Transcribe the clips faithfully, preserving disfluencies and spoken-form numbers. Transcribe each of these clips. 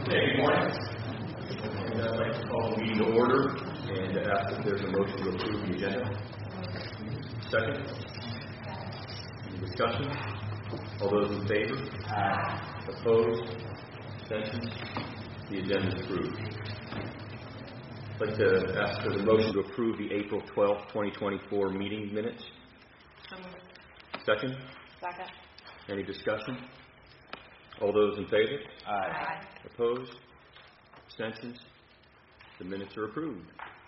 Okay, good morning. And I'd like to call the meeting to order and ask if there's a motion to approve the agenda. Second. Any discussion? All those in favor? Aye. Opposed? Abstentions? The agenda is approved. I'd like to ask for the motion to approve the April twelfth, twenty twenty-four meeting minutes. Second? Second. Any discussion? All those in favor? Aye. Opposed? Abstentions? The minutes are approved.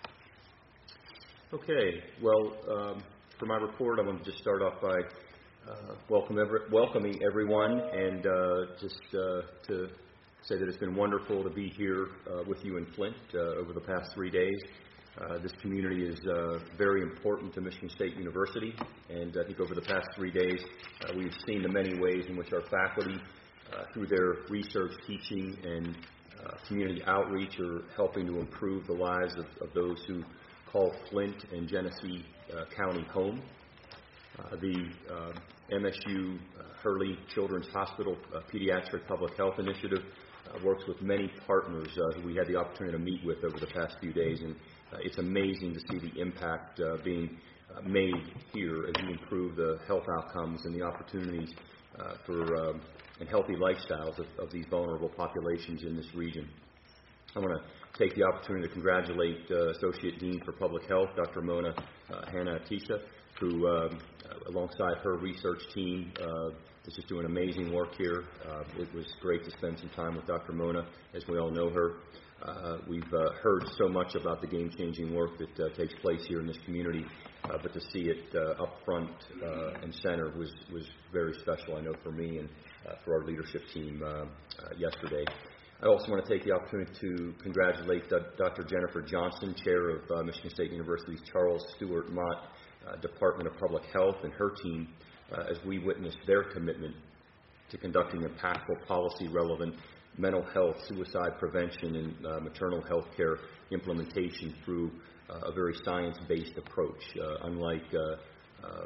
Okay, well, um, for my report, I'm going to just start off by uh, welcome every, welcoming everyone and uh, just uh, to say that it's been wonderful to be here uh, with you in Flint uh, over the past three days. Uh, this community is uh, very important to Michigan State University, and I think over the past three days uh, we've seen the many ways in which our faculty, uh, through their research, teaching, and uh, community outreach, are helping to improve the lives of, of those who call Flint and Genesee uh, County home. Uh, the uh, M S U uh, Hurley Children's Hospital uh, Pediatric Public Health Initiative uh, works with many partners uh, who we had the opportunity to meet with over the past few days, and uh, it's amazing to see the impact uh, being uh, made here as we improve the health outcomes and the opportunities uh, for um, and healthy lifestyles of, of these vulnerable populations in this region. I want to take the opportunity to congratulate uh, Associate Dean for Public Health, Doctor Mona uh, Hanna-Attisha, who, um, uh, alongside her research team, uh, is just doing amazing work here. Uh, it was great to spend some time with Doctor Mona, as we all know her. Uh, we've uh, heard so much about the game-changing work that uh, takes place here in this community, uh, but to see it uh, up front uh, and center was, was very special, I know, for me and uh, for our leadership team uh, uh, yesterday. I also want to take the opportunity to congratulate Doctor Jennifer Johnson, chair of uh, Michigan State University's Charles Stewart Mott uh, Department of Public Health, and her team uh, as we witness their commitment to conducting impactful, policy-relevant mental health, suicide prevention, and uh, maternal health care implementation through uh, a very science-based approach. Uh, unlike, uh, uh,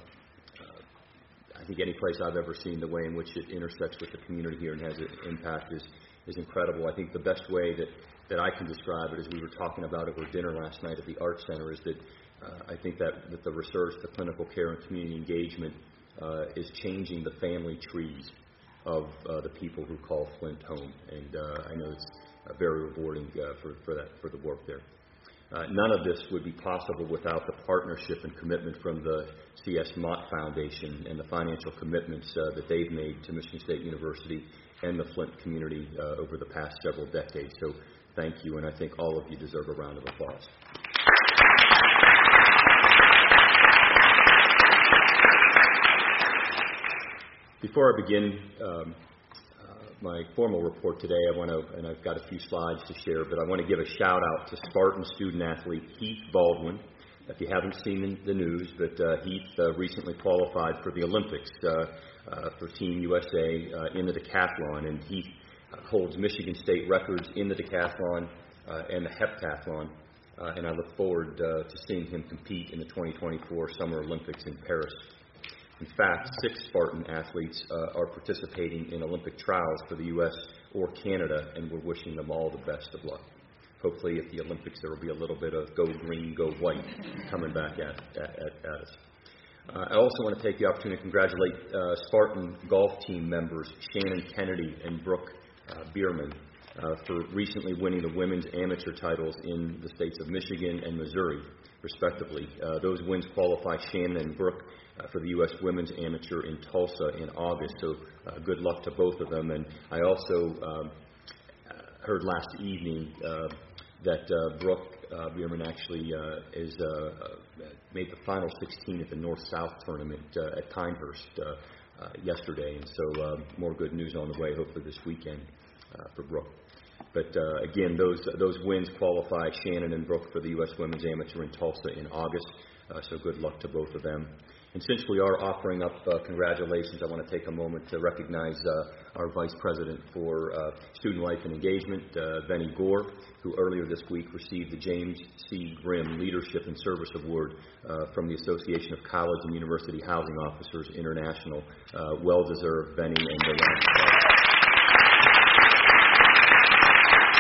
uh, I think, any place I've ever seen, the way in which it intersects with the community here and has an impact is is incredible. I think the best way that, that I can describe it, as we were talking about over dinner last night at the Arts Center, is that uh, I think that, that the research, the clinical care, and community engagement uh, is changing the family trees of uh, the people who call Flint home. And uh, I know it's uh, very rewarding uh, for, for, that, for the work there. Uh, none of this would be possible without the partnership and commitment from the C S Mott Foundation and the financial commitments uh, that they've made to Michigan State University and the Flint community uh, over the past several decades. So thank you, and I think all of you deserve a round of applause. Before I begin um, uh, my formal report today, I want to, and I've got a few slides to share, but I want to give a shout out to Spartan student athlete Heath Baldwin. If you haven't seen the news, but uh, Heath uh, recently qualified for the Olympics uh, uh, for Team U S A uh, in the decathlon, and Heath uh, holds Michigan State records in the decathlon uh, and the heptathlon, uh, and I look forward uh, to seeing him compete in the twenty twenty-four Summer Olympics in Paris. In fact, six Spartan athletes uh, are participating in Olympic trials for the U S or Canada, and we're wishing them all the best of luck. Hopefully at the Olympics there will be a little bit of go green, go white coming back at, at, at us. Uh, I also want to take the opportunity to congratulate uh, Spartan golf team members Shannon Kennedy and Brooke uh, Bierman uh, for recently winning the women's amateur titles in the states of Michigan and Missouri, respectively. Uh, those wins qualify Shannon and Brooke uh, for the U S Women's Amateur in Tulsa in August, so uh, good luck to both of them. And I also um, heard last evening uh, that uh, Brooke uh, Bierman actually uh, is uh, made the final sixteen at the North-South tournament uh, at Pinehurst uh, uh, yesterday, and so uh, more good news on the way, hopefully this weekend uh, for Brooke. But uh, again, those those wins qualify Shannon and Brooke for the U S Women's Amateur in Tulsa in August, uh, so good luck to both of them. And since we are offering up uh, congratulations, I want to take a moment to recognize uh, our Vice President for uh, Student Life and Engagement, uh, Benny Gore, who earlier this week received the James C. Grimm Leadership and Service Award uh, from the Association of College and University Housing Officers International. Uh, well-deserved, Benny, and the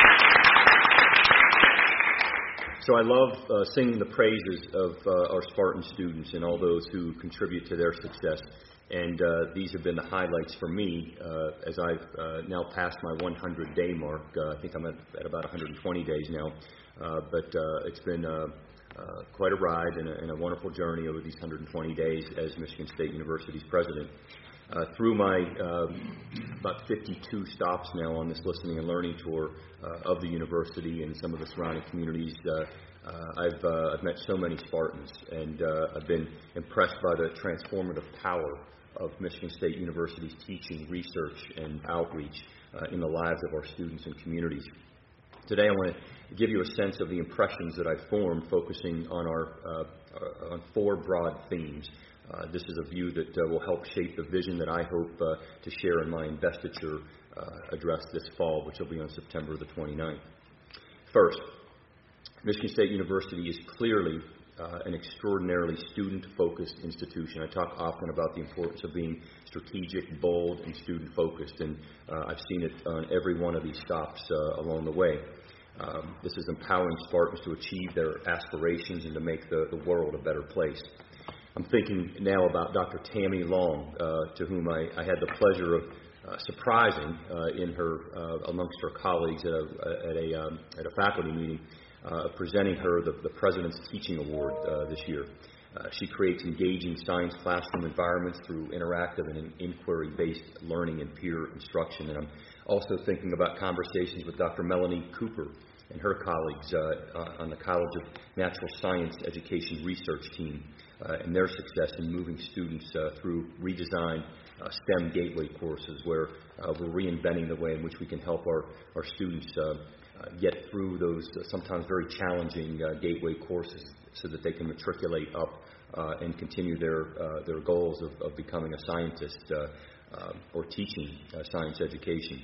So I love uh, singing the praises of uh, our Spartan students and all those who contribute to their success. And uh, these have been the highlights for me uh, as I've uh, now passed my hundred day mark. Uh, I think I'm at, at about one hundred twenty days now. Uh, but uh, it's been uh, uh, quite a ride and a, and a wonderful journey over these one hundred twenty days as Michigan State University's president. Uh, through my uh, about fifty-two stops now on this listening and learning tour uh, of the university and some of the surrounding communities, uh, uh, I've, uh, I've met so many Spartans, and uh, I've been impressed by the transformative power of Michigan State University's teaching, research, and outreach uh, in the lives of our students and communities. Today I want to give you a sense of the impressions that I've formed, focusing on our uh, on four broad themes. Uh, this is a view that uh, will help shape the vision that I hope uh, to share in my investiture uh, address this fall, which will be on September the twenty-ninth. First, Michigan State University is clearly uh, an extraordinarily student-focused institution. I talk often about the importance of being strategic, bold, and student-focused, and uh, I've seen it on every one of these stops uh, along the way. Um, this is empowering Spartans to achieve their aspirations and to make the, the world a better place. I'm thinking now about Doctor Tammy Long, uh, to whom I, I had the pleasure of uh, surprising uh, in her uh, amongst her colleagues at a, at a, um, at a faculty meeting, uh, presenting her the, the President's Teaching Award uh, this year. Uh, she creates engaging science classroom environments through interactive and inquiry-based learning and peer instruction. And I'm also thinking about conversations with Doctor Melanie Cooper and her colleagues uh, on the College of Natural Science Education Research Team uh, and their success in moving students uh, through redesigned uh, STEM gateway courses, where uh, we're reinventing the way in which we can help our, our students uh, uh, get through those uh, sometimes very challenging uh, gateway courses so that they can matriculate up uh, and continue their, uh, their goals of, of becoming a scientist uh, uh, or teaching uh, science education.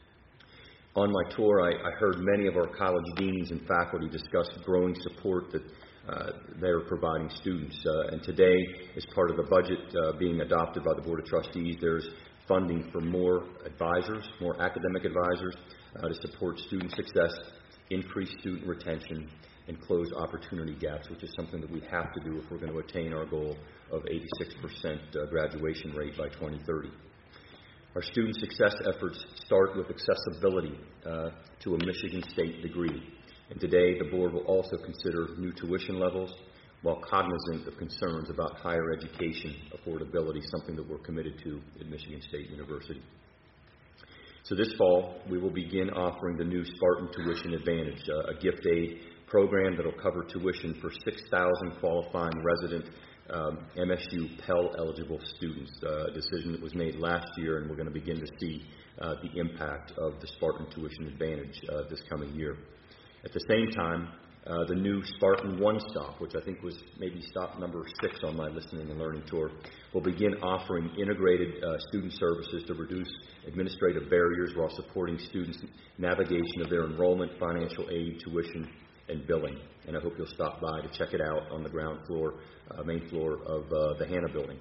On my tour, I, I heard many of our college deans and faculty discuss growing support that uh, they're providing students. Uh, and today, as part of the budget uh, being adopted by the Board of Trustees, there's funding for more advisors, more academic advisors, uh, to support student success, increase student retention, and close opportunity gaps, which is something that we have to do if we're going to attain our goal of eighty-six percent uh, graduation rate by twenty thirty. Our student success efforts start with accessibility uh, to a Michigan State degree. And today, the board will also consider new tuition levels while cognizant of concerns about higher education affordability, something that we're committed to at Michigan State University. So this fall, we will begin offering the new Spartan Tuition Advantage, uh, a gift aid program that will cover tuition for six thousand qualifying resident Um, M S U Pell eligible students, uh, a decision that was made last year, and we're going to begin to see uh, the impact of the Spartan Tuition Advantage uh, this coming year. At the same time, uh, the new Spartan One Stop, which I think was maybe stop number six on my listening and learning tour, will begin offering integrated uh, student services to reduce administrative barriers while supporting students' navigation of their enrollment, financial aid, tuition, and billing. And I hope you'll stop by to check it out on the ground floor, uh, main floor of uh, the Hanna Building.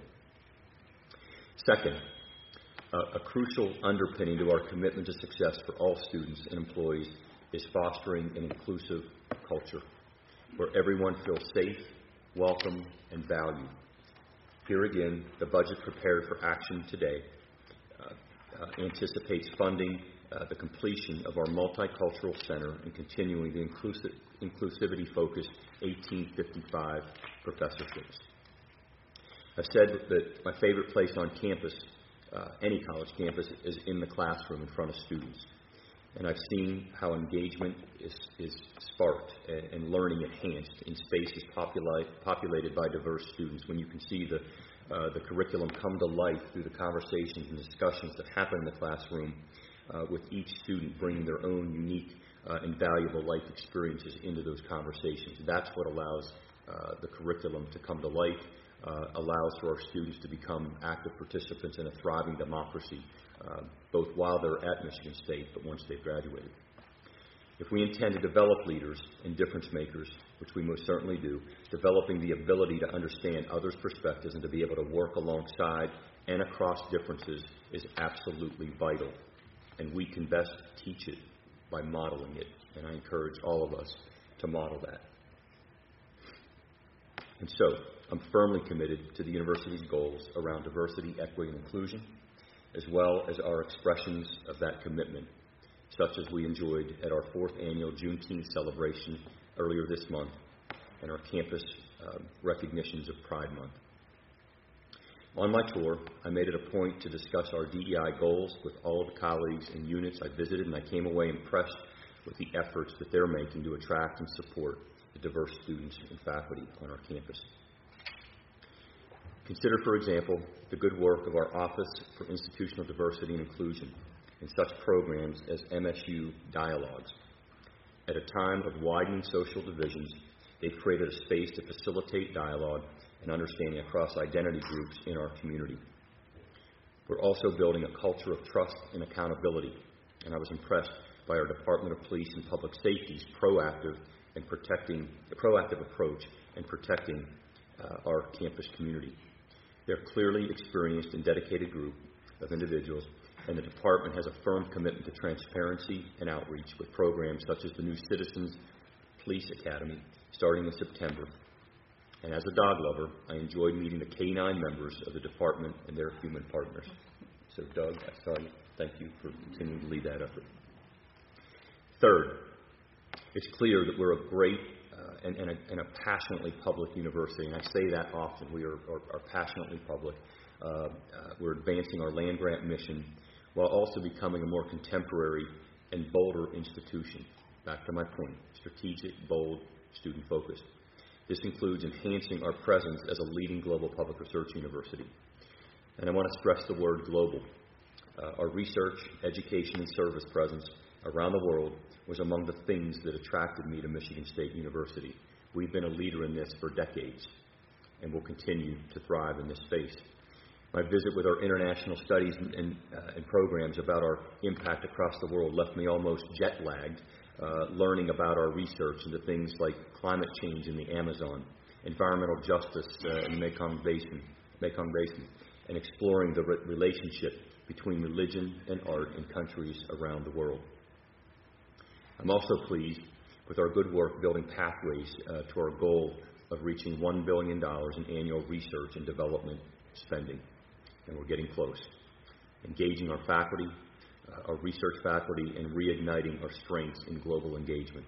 Second, uh, a crucial underpinning to our commitment to success for all students and employees is fostering an inclusive culture where everyone feels safe, welcome, and valued. Here again, the budget prepared for action today uh, uh, anticipates funding Uh, the completion of our multicultural center and continuing the inclusive, inclusivity-focused eighteen fifty-five professorships. I've said that my favorite place on campus, uh, any college campus, is in the classroom in front of students. And I've seen how engagement is, is sparked and, and learning enhanced in spaces populate, populated by diverse students, when you can see the, uh, the curriculum come to life through the conversations and discussions that happen in the classroom, Uh, with each student bringing their own unique uh, and valuable life experiences into those conversations. That's what allows uh, the curriculum to come to life, uh, allows for our students to become active participants in a thriving democracy, uh, both while they're at Michigan State, but once they've graduated. If we intend to develop leaders and difference makers, which we most certainly do, developing the ability to understand others' perspectives and to be able to work alongside and across differences is absolutely vital. And we can best teach it by modeling it. And I encourage all of us to model that. And so, I'm firmly committed to the university's goals around diversity, equity, and inclusion, as well as our expressions of that commitment, such as we enjoyed at our fourth annual Juneteenth celebration earlier this month and our campus uh, recognitions of Pride Month. On my tour, I made it a point to discuss our D E I goals with all of the colleagues and units I visited, and I came away impressed with the efforts that they're making to attract and support the diverse students and faculty on our campus. Consider, for example, the good work of our Office for Institutional Diversity and Inclusion in such programs as M S U Dialogues. At a time of widening social divisions, they've created a space to facilitate dialogue and understanding across identity groups in our community. We're also building a culture of trust and accountability, and I was impressed by our Department of Police and Public Safety's proactive and protecting, proactive approach in protecting uh, our campus community. They're a clearly experienced and dedicated group of individuals, and the department has a firm commitment to transparency and outreach with programs such as the new Citizens Police Academy starting in September. And as a dog lover, I enjoyed meeting the K nine members of the department and their human partners. So, Doug, I saw you. Thank you for continuing to lead that effort. Third, it's clear that we're a great uh, and, and, a, and a passionately public university, and I say that often. We are, are, are passionately public. Uh, uh, we're advancing our land-grant mission while also becoming a more contemporary and bolder institution. Back to my point, strategic, bold, student-focused. This includes enhancing our presence as a leading global public research university. And I want to stress the word global. Uh, our research, education, and service presence around the world was among the things that attracted me to Michigan State University. We've been a leader in this for decades and will continue to thrive in this space. My visit with our international studies and, and, uh, and programs about our impact across the world left me almost jet-lagged, uh, learning about our research into things like climate change in the Amazon, environmental justice uh, in the Mekong Basin, Mekong Basin, and exploring the re- relationship between religion and art in countries around the world. I'm also pleased with our good work building pathways uh, to our goal of reaching one billion dollars in annual research and development spending, and we're getting close. Engaging our faculty, uh, our research faculty, and reigniting our strengths in global engagement.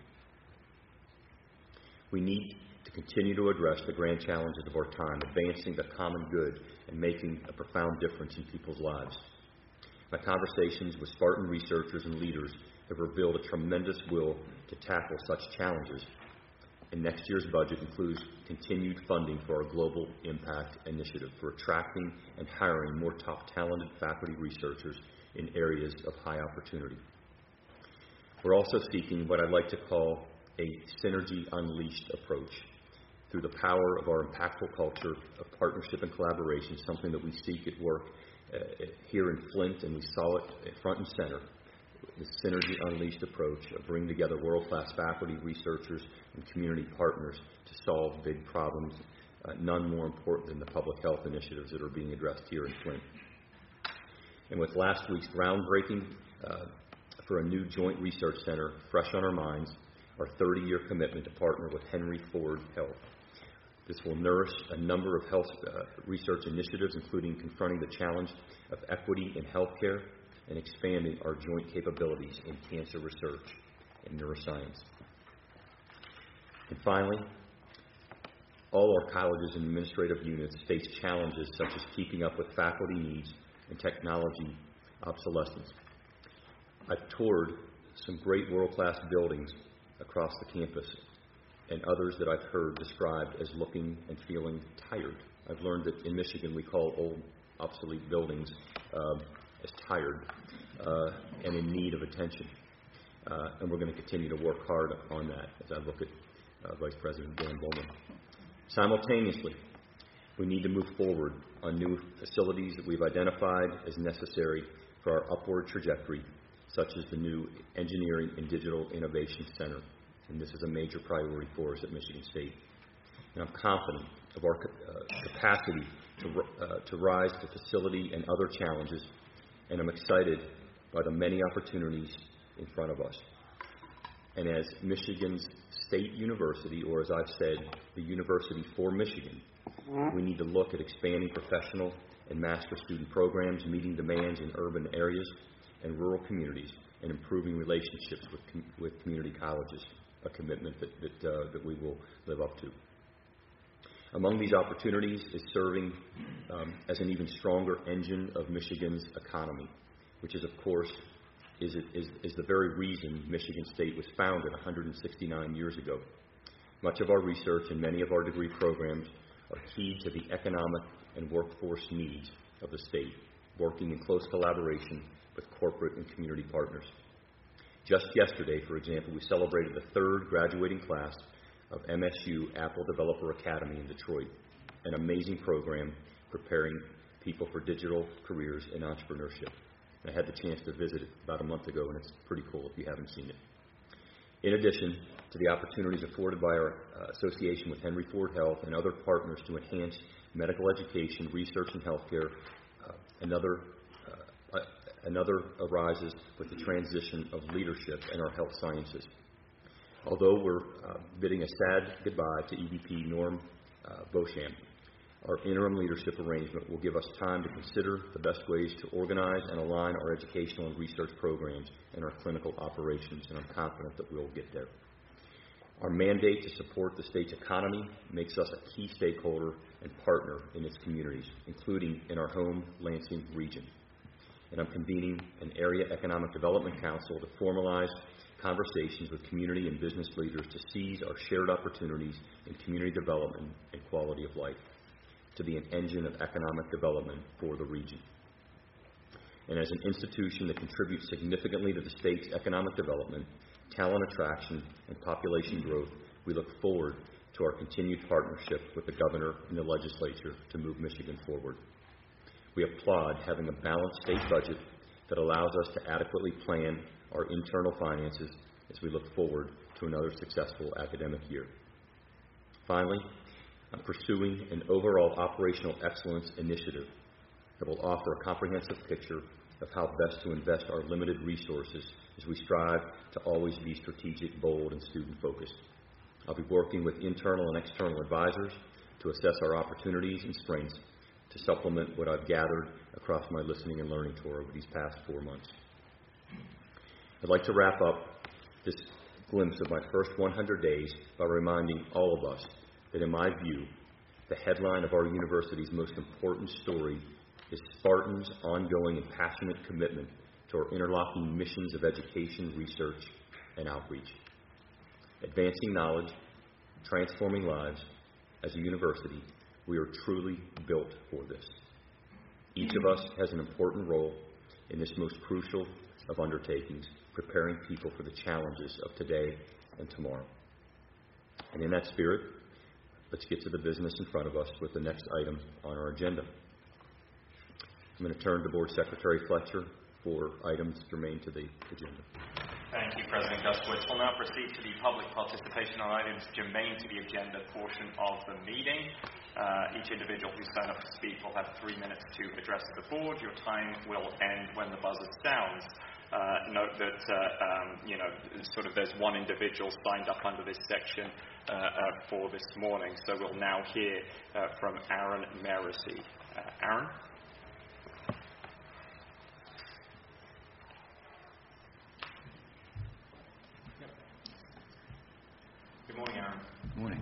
We need to continue to address the grand challenges of our time, advancing the common good and making a profound difference in people's lives. My conversations with Spartan researchers and leaders have revealed a tremendous will to tackle such challenges, and next year's budget includes continued funding for our Global Impact Initiative for attracting and hiring more top talented faculty researchers in areas of high opportunity. We're also seeking what I'd like to call a Synergy Unleashed approach through the power of our impactful culture of partnership and collaboration, something that we seek at work uh, here in Flint, and we saw it front and center. The Synergy Unleashed approach of bringing together world-class faculty, researchers, and community partners to solve big problems, uh, none more important than the public health initiatives that are being addressed here in Flint. And with last week's groundbreaking uh, for a new joint research center fresh on our minds, our thirty-year commitment to partner with Henry Ford Health. This will nourish a number of health uh, research initiatives, including confronting the challenge of equity in healthcare and expanding our joint capabilities in cancer research and neuroscience. And finally, all our colleges and administrative units face challenges such as keeping up with faculty needs and technology obsolescence. I've toured some great world-class buildings across the campus and others that I've heard described as looking and feeling tired. I've learned that in Michigan we call old, obsolete buildings uh, as tired uh, and in need of attention. Uh, and we're going to continue to work hard on that as I look at uh, Vice President Dan Bowman. Simultaneously, we need to move forward on new facilities that we've identified as necessary for our upward trajectory, such as the new Engineering and Digital Innovation Center. And this is a major priority for us at Michigan State. And I'm confident of our uh, capacity to, uh, to rise to facility and other challenges, and I'm excited by the many opportunities in front of us. And as Michigan's state university, or as I've said, the university for Michigan. We need to look at expanding professional and master student programs, meeting demands in urban areas and rural communities, and improving relationships with, com- with community colleges, a commitment that, that, uh, that we will live up to. Among these opportunities is serving um, as an even stronger engine of Michigan's economy, which is, of course, is, is, is the very reason Michigan State was founded one hundred sixty-nine years ago. Much of our research and many of our degree programs are key to the economic and workforce needs of the state, working in close collaboration with corporate and community partners. Just yesterday, for example, we celebrated the third graduating class of M S U Apple Developer Academy in Detroit, an amazing program preparing people for digital careers in entrepreneurship. I had the chance to visit it about a month ago, and it's pretty cool if you haven't seen it. In addition to the opportunities afforded by our uh, association with Henry Ford Health and other partners to enhance medical education, research, and healthcare, uh, another, uh, uh, another arises with the transition of leadership in our health sciences. Although we're uh, bidding a sad goodbye to E V P Norm uh, Beauchamp, our interim leadership arrangement will give us time to consider the best ways to organize and align our educational and research programs and our clinical operations, and I'm confident that we'll get there. Our mandate to support the state's economy makes us a key stakeholder and partner in its communities, including in our home Lansing region. And I'm convening an Area Economic Development Council to formalize conversations with community and business leaders to seize our shared opportunities in community development and quality of life, to be an engine of economic development for the region. And as an institution that contributes significantly to the state's economic development, talent attraction, and population growth, we look forward to our continued partnership with the governor and the legislature to move Michigan forward. We applaud having a balanced state budget that allows us to adequately plan our internal finances as we look forward to another successful academic year. Finally, I'm pursuing an overall operational excellence initiative that will offer a comprehensive picture of how best to invest our limited resources as we strive to always be strategic, bold, and student-focused. I'll be working with internal and external advisors to assess our opportunities and strengths to supplement what I've gathered across my listening and learning tour over these past four months. I'd like to wrap up this glimpse of my first one hundred days by reminding all of us that, in my view, the headline of our university's most important story is Spartan's ongoing and passionate commitment to our interlocking missions of education, research, and outreach. Advancing knowledge, transforming lives, as a university, we are truly built for this. Each of us has an important role in this most crucial of undertakings, preparing people for the challenges of today and tomorrow. And in that spirit, let's get to the business in front of us with the next item on our agenda. I'm going to turn to Board Secretary Fletcher for items germane to the agenda. Thank you, President Guskowitz. We'll now proceed to the public participation on items germane to the agenda portion of the meeting. Uh, each individual who signed up to speak will have three minutes to address the board. Your time will end when the buzzer sounds. Uh, note that, uh, um, you know, sort of there's one individual signed up under this section uh, uh, for this morning. So we'll now hear uh, from Aaron Merisi. Uh, Aaron? Good morning, Aaron. Good morning.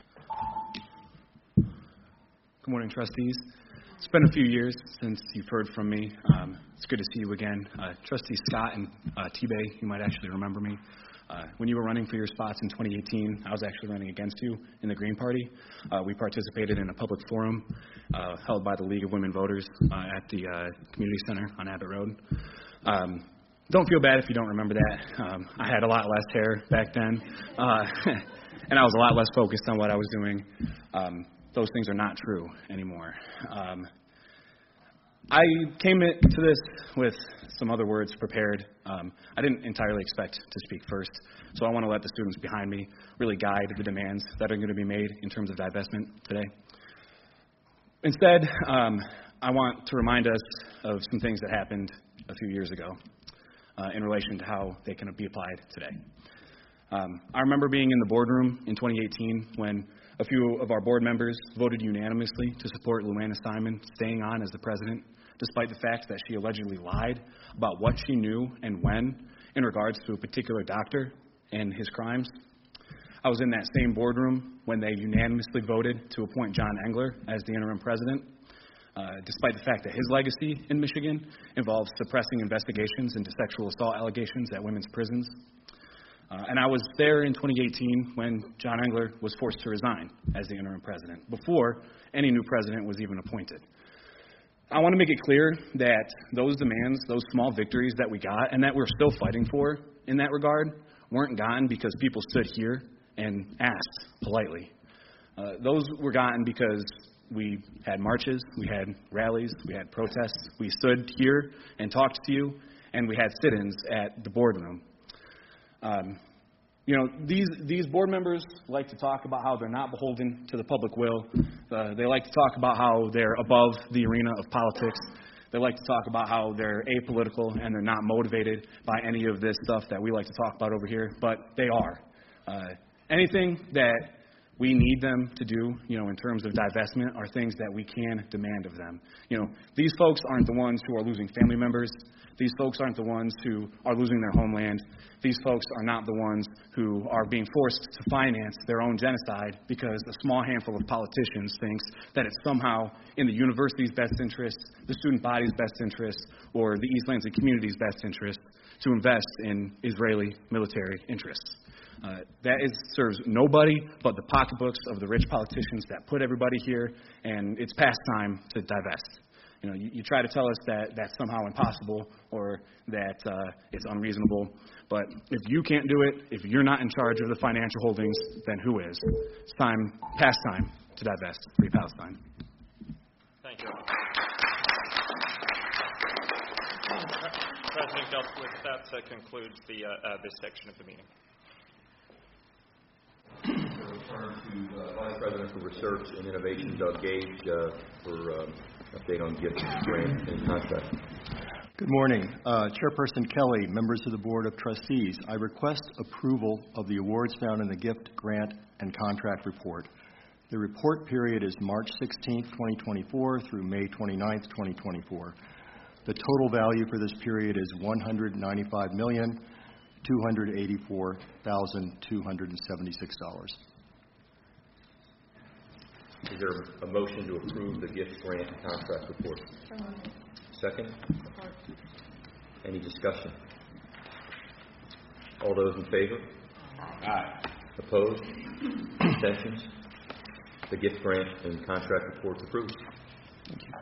Good morning, trustees. It's been a few years since you've heard from me. Um, it's good to see you again. Uh, Trustees Scott and uh, T-Bay, you might actually remember me. Uh, when you were running for your spots in twenty eighteen, I was actually running against you in the Green Party. Uh, we participated in a public forum uh, held by the League of Women Voters uh, at the uh, Community Center on Abbott Road. Um, don't feel bad if you don't remember that. Um, I had a lot less hair back then, uh, and I was a lot less focused on what I was doing. Um, those things are not true anymore. Um, I came into this with some other words prepared. Um, I didn't entirely expect to speak first, so I want to let the students behind me really guide the demands that are going to be made in terms of divestment today. Instead, um, I want to remind us of some things that happened a few years ago uh, in relation to how they can be applied today. Um, I remember being in the boardroom in twenty eighteen when a few of our board members voted unanimously to support Lou Anna Simon staying on as the president, despite the fact that she allegedly lied about what she knew and when in regards to a particular doctor and his crimes. I was in that same boardroom when they unanimously voted to appoint John Engler as the interim president, uh, despite the fact that his legacy in Michigan involves suppressing investigations into sexual assault allegations at women's prisons. Uh, and I was there in twenty eighteen when John Engler was forced to resign as the interim president, before any new president was even appointed. I want to make it clear that those demands, those small victories that we got and that we're still fighting for in that regard, weren't gotten because people stood here and asked politely. Uh, those were gotten because we had marches, we had rallies, we had protests, we stood here and talked to you, and we had sit-ins at the boardroom. Um, you know, these these board members like to talk about how they're not beholden to the public will. Uh, they like to talk about how they're above the arena of politics. They like to talk about how they're apolitical and they're not motivated by any of this stuff that we like to talk about over here, but they are. Uh, anything that we need them to do, you know, in terms of divestment are things that we can demand of them. You know, these folks aren't the ones who are losing family members. These folks aren't the ones who are losing their homeland. These folks are not the ones who are being forced to finance their own genocide because a small handful of politicians thinks that it's somehow in the university's best interest, the student body's best interest, or the East Lansing community's best interest to invest in Israeli military interests. Uh, that is, serves nobody but the pocketbooks of the rich politicians that put everybody here, and it's past time to divest. You know, you, you try to tell us that that's somehow impossible or that uh, it's unreasonable, but if you can't do it, if you're not in charge of the financial holdings, then who is? It's time, past time to divest. Free Palestine. Thank you. President Guskowitz, that uh, concludes the, uh, uh, this section of the meeting. Return to uh, Vice President for Research and Innovation, Doug Gage, uh, for um, update on gift grant and contract. Good morning. Uh, Chairperson Kelly, members of the Board of Trustees, I request approval of the awards found in the gift grant and contract report. The report period is March sixteenth, twenty twenty-four through May twenty-ninth, twenty twenty-four. The total value for this period is one hundred ninety-five million, two hundred eighty-four thousand, two hundred seventy-six dollars. Is there a motion to approve the gift grant and contract report? Second? Any discussion? All those in favor? Aye. Opposed? Abstentions? The gift grant and contract report approved. Thank you.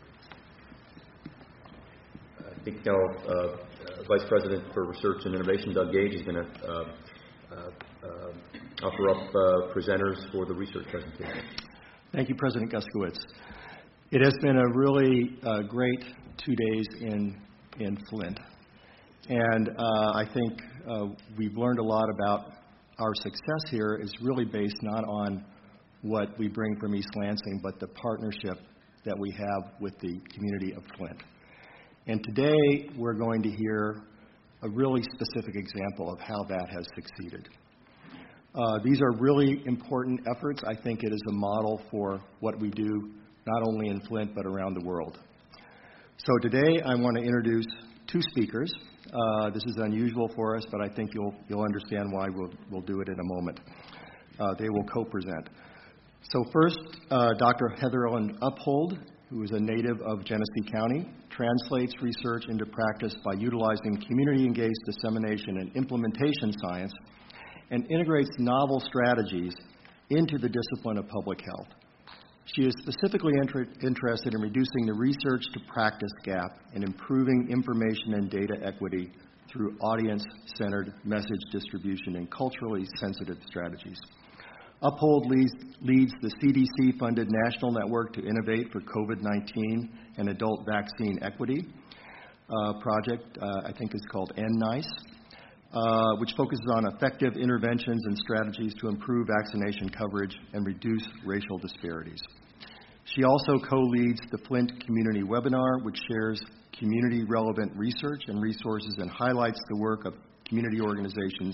I think now uh, uh, Vice President for Research and Innovation, Doug Gage, is going to uh, uh, uh, offer up uh, presenters for the research presentation. Thank you, President Guskowitz. It has been a really uh, great two days in in Flint, and uh, I think uh, we've learned a lot about our success here is really based not on what we bring from East Lansing, but the partnership that we have with the community of Flint. And today we're going to hear a really specific example of how that has succeeded. Uh, these are really important efforts. I think it is a model for what we do not only in Flint but around the world. So today I want to introduce two speakers. Uh, this is unusual for us, but I think you'll you'll understand why. We'll we'll do it in a moment. Uh, they will co-present. So first, uh, Doctor Heather Ellen Uphold, who is a native of Genesee County, translates research into practice by utilizing community-engaged dissemination and implementation science and integrates novel strategies into the discipline of public health. She is specifically inter- interested in reducing the research-to-practice gap and improving information and data equity through audience-centered message distribution and culturally sensitive strategies. Uphold leads, leads the C D C-funded National Network to Innovate for COVID nineteen and Adult Vaccine Equity uh, project, uh, I think is called N NICE, uh, which focuses on effective interventions and strategies to improve vaccination coverage and reduce racial disparities. She also co-leads the Flint Community Webinar, which shares community-relevant research and resources and highlights the work of community organizations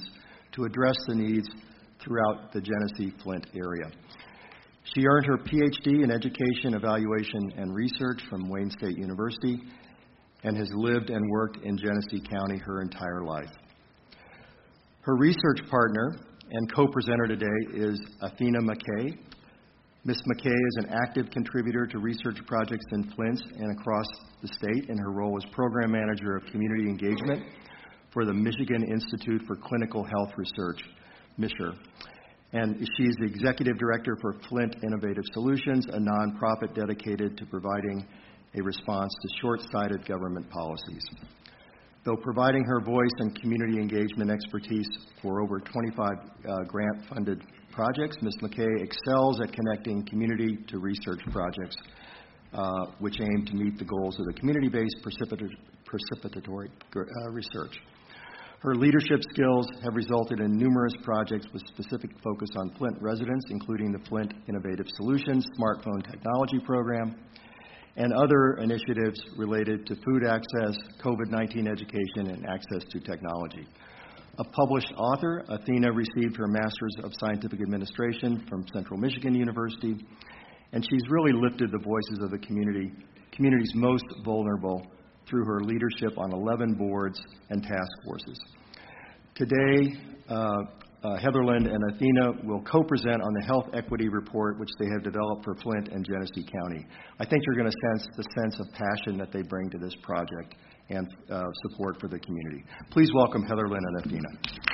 to address the needs throughout the Genesee Flint area. She earned her P H D in Education, Evaluation, and Research from Wayne State University and has lived and worked in Genesee County her entire life. Her research partner and co-presenter today is Athena McKay. Miz McKay is an active contributor to research projects in Flint and across the state in her role as Program Manager of Community Engagement for the Michigan Institute for Clinical Health Research, MISHR. And she is the Executive Director for Flint Innovative Solutions, a nonprofit dedicated to providing a response to short-sighted government policies. Though providing her voice and community engagement expertise for over twenty-five uh, grant-funded projects, Miz McKay excels at connecting community to research projects, uh, which aim to meet the goals of the community-based precipita- precipitatory uh, research. Her leadership skills have resulted in numerous projects with specific focus on Flint residents, including the Flint Innovative Solutions Smartphone Technology Program, and other initiatives related to food access, COVID nineteen education, and access to technology. A published author, Athena received her Master's of Scientific Administration from Central Michigan University, and she's really lifted the voices of the community, community's most vulnerable through her leadership on eleven boards and task forces. Today, uh, Uh, Heatherland and Athena will co-present on the Health Equity Report, which they have developed for Flint and Genesee County. I think you're going to sense the sense of passion that they bring to this project and uh, support for the community. Please welcome Heatherland and Athena.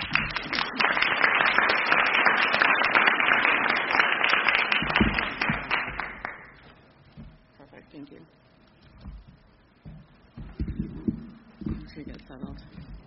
Perfect, thank you. Once we get settled.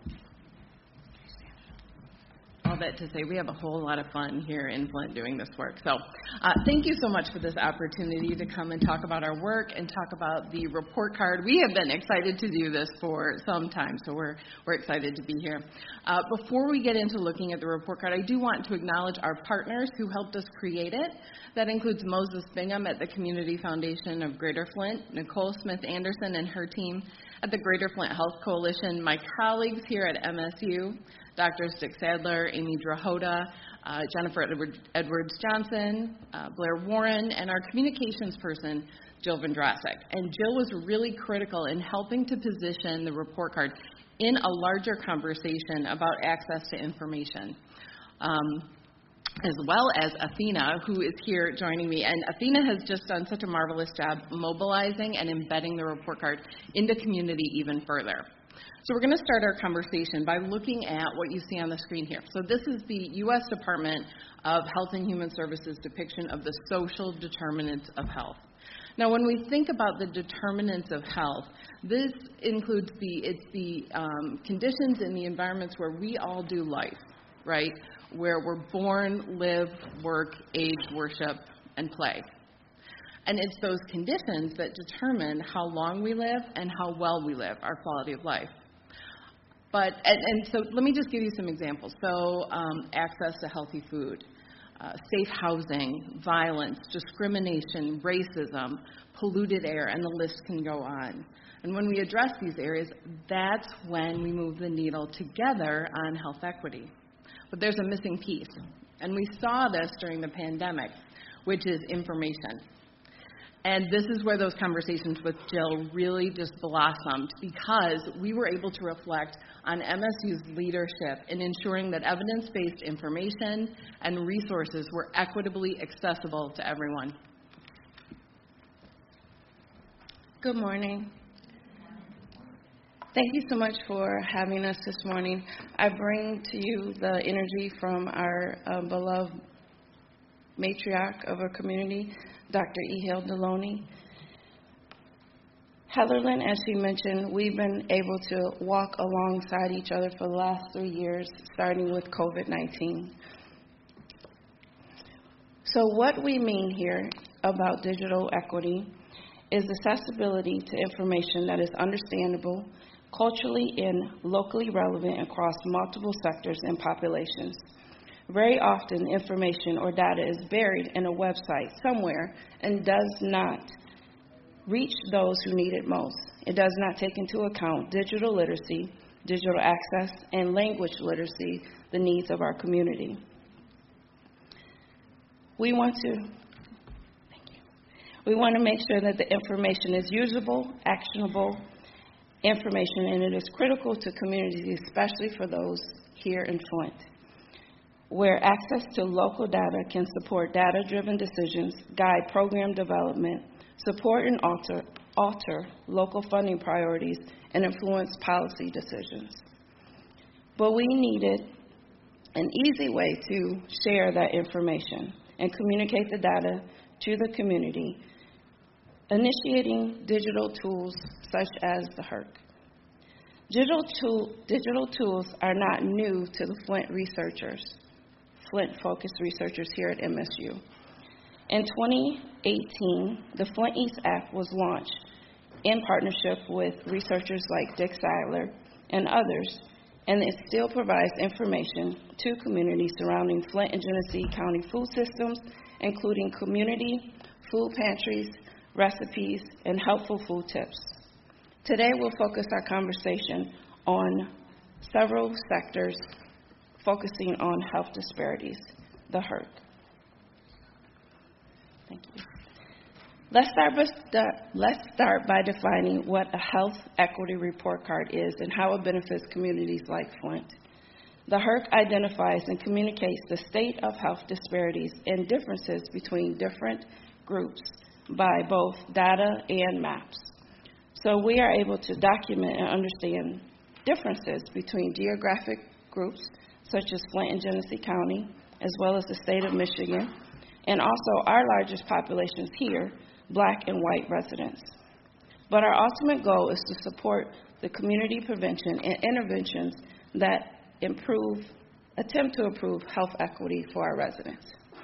All that to say, we have a whole lot of fun here in Flint doing this work. So uh, thank you so much for this opportunity to come and talk about our work and talk about the report card. We have been excited to do this for some time, so we're, we're excited to be here. Uh, before we get into looking at the report card, I do want to acknowledge our partners who helped us create it. That includes Moses Bingham at the Community Foundation of Greater Flint, Nicole Smith-Anderson and her team at the Greater Flint Health Coalition, my colleagues here at M S U, Doctors Dick Sadler, Amy Drahota, uh, Jennifer Edward, Edwards-Johnson, uh, Blair Warren, and our communications person, Jill Vendrasek. And Jill was really critical in helping to position the report card in a larger conversation about access to information, um, as well as Athena, who is here joining me. And Athena has just done such a marvelous job mobilizing and embedding the report card into community even further. So we're going to start our conversation by looking at what you see on the screen here. So this is the U S Department of Health and Human Services depiction of the social determinants of health. Now, when we think about the determinants of health, this includes the, it's the um, conditions and the environments where we all do life, right? Where we're born, live, work, age, worship, and play. And it's those conditions that determine how long we live and how well we live, our quality of life. But, and, and so let me just give you some examples. So um, access to healthy food, uh, safe housing, violence, discrimination, racism, polluted air, and the list can go on. And when we address these areas, that's when we move the needle together on health equity. But there's a missing piece. And we saw this during the pandemic, which is information. And this is where those conversations with Jill really just blossomed, because we were able to reflect on M S U's leadership in ensuring that evidence-based information and resources were equitably accessible to everyone. Good morning. Thank you so much for having us this morning. I bring to you the energy from our uh, beloved matriarch of our community, Doctor Ehel Deloney. Heatherland, as she mentioned, we've been able to walk alongside each other for the last three years, starting with COVID nineteen. So what we mean here about digital equity is accessibility to information that is understandable, culturally and locally relevant across multiple sectors and populations. Very often, information or data is buried in a website somewhere and does not reach those who need it most. It does not take into account digital literacy, digital access, and language literacy the needs of our community. We want to, thank you. We want to make sure that the information is usable, actionable information, and it is critical to communities, especially for those here in Flint, where access to local data can support data-driven decisions, guide program development, support and alter, alter local funding priorities, and influence policy decisions. But we needed an easy way to share that information and communicate the data to the community, initiating digital tools such as the H E R C. Digital, tool, digital tools are not new to the Flint researchers, Flint-focused researchers here at M S U. In twenty eighteen, the Flint East Act was launched in partnership with researchers like Dick Seiler and others, and it still provides information to communities surrounding Flint and Genesee County food systems, including community food pantries, recipes, and helpful food tips. Today, we'll focus our conversation on several sectors focusing on health disparities, the H E R C. Thank you. Let's start, by, let's start by defining what a health equity report card is and how it benefits communities like Flint. The H E R C identifies and communicates the state of health disparities and differences between different groups by both data and maps. So we are able to document and understand differences between geographic groups such as Flint and Genesee County, as well as the state of Michigan, and also our largest populations here, Black and white residents. But our ultimate goal is to support the community prevention and interventions that improve, attempt to improve health equity for our residents.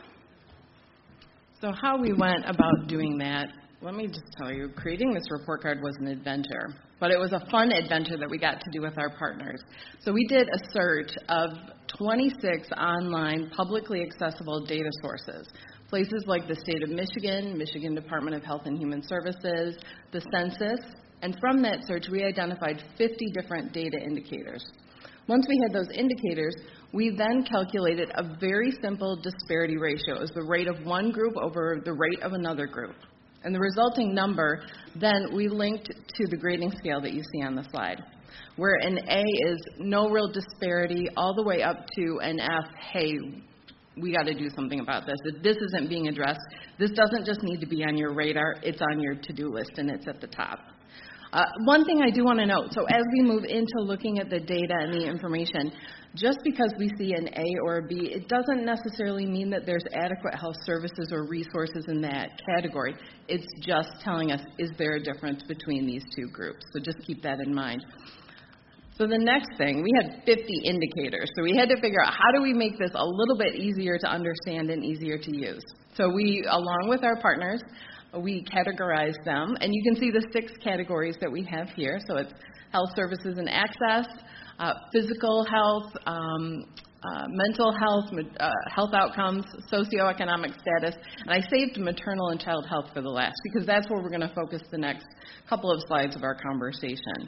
So how we went about doing that, let me just tell you, creating this report card was an adventure, but it was a fun adventure that we got to do with our partners. So we did a search of twenty-six online publicly accessible data sources, places like the state of Michigan, Michigan Department of Health and Human Services, the census, and from that search we identified fifty different data indicators. Once we had those indicators, we then calculated a very simple disparity ratio as the rate of one group over the rate of another group. And the resulting number, then we linked to the grading scale that you see on the slide, where an A is no real disparity all the way up to an F, hey, we got to do something about this. If this isn't being addressed, this doesn't just need to be on your radar, it's on your to-do list and it's at the top. Uh, one thing I do want to note, so as we move into looking at the data and the information, just because we see an A or a B, it doesn't necessarily mean that there's adequate health services or resources in that category. It's just telling us, is there a difference between these two groups? So just keep that in mind. So the next thing, we had fifty indicators. So we had to figure out how do we make this a little bit easier to understand and easier to use. So we, along with our partners, we categorized them, and you can see the six categories that we have here. So it's health services and access, uh, physical health, um, uh, mental health, uh, health outcomes, socioeconomic status, and I saved maternal and child health for the last because that's where we're going to focus the next couple of slides of our conversation.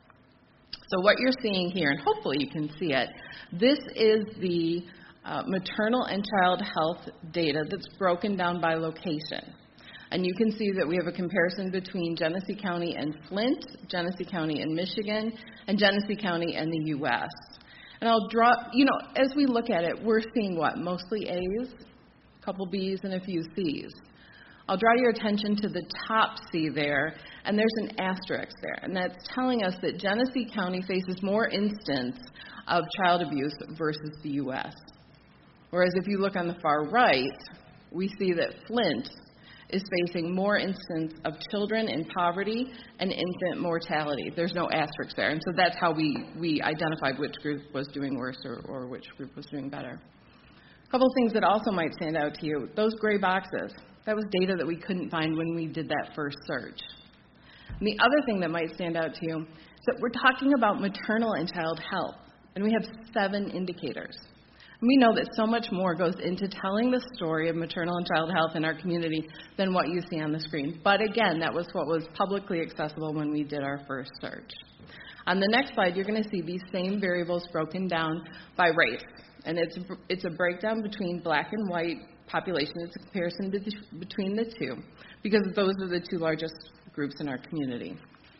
So what you're seeing here, and hopefully you can see it, this is the uh, maternal and child health data that's broken down by location. And you can see that we have a comparison between Genesee County and Flint, Genesee County and Michigan, and Genesee County and the U S. And I'll draw, you know, as we look at it, we're seeing what? Mostly A's, a couple B's, and a few C's. I'll draw your attention to the top C there, and there's an asterisk there. And that's telling us that Genesee County faces more instances of child abuse versus the U S. Whereas if you look on the far right, we see that Flint is facing more instances of children in poverty and infant mortality. There's no asterisk there. And so that's how we, we identified which group was doing worse or, or which group was doing better. A couple of things that also might stand out to you. Those gray boxes, that was data that we couldn't find when we did that first search. And the other thing that might stand out to you is that we're talking about maternal and child health, and we have seven indicators. We know that so much more goes into telling the story of maternal and child health in our community than what you see on the screen. But again, that was what was publicly accessible when we did our first search. On the next slide, you're going to see these same variables broken down by race. And it's, it's a breakdown between black and white population. It's a comparison between the two, because those are the two largest groups in our community.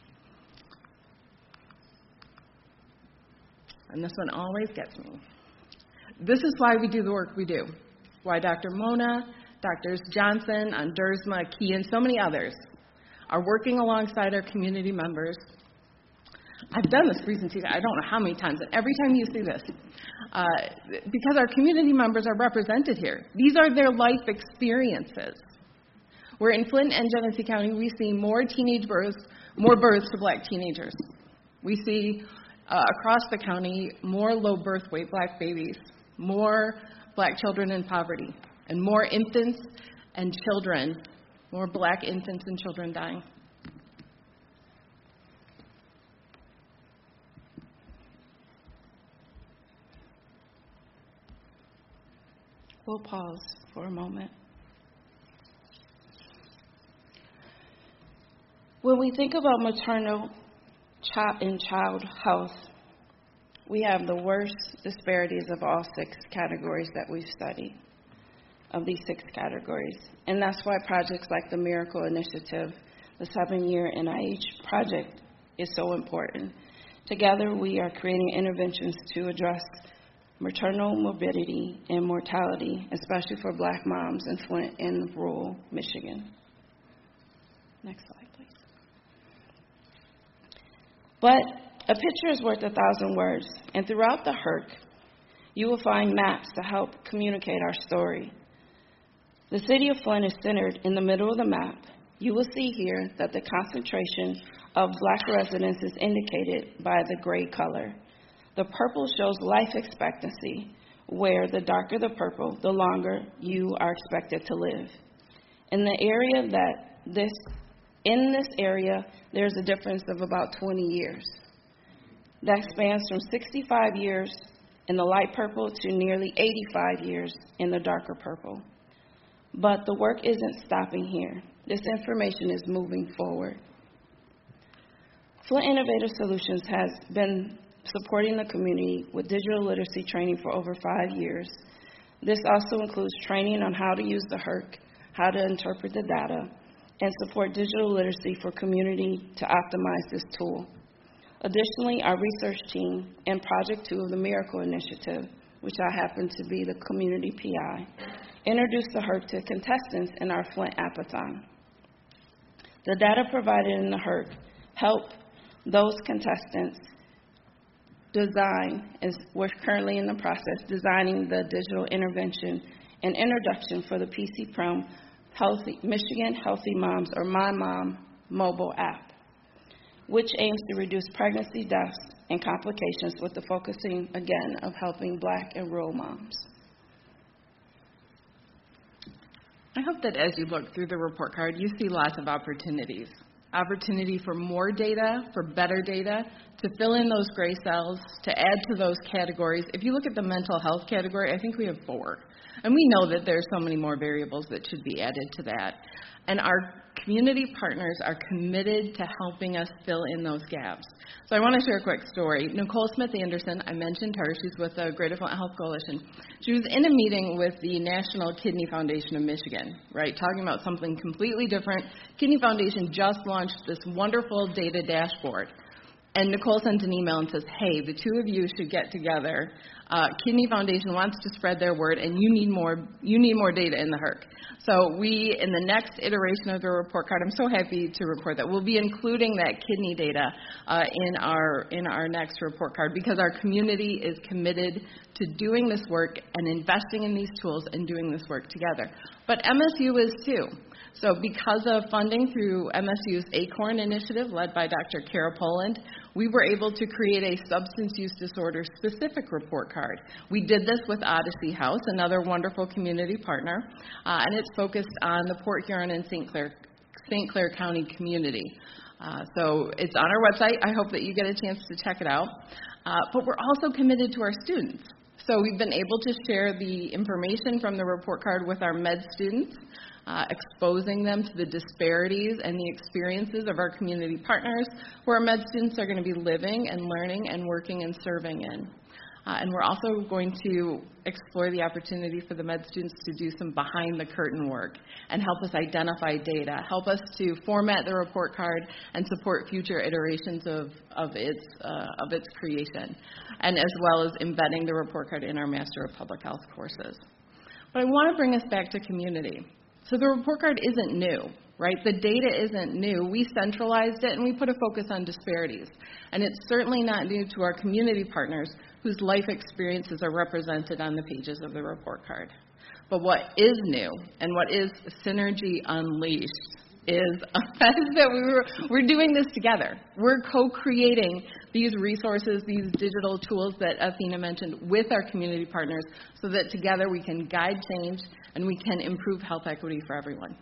And this one always gets me. This is why we do the work we do. Why Doctor Mona, Doctors Johnson, Andersma, Key, and so many others are working alongside our community members. I've done this presentation, I don't know how many times, and every time you see this, uh, because our community members are represented here. These are their life experiences. Where in Flint and Genesee County, we see more teenage births, more births to black teenagers. We see uh, across the county more low birth weight black babies, more black children in poverty, and more infants and children, more black infants and children dying. We'll pause for a moment. When we think about maternal and child health, we have the worst disparities of all six categories that we've studied, of these six categories. And that's why projects like the Miracle Initiative, the seven-year N I H project, is so important. Together, we are creating interventions to address maternal morbidity and mortality, especially for black moms in Flint and rural Michigan. Next slide, please. But a picture is worth a thousand words, and throughout the H I R C, you will find maps to help communicate our story. The city of Flint is centered in the middle of the map. You will see here that the concentration of black residents is indicated by the gray color. The purple shows life expectancy, where the darker the purple, the longer you are expected to live. In the area that this, in this area, there's a difference of about twenty years. That spans from sixty-five years in the light purple to nearly eighty-five years in the darker purple. But the work isn't stopping here. This information is moving forward. Flint Innovative Solutions has been supporting the community with digital literacy training for over five years. This also includes training on how to use the H I R C, how to interpret the data, and support digital literacy for community to optimize this tool. Additionally, our research team and Project two of the Miracle Initiative, which I happen to be the community P I, introduced the H I R C to contestants in our Flint Apathon. The data provided in the H I R C help those contestants design, as we're currently in the process, designing the digital intervention and introduction for the P C P R O M Healthy, Michigan Healthy Moms, or My Mom mobile app, which aims to reduce pregnancy deaths and complications with the focusing, again, of helping black and rural moms. I hope that as you look through the report card, you see lots of opportunities. Opportunity for more data, for better data, to fill in those gray cells, to add to those categories. If you look at the mental health category, I think we have four. And we know that there are so many more variables that should be added to that. And our community partners are committed to helping us fill in those gaps. So I want to share a quick story. Nicole Smith-Anderson, I mentioned her. She's with the Greater Flint Health Coalition. She was in a meeting with the National Kidney Foundation of Michigan, right, talking about something completely different. Kidney Foundation just launched this wonderful data dashboard. And Nicole sent an email and says, hey, the two of you should get together. Uh, Kidney Foundation wants to spread their word, and you need more you need more data in the H I R C. So we, in the next iteration of the report card, I'm so happy to report that we'll be including that kidney data uh, in our in our next report card, because our community is committed to doing this work and investing in these tools and doing this work together. But M S U is too. So because of funding through M S U's ACORN initiative led by Doctor Kara Poland, we were able to create a substance use disorder specific report card. We did this with Odyssey House, another wonderful community partner, uh, and it's focused on the Port Huron and Saint Clair, Saint Clair County community. Uh, so it's on our website. I hope that you get a chance to check it out. Uh, but we're also committed to our students. So we've been able to share the information from the report card with our med students, uh, exposing them to the disparities and the experiences of our community partners, who our med students are going to be living and learning and working and serving in. Uh, and we're also going to explore the opportunity for the med students to do some behind-the-curtain work and help us identify data, help us to format the report card and support future iterations of, of, its, uh, of its creation, and as well as embedding the report card in our Master of Public Health courses. But I want to bring us back to community. So the report card isn't new, right? The data isn't new. We centralized it and we put a focus on disparities. And it's certainly not new to our community partners whose life experiences are represented on the pages of the report card. But what is new and what is Synergy Unleashed is a fact that we were, we're doing this together. We're co-creating these resources, these digital tools that Athena mentioned with our community partners so that together we can guide change and we can improve health equity for everyone.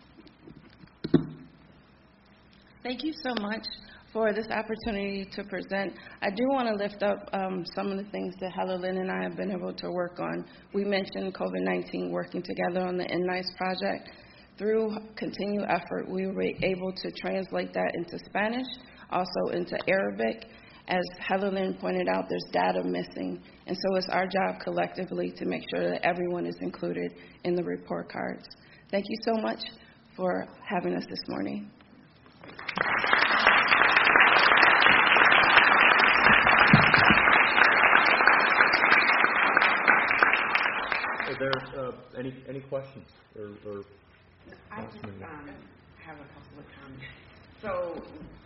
Thank you so much for this opportunity to present. I do want to lift up um, some of the things that Heather Lynn and I have been able to work on. We mentioned COVID nineteen, working together on the N NICE project. Through continued effort, we were able to translate that into Spanish, also into Arabic. As Heather Lynn pointed out, there's data missing, and so it's our job collectively to make sure that everyone is included in the report cards. Thank you so much for having us this morning. Are there uh, any any questions? Or, or I just um, have a couple of comments. So,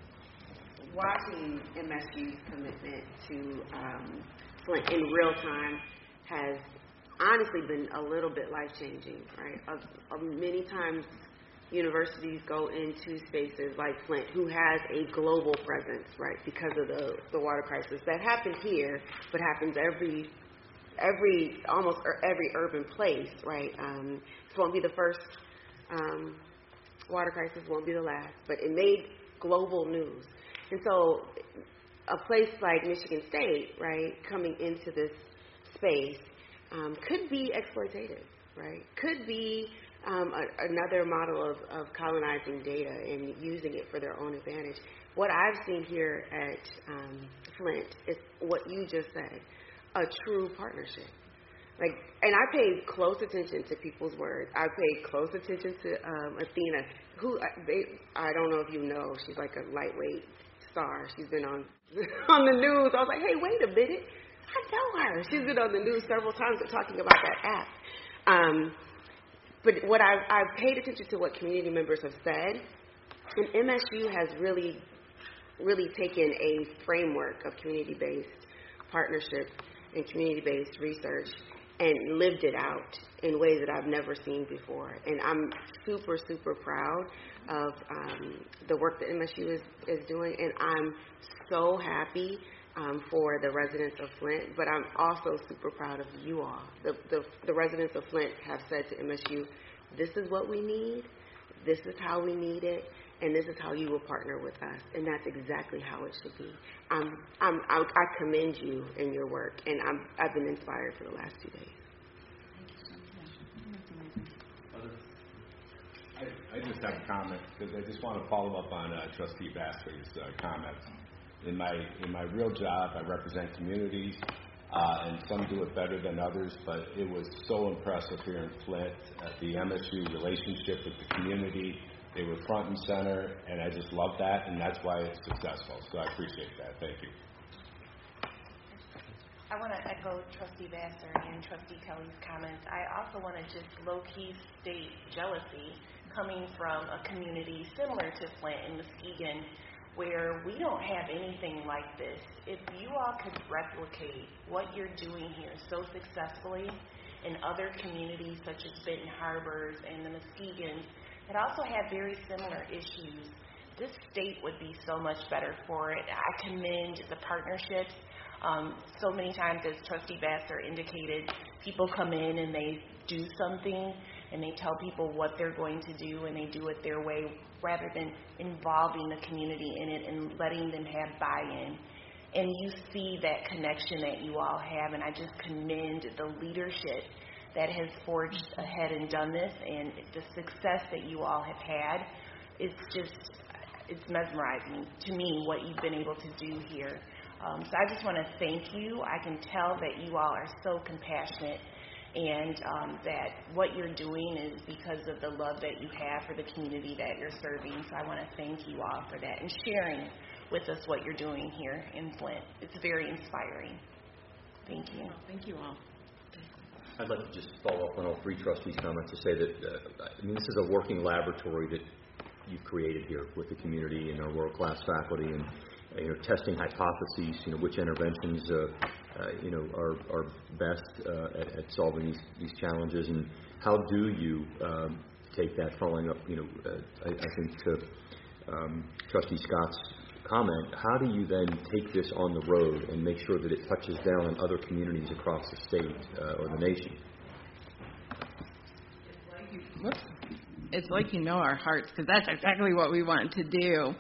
watching M S U's commitment to um, Flint in real time has honestly been a little bit life-changing, right? Of, of many times universities go into spaces like Flint, who has a global presence, right, because of the, the water crisis that happens here, but happens every, every almost every urban place, right? Um, this won't be the first um, water crisis, won't be the last, but it made global news. And so a place like Michigan State, right, coming into this space um, could be exploitative, right? Could be um, a, another model of, of colonizing data and using it for their own advantage. What I've seen here at um, Flint is what you just said, a true partnership. Like, and I paid close attention to people's words. I paid close attention to um, Athena, who they, I don't know if you know, she's like a lightweight star. She's been on on the news. I was like, hey, wait a minute. I know her. She's been on the news several times talking about that app. Um, but what I've, I've paid attention to what community members have said, and M S U has really, really taken a framework of community-based partnership and community-based research and lived it out in ways that I've never seen before. And I'm super, super proud of um, the work that M S U is, is doing, and I'm so happy um, for the residents of Flint, but I'm also super proud of you all. The, the, the residents of Flint have said to M S U, this is what we need, this is how we need it, and this is how you will partner with us, and that's exactly how it should be. Um, I'm, I, I commend you in your work, and I'm, I've been inspired for the last two days. I, I just have a comment because I just want to follow up on uh, Trustee Vassar's uh, comments. In my in my real job, I represent communities, uh, and some do it better than others. But it was so impressive here in Flint, uh, the M S U relationship with the community. They were front and center, and I just love that, and that's why it's successful. So I appreciate that. Thank you. I want to echo Trustee Vassar and Trustee Kelly's comments. I also want to just low-key state jealousy coming from a community similar to Flint and Muskegon, where we don't have anything like this. If you all could replicate what you're doing here so successfully in other communities such as Benton Harbors and the Muskegons that also have very similar issues, this state would be so much better for it. I commend the partnerships. Um, so many times, as Trustee Vassar indicated, people come in and they do something and they tell people what they're going to do and they do it their way rather than involving the community in it and letting them have buy-in. And you see that connection that you all have, and I just commend the leadership that has forged ahead and done this, and the success that you all have had. It's just, it's mesmerizing to me what you've been able to do here. Um, so I just want to thank you. I can tell that you all are so compassionate, and um, that what you're doing is because of the love that you have for the community that you're serving. So I want to thank you all for that and sharing with us what you're doing here in Flint. It's very inspiring. Thank you. Thank you all. I'd like to just follow up on all three trustees' comments to say that, uh, I mean, this is a working laboratory that you've created here with the community and our world-class faculty, and uh, you know, testing hypotheses, you know, which interventions, uh, uh, you know, are, are best uh, at, at solving these, these challenges, and how do you um, take that, following up, you know, uh, I, I think to um, Trustee Scott's comment, how do you then take this on the road and make sure that it touches down on other communities across the state uh, or the nation? Whoops. It's like you know our hearts, because that's exactly what we want to do.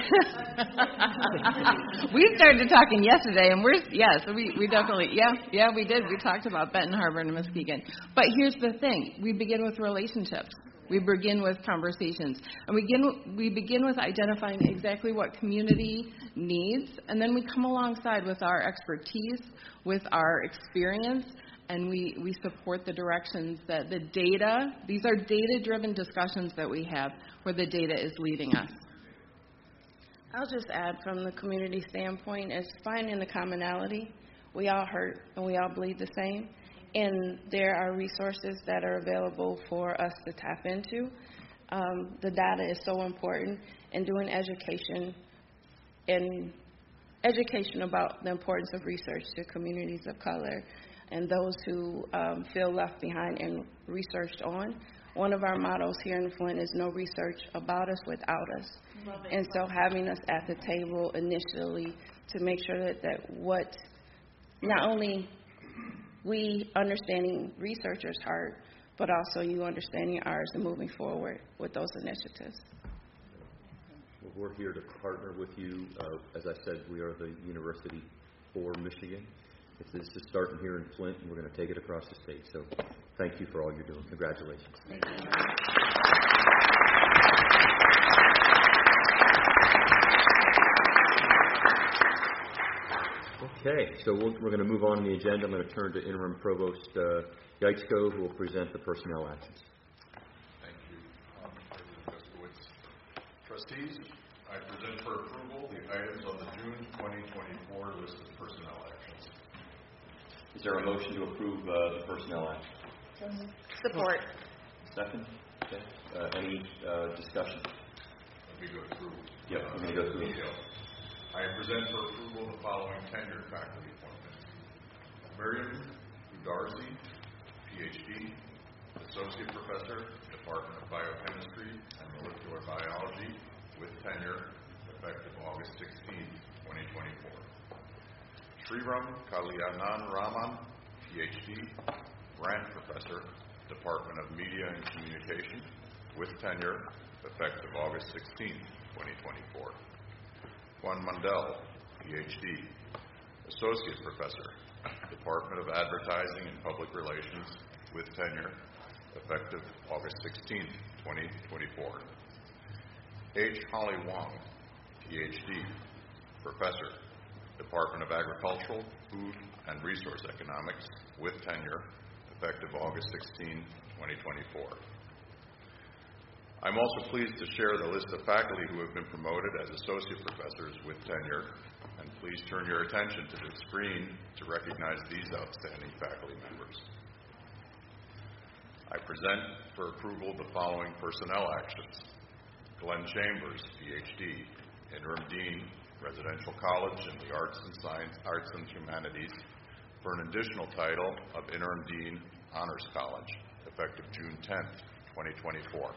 We started talking yesterday, and we're, yeah, so we, we definitely, yeah, yeah, we did. We talked about Benton Harbor and Muskegon. But here's the thing. We begin with relationships. We begin with conversations. And we begin, we begin with identifying exactly what community needs, and then we come alongside with our expertise, with our experience, and we, we support the directions that the data, these are data-driven discussions that we have where the data is leading us. I'll just add from the community standpoint is finding the commonality. We all hurt and we all bleed the same. And there are resources that are available for us to tap into. Um, the data is so important, and doing education and education about the importance of research to communities of color and those who um, feel left behind and researched on. One of our mottos here in Flint is no research about us without us. And so having us at the table initially to make sure that, that what not only we understanding researchers' heart, but also you understanding ours and moving forward with those initiatives. Well, we're here to partner with you. Uh, as I said, we are the university for Michigan. It's, this is starting here in Flint, and we're going to take it across the state. So thank you for all you're doing. Congratulations. Thank you. Okay, so we'll, we're going to move on to the agenda. I'm going to turn to Interim Provost uh, Yatsko, who will present the personnel actions. Thank you, um, President Guskowitz. Trustees, I present for approval the items on the June twenty twenty-four list of personnel actions. Is there a motion to approve uh, the personnel action? Support. Second? Okay. Uh, any uh, discussion? Let me go through. Yep, uh, we're going to go through. detail. I present for approval the following tenured faculty appointments. Miriam Udarzi, P H D, Associate Professor, Department of Biochemistry and Molecular Biology, with tenure effective August sixteenth, twenty twenty-four. Sriram Kalyanan Raman, P H D, Grant Professor, Department of Media and Communication, with tenure effective August sixteenth, twenty twenty-four. Juan Mundell, P H D, Associate Professor, Department of Advertising and Public Relations, with tenure effective August sixteenth, twenty twenty-four. H. Holly Wong, P H D, Professor, Department of Agricultural, Food, and Resource Economics, with tenure effective August sixteenth, twenty twenty-four. I'm also pleased to share the list of faculty who have been promoted as associate professors with tenure, and please turn your attention to the screen to recognize these outstanding faculty members. I present for approval the following personnel actions. Glenn Chambers, P H D, Interim Dean, Residential College in the Arts and Science, Arts and Humanities, for an additional title of Interim Dean, Honors College, effective June tenth, twenty twenty-four.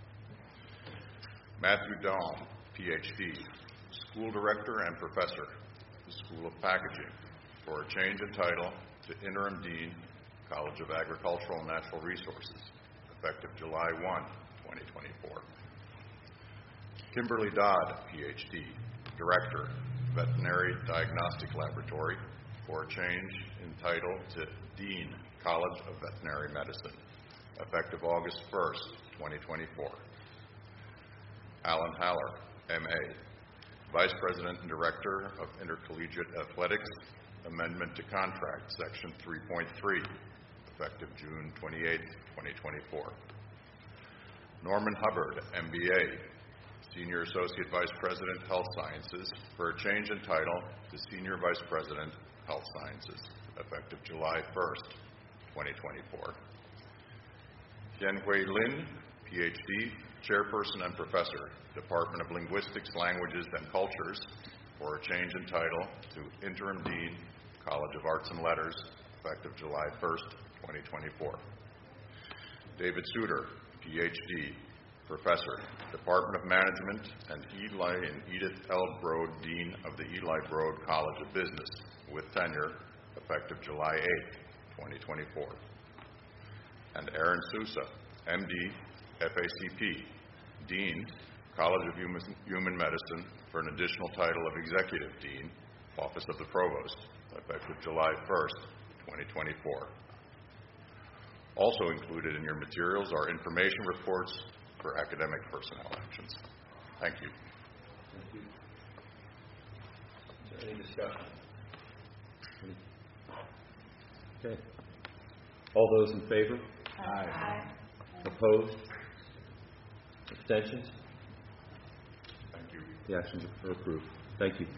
Matthew Dahm, P H D, School Director and Professor, School of Packaging, for a change in title to Interim Dean, College of Agricultural and Natural Resources, effective July first, twenty twenty-four. Kimberly Dodd, P H D, Director, Veterinary Diagnostic Laboratory, for a change in title to Dean, College of Veterinary Medicine, effective August first, twenty twenty-four. Alan Haller, M A, Vice President and Director of Intercollegiate Athletics, amendment to contract, Section three point three, effective June twenty-eighth, twenty twenty-four. Norman Hubbard, M B A, Senior Associate Vice President, Health Sciences, for a change in title to Senior Vice President, Health Sciences, effective July first, twenty twenty-four. Jianhui Lin, P H D, Chairperson and Professor, Department of Linguistics, Languages, and Cultures, for a change in title to Interim Dean, College of Arts and Letters, effective July first, twenty twenty-four. David Suter, P H D, Professor, Department of Management, and Eli and Edith L. Broad, Dean of the Eli Broad College of Business, with tenure, effective July eighth, twenty twenty-four. And Aaron Sousa, M D, F A C P, Dean, College of Human, Human Medicine, for an additional title of Executive Dean, Office of the Provost, effective July first, twenty twenty-four. Also included in your materials are information reports for academic personnel actions. Thank you. Thank you. Is there any discussion? Okay. All those in favor? Aye. Aye. Opposed? Abstentions? Thank you. The actions are approved. Thank you.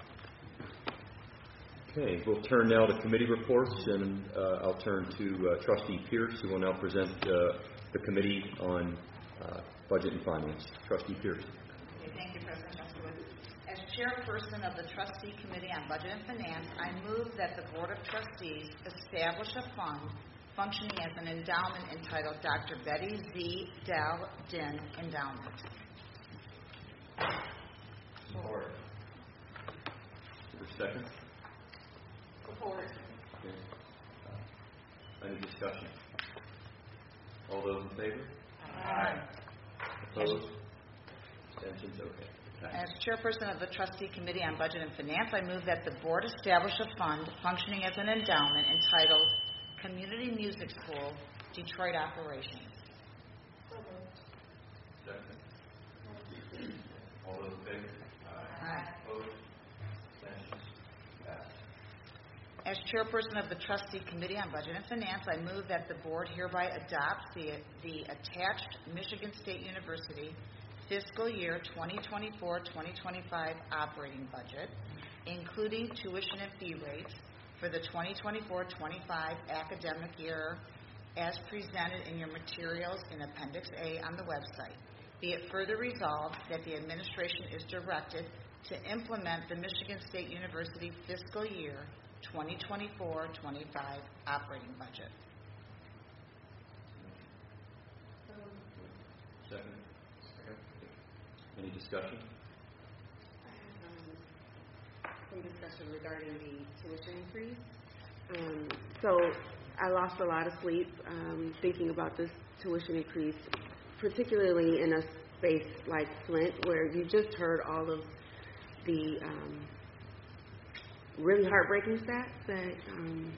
Okay, we'll turn now to committee reports, and uh, I'll turn to uh, Trustee Pierce, who will now present uh, the Committee on uh, Budget and Finance. Trustee Pierce. Okay, thank you, President Guskowitz. As chairperson of the Trustee Committee on Budget and Finance, I move that the Board of Trustees establish a fund functioning as an endowment entitled Doctor Betty Z. Dell Din Endowment. Support. Second. Support. Okay. Uh, any discussion? All those in favor? Aye. Opposed? Abstentions? Okay. As chairperson of the Trustee Committee on Budget and Finance, I move that the Board establish a fund functioning as an endowment entitled Community Music School, Detroit Operations. Second. All those in favor? Aye. Opposed? Abstentions? Passed. As chairperson of the Trustee Committee on Budget and Finance, I move that the Board hereby adopts the, the attached Michigan State University fiscal year twenty twenty-four twenty twenty-five operating budget, including tuition and fee rates for the twenty twenty-four twenty-five academic year as presented in your materials in Appendix A on the website. Be it further resolved that the administration is directed to implement the Michigan State University fiscal year twenty twenty-four twenty-five operating budget. Second. Any discussion? Um, some discussion regarding the tuition increase. Um, so I lost a lot of sleep um, thinking about this tuition increase, particularly in a space like Flint, where you just heard all of the um, really heartbreaking stats that um,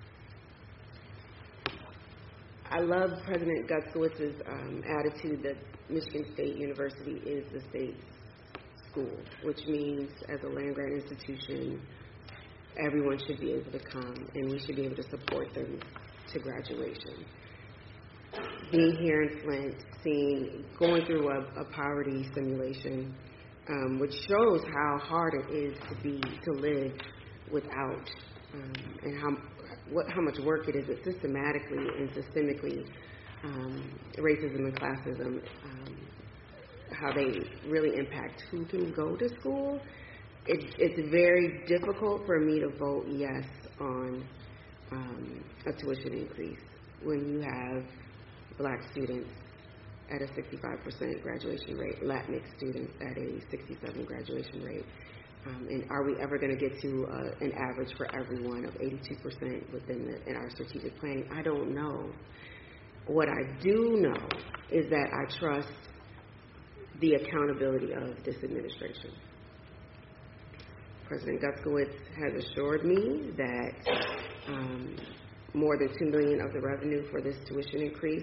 I love President Guskowitz's um, attitude that Michigan State University is the state school, which means as a land-grant institution, everyone should be able to come and we should be able to support them to graduation. Being here in Flint, seeing, going through a, a poverty simulation, um, which shows how hard it is to be, to live without, um, and how what how much work it is that systematically and systemically um, racism and classism, um, how they really impact who can go to school. It, it's very difficult for me to vote yes on um, a tuition increase when you have black students at a sixty-five percent graduation rate, Latinx students at a sixty-seven graduation rate. Um, and are we ever going to get to uh, an average for everyone of eighty-two percent within the, in our strategic planning? I don't know. What I do know is that I trust the accountability of this administration. President Guskowitz has assured me that um, more than two million dollars of the revenue for this tuition increase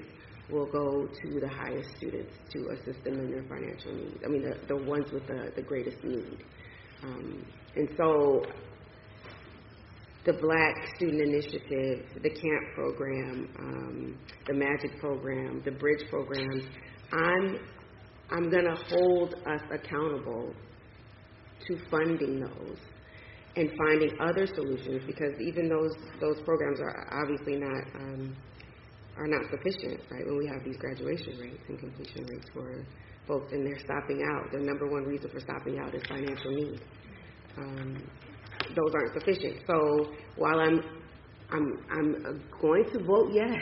will go to the highest students to assist them in their financial needs. I mean, the, the ones with the, the greatest need. Um, and so the Black Student Initiative, the CAMP program, um, the MAGIC program, the Bridge programs, I'm, I'm going to hold us accountable to funding those and finding other solutions, because even those those programs are obviously not um, are not sufficient, right? When we have these graduation rates and completion rates for folks, and they're stopping out. The number one reason for stopping out is financial need. Um, those aren't sufficient. So while I'm I'm I'm going to vote yes,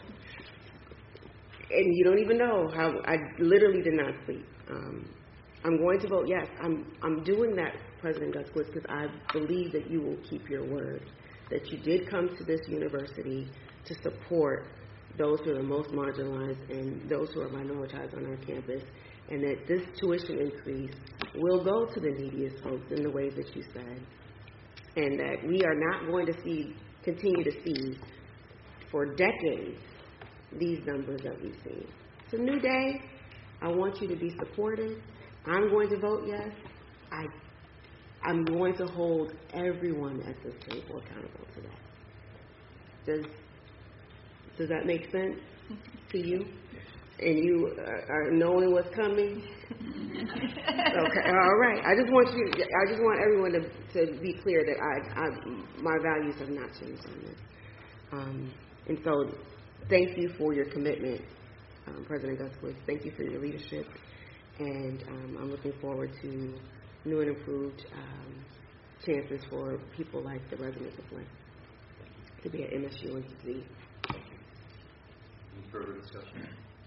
and you don't even know how I literally did not sleep. Um, I'm going to vote yes. I'm I'm doing that, President Guskiewicz, because I believe that you will keep your word, that you did come to this university to support those who are the most marginalized and those who are minoritized on our campus, and that this tuition increase will go to the neediest folks in the ways that you said, and that we are not going to see, continue to see for decades these numbers that we've seen. It's a new day. I want you to be supportive. I'm going to vote yes. I, I'm going to hold everyone at this table accountable to that. Does Does that make sense to you? And you are, are knowing what's coming? Okay, all right. I just want you. I just want everyone to, to be clear that I, I, my values have not changed on this. Um, and so, thank you for your commitment, um, President Guskiewicz. Thank you for your leadership, and um, I'm looking forward to new and improved um, chances for people like the residents of Flint to be at M S U and succeed. Any further discussion?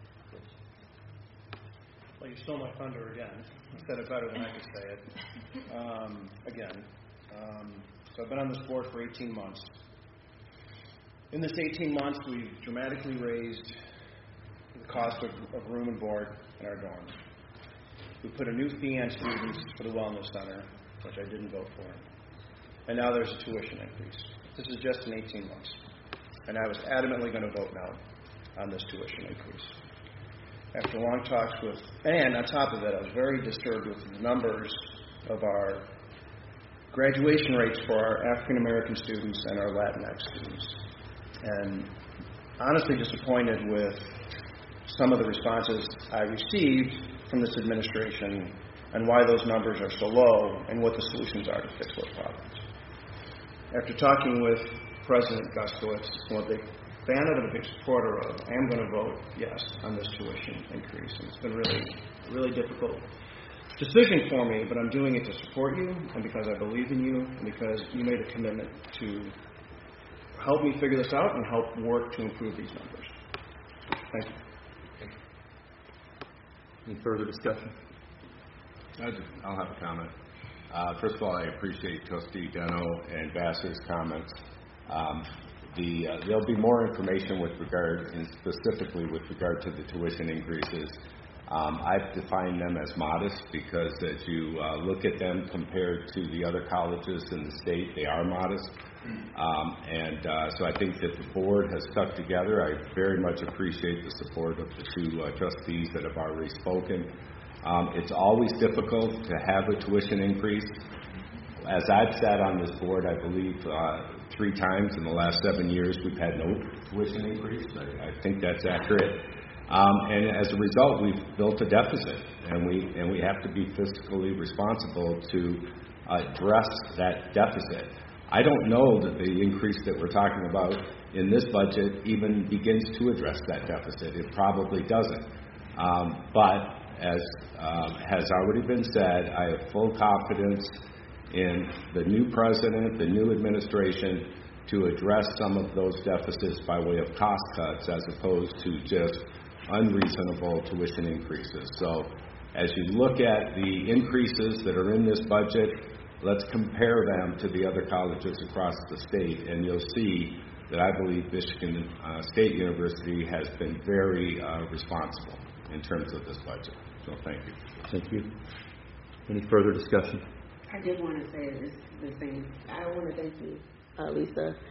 Well, you stole my thunder again. You said it better than I could say it. Um, again, um, so I've been on this board for eighteen months. In this eighteen months, we've dramatically raised the cost of, of room and board in our dorms. We put a new fee on students for the Wellness Center, which I didn't vote for. And now there's a tuition increase. This is just in eighteen months. And I was adamantly going to vote no on this tuition increase. After long talks with, and on top of that, I was very disturbed with the numbers of our graduation rates for our African American students and our Latinx students. And honestly disappointed with some of the responses I received from this administration and why those numbers are so low and what the solutions are to fix those problems. After talking with President Guskiewicz, what they fan of a big supporter of, I am going to vote yes on this tuition increase. And it's been really, really difficult decision for me, but I'm doing it to support you and because I believe in you and because you made a commitment to help me figure this out and help work to improve these numbers. Thank you. Any further discussion? I just, I'll have a comment. Uh, first of all, I appreciate Trustee Deno and Vassar's comments. Um, The, uh, there'll be more information with regard, and specifically with regard to the tuition increases. Um, I've defined them as modest because as you uh, look at them compared to the other colleges in the state, they are modest. Um, and uh, so I think that the board has stuck together. I very much appreciate the support of the two uh, trustees that have already spoken. Um, it's always difficult to have a tuition increase. As I've sat on this board, I believe uh, three times in the last seven years we've had no tuition increase. I, I think that's accurate. Um, and as a result, we've built a deficit, and we and we have to be fiscally responsible to address that deficit. I don't know that the increase that we're talking about in this budget even begins to address that deficit. It probably doesn't. Um, but as um, has already been said, I have full confidence in the new president, the new administration, to address some of those deficits by way of cost cuts as opposed to just unreasonable tuition increases. So as you look at the increases that are in this budget, let's compare them to the other colleges across the state, and you'll see that I believe Michigan uh, State University has been very uh, responsible in terms of this budget. So thank you. Thank you. Any further discussion? I did want to say this, the same. I want to thank you, uh, Lisa,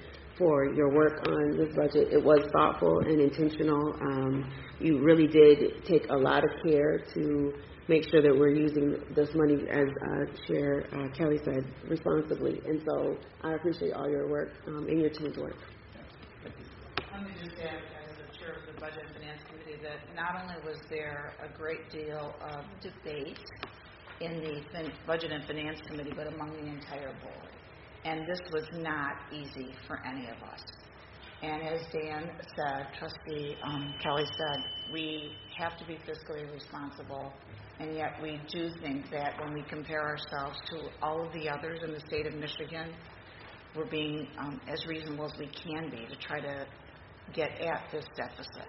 for your work on this budget. It was thoughtful and intentional. Um, you really did take a lot of care to make sure that we're using this money, as uh, Chair uh, Kelly said, responsibly. And so I appreciate all your work um, and your team's work. Let me just add, as the chair of the Budget and Finance Committee, that not only was there a great deal of debate in the fin- Budget and Finance Committee, but among the entire board. And this was not easy for any of us. And as Dan said, Trustee um, Kelly said, we have to be fiscally responsible, and yet we do think that when we compare ourselves to all of the others in the state of Michigan, we're being um, as reasonable as we can be to try to get at this deficit.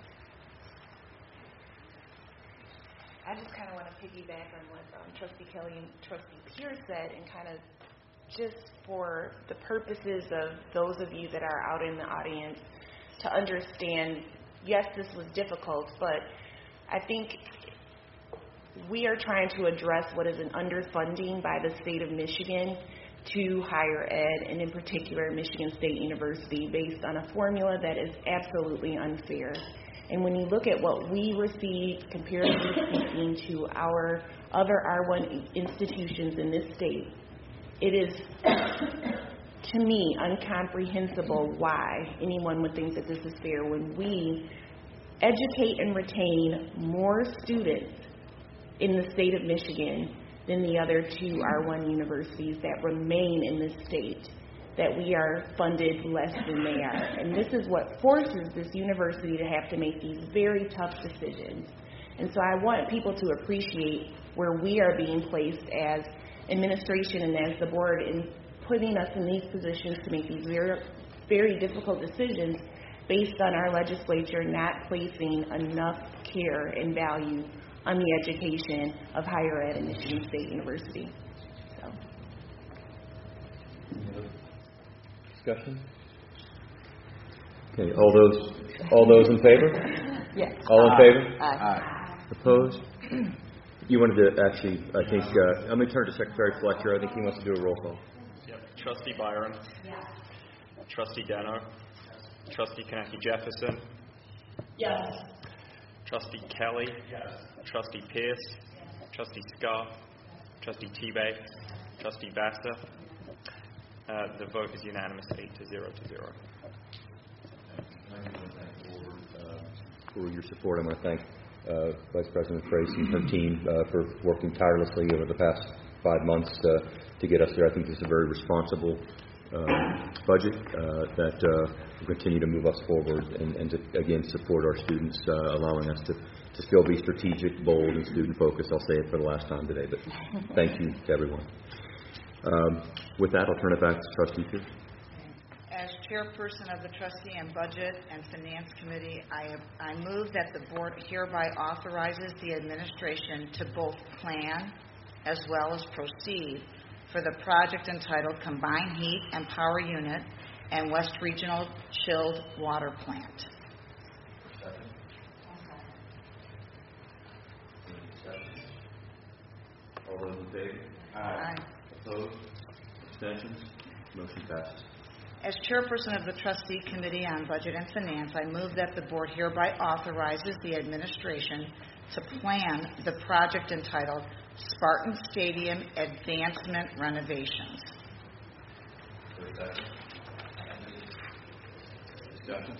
I just kind of want to piggyback on what um, Trustee Kelly and Trustee Pierce said, and kind of just for the purposes of those of you that are out in the audience to understand, yes, this was difficult, but I think we are trying to address what is an underfunding by the state of Michigan to higher ed, and in particular Michigan State University, based on a formula that is absolutely unfair. And when you look at what we receive, comparatively speaking, to our other R one institutions in this state, it is, to me, incomprehensible why anyone would think that this is fair when we educate and retain more students in the state of Michigan than the other two R one universities that remain in this state, that we are funded less than they are. And this is what forces this university to have to make these very tough decisions. And so I want people to appreciate where we are being placed as administration and as the board in putting us in these positions to make these very, very difficult decisions based on our legislature not placing enough care and value on the education of higher ed in Michigan State University. So. Discussion? Okay, all those, all those in favor? Yes. All in favor? Aye. Aye. Opposed? You wanted to actually, I think, uh, I'm going to turn to Secretary Fletcher. I think he wants to do a roll call. Yep. Trustee Byron. Yes. Trustee Deno. Yes. Trustee Kaneki Jefferson. Yes. Trustee Kelly. Yes. Trustee Pierce. Yes. Trustee Scott. Trustee Tebay. Trustee Vassar. Uh, the vote is unanimous, eight to zero to zero. For your support, I want to thank uh, Vice President Tracy and her team uh, for working tirelessly over the past five months uh, to get us there. I think this is a very responsible uh, budget uh, that uh, will continue to move us forward and, and to, again, support our students, uh, allowing us to, to still be strategic, bold, and student-focused. I'll say it for the last time today, but thank you to everyone. Um, with that, I'll turn it back to Trustee Pierce. As chairperson of the Trustee and Budget and Finance Committee, I, I move that the board hereby authorizes the administration to both plan as well as proceed for the project entitled Combined Heat and Power Unit and West Regional Chilled Water Plant. All those in favor? Aye. Opposed? Abstentions? Motion passes. As chairperson of the Trustee Committee on Budget and Finance, I move that the board hereby authorizes the administration to plan the project entitled Spartan Stadium Advancement Renovations. Discussion?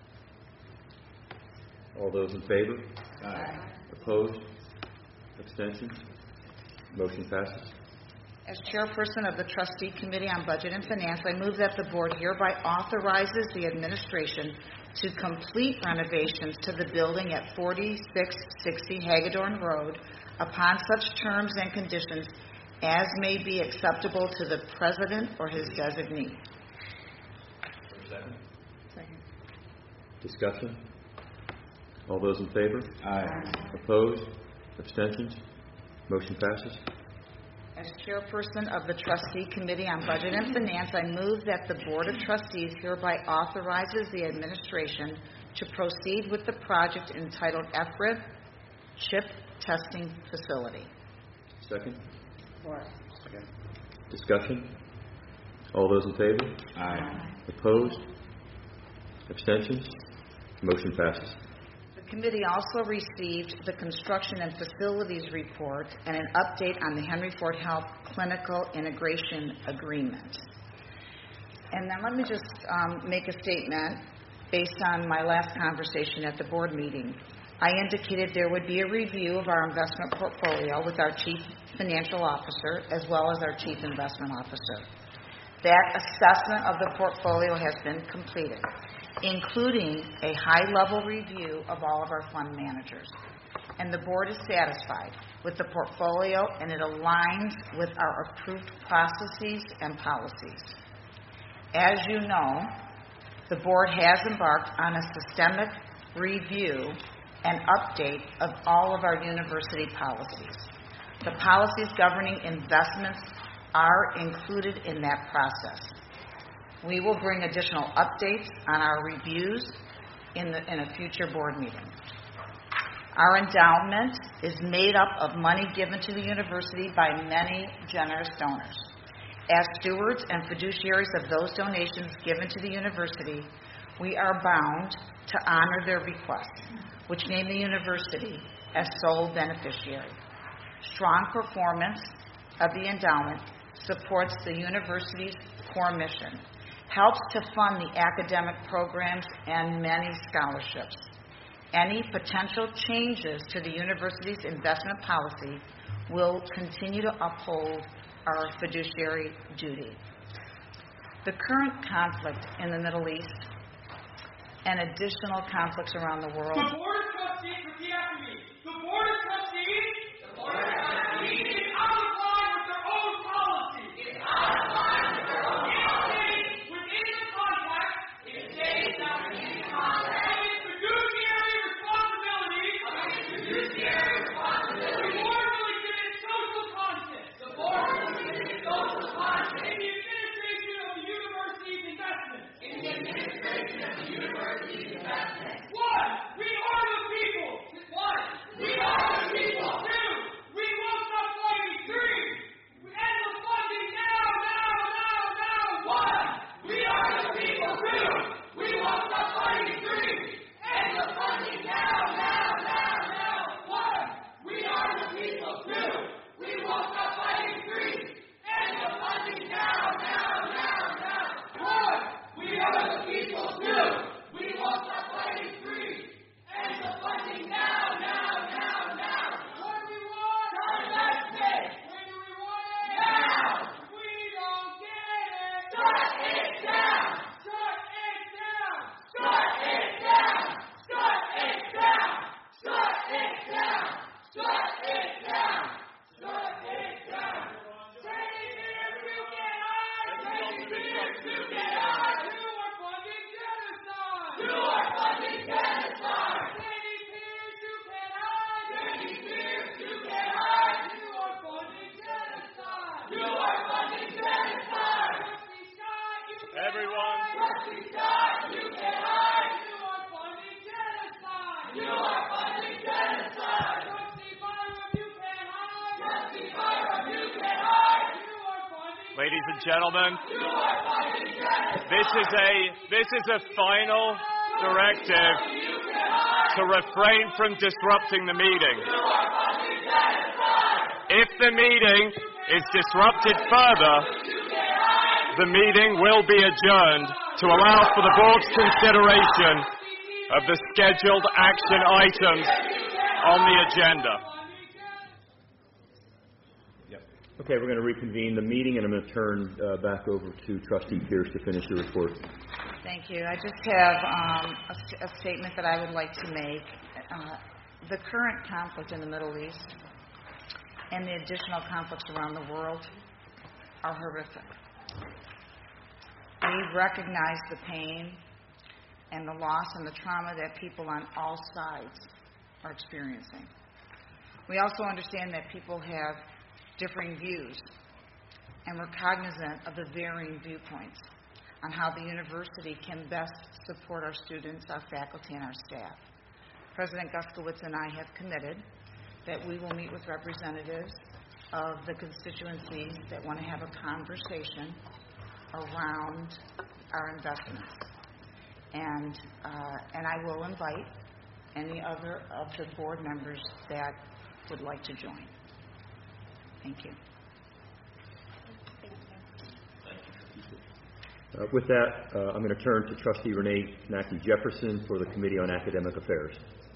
All those in favor? Aye. Opposed? Abstentions? Motion passes. As chairperson of the Trustee Committee on Budget and Finance, I move that the board hereby authorizes the administration to complete renovations to the building at forty-six sixty Hagedorn Road upon such terms and conditions as may be acceptable to the President or his designee. Second. Second. Discussion? All those in favor? Aye. Opposed? Abstentions? Motion passes. As chairperson of the Trustee Committee on Budget and Finance, I move that the Board of Trustees hereby authorizes the administration to proceed with the project entitled F R I B Chip Testing Facility. Second. Four. Second. Discussion? All those in favor? Aye. Opposed? Abstentions? Motion passes. The committee also received the construction and facilities report and an update on the Henry Ford Health Clinical Integration Agreement. And then let me just um, make a statement based on my last conversation at the board meeting. I indicated there would be a review of our investment portfolio with our Chief Financial Officer as well as our Chief Investment Officer. That assessment of the portfolio has been completed, including a high-level review of all of our fund managers. And the board is satisfied with the portfolio, and it aligns with our approved processes and policies. As you know, the board has embarked on a systemic review and update of all of our university policies. The policies governing investments are included in that process. We will bring additional updates on our reviews in, the, in a future board meeting. Our endowment is made up of money given to the university by many generous donors. As stewards and fiduciaries of those donations given to the university, we are bound to honor their requests, which name the university as sole beneficiary. Strong performance of the endowment supports the university's core mission, helps to fund the academic programs and many scholarships. Any potential changes to the university's investment policy will continue to uphold our fiduciary duty. The current conflict in the Middle East and additional conflicts around the world. The Board of Trustees, repeat after me. The Board of Trustees, the Board of Trustees is out of line with their own policy. It's out of line with their own policy. It stays within the contract. It stays within the contract. Of its fiduciary responsibility. Of its fiduciary responsibility. The Board will exhibit social conscience. The Board will exhibit social conscience. In the administration of the university's investments. In the administration of the university's investments. One, we are the people. One, we are the people. Two, we won't stop fighting. Three, we end the funding now, now, now, now. One, we are the people. Two, we won't stop fighting. Three, end the funding now, now, now, now. One, we are the people. Two, we won't stop fighting. Three, end the funding now, now, now, now. One, we are the people. Two, we won't stop fighting. Three, end the funding now, now, now, now. What do we want? Divestment. When do we want it? Now. We don't get it. Shut it down. Shut it down. Shut it down. Shut it down. Shut it down. Shut it down. Shut it down. Training peers to get high. Training peers to get high. You are funding genocide. You are funding genocide. Training peers to get high. Training peers to get high. You are funding genocide. You are funding genocide. Trustee Scott, you get Everyone. high. Trustee Scott, you get high. You are funding genocide. You are funding genocide. Trustee Byram, you get high. Trustee Byram, you get high. You are funding Ladies and gentlemen, You are funding genocide. this is a this is a final directive to refrain from disrupting the meeting. If the meeting is disrupted further, the meeting will be adjourned to allow for the board's consideration of the scheduled action items on the agenda. Okay, we're going to reconvene the meeting, and I'm going to turn uh, back over to Trustee Pierce to finish the report. Thank you. I just have um, a, st- a statement that I would like to make. Uh, the current conflict in the Middle East and the additional conflicts around the world are horrific. We recognize the pain and the loss and the trauma that people on all sides are experiencing. We also understand that people have differing views, and we're cognizant of the varying viewpoints on how the university can best support our students, our faculty, and our staff. President Guskowitz and I have committed that we will meet with representatives of the constituencies that want to have a conversation around our investments. and uh, and I will invite any other of the board members that would like to join. Thank you. Uh, with that, uh, I'm going to turn to Trustee Renee Knacke Jefferson for the Committee on Academic Affairs.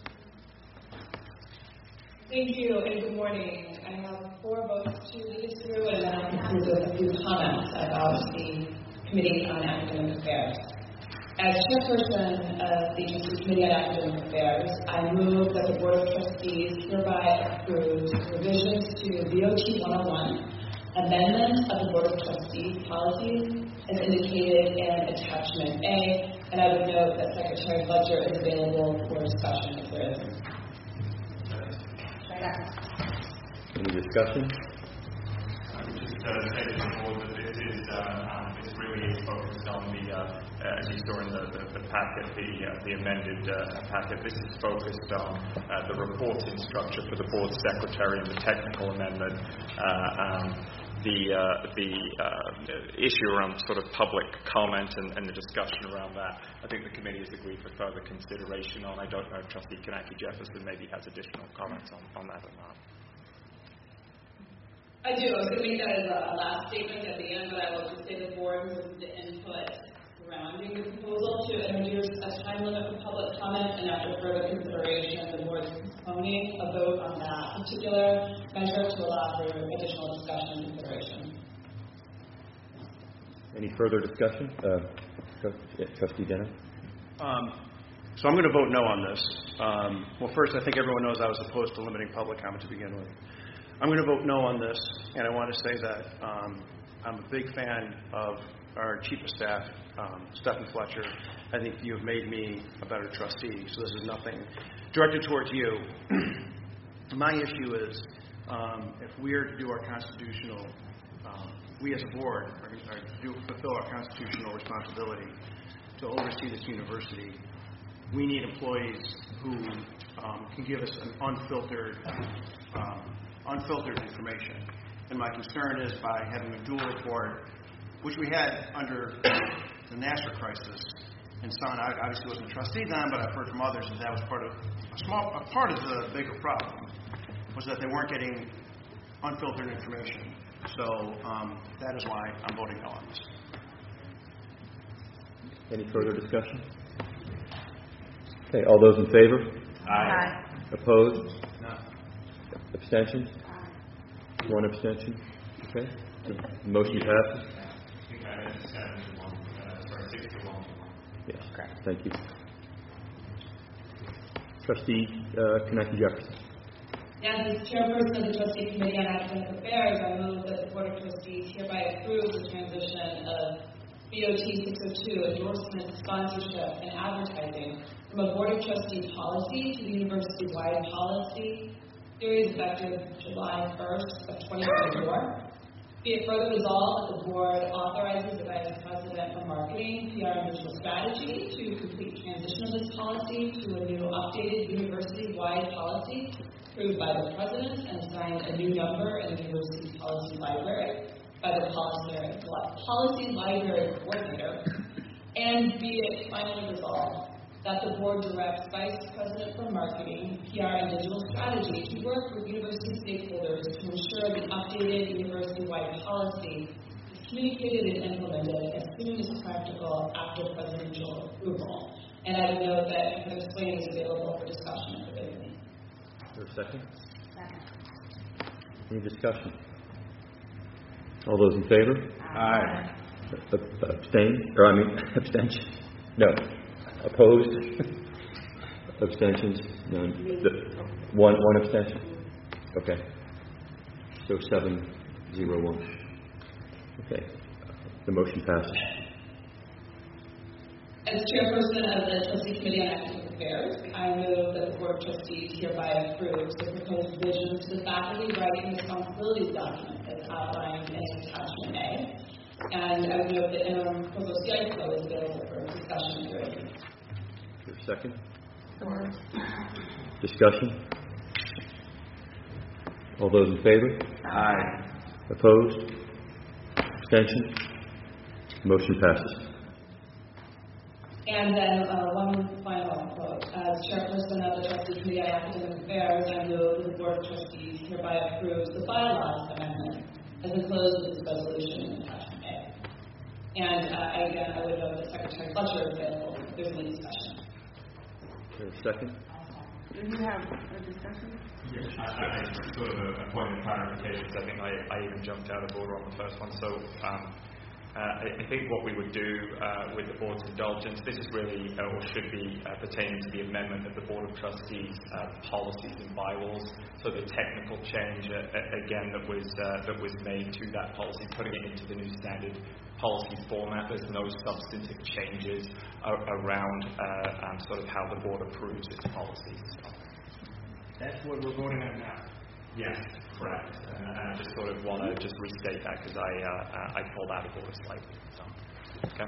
Thank you and good morning. I have four votes to lead us through, and then I'll conclude with a few comments about the Committee on Academic Affairs. As chairperson of the Trustee Committee on Academic Affairs, I move that the Board of Trustees hereby approves revisions to B O T one oh one, amendment of the Board of Trustees policies as indicated in Attachment A, and I would note that Secretary Fletcher is available for discussion if there is. Any discussion? I would just uh, say to the board that this is uh, um, this really is focused on the, uh, uh, as you saw in the, the, the packet, the, uh, the amended uh, packet, this is focused on uh, the reporting structure for the board secretary and the technical amendment. Uh, um, the uh, the uh, issue around sort of public comment and, and the discussion around that, I think the committee has agreed for further consideration on. I don't know if Trustee Knacke Jefferson maybe has additional comments on, on that or not. I do. I was going to make that as a last statement at the end, but I will just say the board was the input surrounding the proposal to introduce a time limit for public comment, and after further consideration, the board is postponing a vote on that particular measure to allow for additional discussion and consideration. Any further discussion? Uh, Trustee Denham? Um, so I'm going to vote no on this. Um, well, first, I think everyone knows I was opposed to limiting public comment to begin with. I'm going to vote no on this, and I want to say that um, I'm a big fan of our Chief of Staff, um, Stephen Fletcher. I think you have made me a better trustee, so this is nothing directed towards you. My issue is um, if we are to do our constitutional, um, we as a board are, are to do, fulfill our constitutional responsibility to oversee this university, we need employees who um, can give us an unfiltered um, unfiltered information. And my concern is by having a dual report, which we had under the Nassar crisis, and Son, I obviously wasn't a trustee then, but I've heard from others that that was part of a small a part of the bigger problem, was that they weren't getting unfiltered information. So um, that is why I'm voting no on this. Any further discussion? Okay, all those in favor? Aye. Opposed? No. Abstentions? One abstention. Okay. The motion passes. Yes. Thank you. Trustee uh, Knacke Jefferson. As the chairperson of the Trustee Committee on Academic Affairs, I move that the Board of Trustees hereby approve the transition of B O T six oh two, endorsement, sponsorship, and advertising from a Board of Trustees policy to the university-wide policy. Series effective July first of twenty twenty-four. Be it further resolved that the board authorizes the Vice President for Marketing, P R, and Digital Strategy to complete transition of this policy to a new updated university-wide policy approved by the President and assigned a new number in the University Policy Library by the Policy, policy Library Coordinator. And be it finally resolved that the board directs Vice President for Marketing, P R, and Digital Strategy to work with university stakeholders to ensure the updated university-wide policy is communicated and implemented as soon as practical after presidential approval. And I would note that Heather Swain is available for discussion at the beginning. Is there a second? Second. Any discussion? All those in favor? Aye. Abstain? Or I mean, abstention? No. Opposed? Abstentions? None. The, one, one abstention? Okay. So seven, zero, one. Okay. The motion passes. As chairperson of the Trustee Committee on Academic Affairs, I move that the Board of Trustees hereby approves the proposed revisions to the faculty writing responsibilities document as outlined in Attachment A. And I would note that interim Provost Geisler is available for discussion during. Your second? Or discussion? All those in favor? Aye. Opposed? Abstention? Motion passes. And then uh, one final quote. As chairperson of the Trustee Committee on Academic Affairs, I move that the Board of Trustees hereby approves the bylaws amendment as enclosed in this resolution in attachment A. And uh, again, I would note that Secretary Fletcher is available if there's any discussion. Is there a second? Do you have a discussion? Yes, I, I, sort of a, a point of clarification. I think I, I even jumped out of order on the first one. So um, uh, I, I think what we would do uh, with the board's indulgence, this is really uh, or should be uh, pertaining to the amendment of the Board of Trustees uh, policies and bylaws. So the technical change uh, again that was uh, that was made to that policy, putting it into the new standard policy format. There's no substantive changes uh, around uh, um, sort of how the board approves its policies. That's what we're voting on now. Yes, correct. And, and I just sort of want to just restate that because I uh, uh, I pulled out of order slightly. So, okay.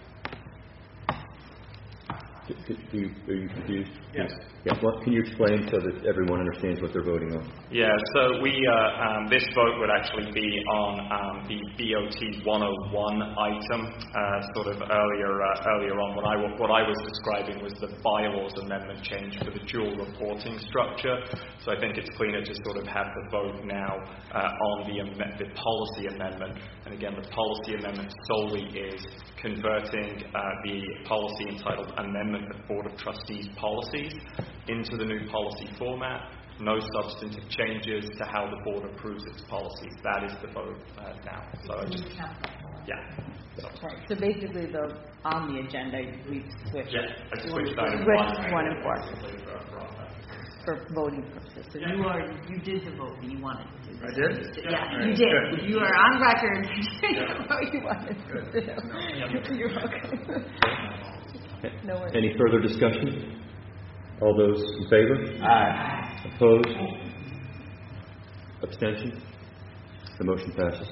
Do, do you, are you confused? Yes. Yeah. Well, can you explain so that everyone understands what they're voting on? Yeah. So we uh, um, this vote would actually be on um, the B O T one oh one item. Uh, sort of earlier uh, earlier on, what I what I was describing was the bylaws amendment change for the dual reporting structure. So I think it's cleaner to sort of have the vote now uh, on the am- the policy amendment. And again, the policy amendment solely is converting uh, the policy entitled Amendment of Board of Trustees Policies into the new policy format. No substantive changes to how the board approves its policies. That is the vote uh, now. So I just, yeah. So. Right. So basically, the on the agenda we've switched. Yeah, I switched item switched one, one and four for, for voting purposes. So yeah. you are you did the vote that you wanted to do. I did? Yeah, yeah. you Right. did. Good. You are on record. Yeah. What you wanted to do. No. You're welcome. No worries. Any further discussion? All those in favor? Aye. Opposed? Abstention? The motion passes.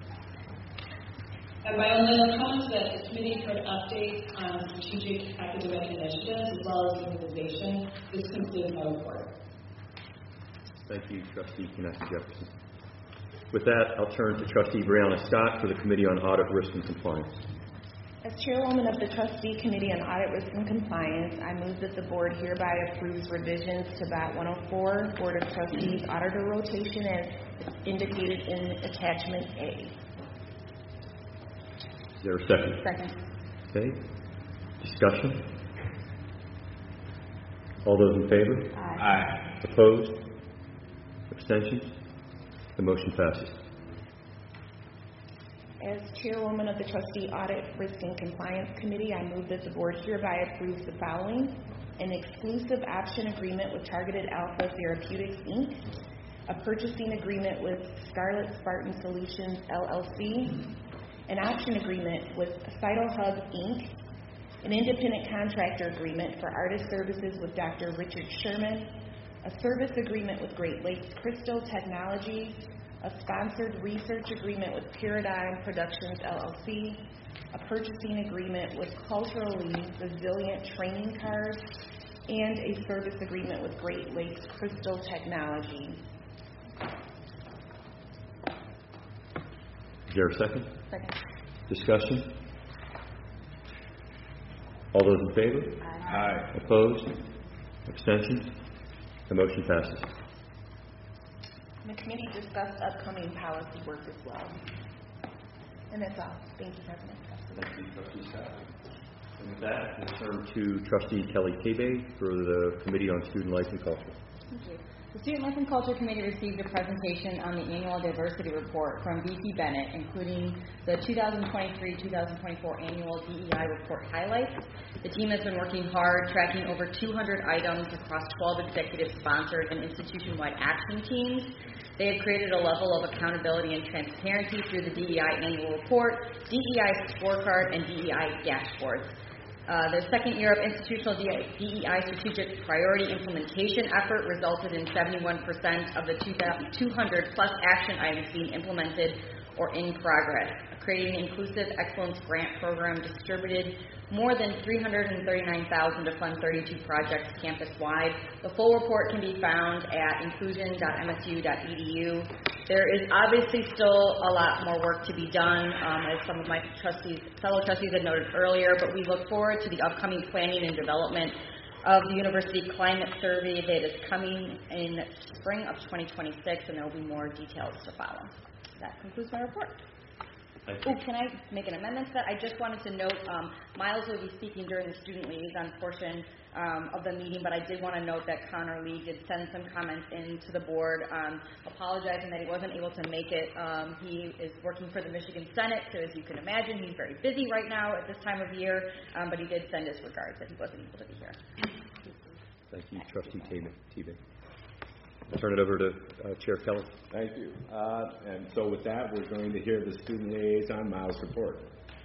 And my only other comment is that the committee heard updates on strategic academic initiatives as well as utilization. This concludes my report. Thank you, Trustee Knesset Jefferson. With that, I'll turn to Trustee Brianna Scott for the Committee on Audit, Risk, and Compliance. As Chairwoman of the Trustee Committee on Audit, Risk, and Compliance, I move that the Board hereby approves revisions to B A T one oh four, Board of Trustees Auditor Rotation as indicated in Attachment A. Is there a second? Second. Okay. Discussion? All those in favor? Aye. Aye. Opposed? Abstentions? The motion passes. As Chairwoman of the Trustee Audit, Risk, and Compliance Committee, I move that the Board hereby approves the following: an exclusive option agreement with Targeted Alpha Therapeutics, Incorporated, a purchasing agreement with Scarlet Spartan Solutions, L L C, an option agreement with CytoHub, Incorporated, an independent contractor agreement for artist services with Doctor Richard Sherman, a service agreement with Great Lakes Crystal Technologies, a sponsored research agreement with Paradigm Productions, L L C, a purchasing agreement with Culturally Resilient Training Cards, and a service agreement with Great Lakes Crystal Technologies. Is there a second? Second. Discussion? All those in favor? Aye. Aye. Opposed? Abstentions? The motion passes. The committee discussed upcoming policy work as well. And that's all. Thank you, President. Thank you, Trustee Scott. And with that, we'll turn to Trustee Kelly Kebe for the Committee on Student Life and Culture. Thank you. The Student Life and Culture Committee received a presentation on the annual diversity report from V P Bennett, including the two thousand twenty-three two thousand twenty-four annual D E I report highlights. The team has been working hard, tracking over two hundred items across twelve executive-sponsored and institution-wide action teams. They have created a level of accountability and transparency through the D E I annual report, D E I scorecard, and D E I dashboards. Uh, the second year of institutional D E I strategic priority implementation effort resulted in seventy-one percent of the two hundred plus action items being implemented or in progress. Creating an inclusive excellence grant program distributed more than three hundred thirty-nine thousand dollars to fund thirty-two projects campus-wide. The full report can be found at inclusion dot m s u dot e d u There is obviously still a lot more work to be done, um, as some of my trustees, fellow trustees had noted earlier, but we look forward to the upcoming planning and development of the University Climate Survey that is coming in spring of twenty twenty-six, and there will be more details to follow. That concludes my report. Oh, can I make an amendment to that? I just wanted to note, um, Miles will be speaking during the student liaison portion um, of the meeting, but I did want to note that Connor Lee did send some comments in to the board, um, apologizing that he wasn't able to make it. Um, he is working for the Michigan Senate, so as you can imagine, he's very busy right now at this time of year, um, but he did send his regards that he wasn't able to be here. Thank you, Trustee Teague. I'll turn it over to uh, Chair Kelly. Thank you. Uh, and so with that, we're going to hear the student liaison, Miles' report.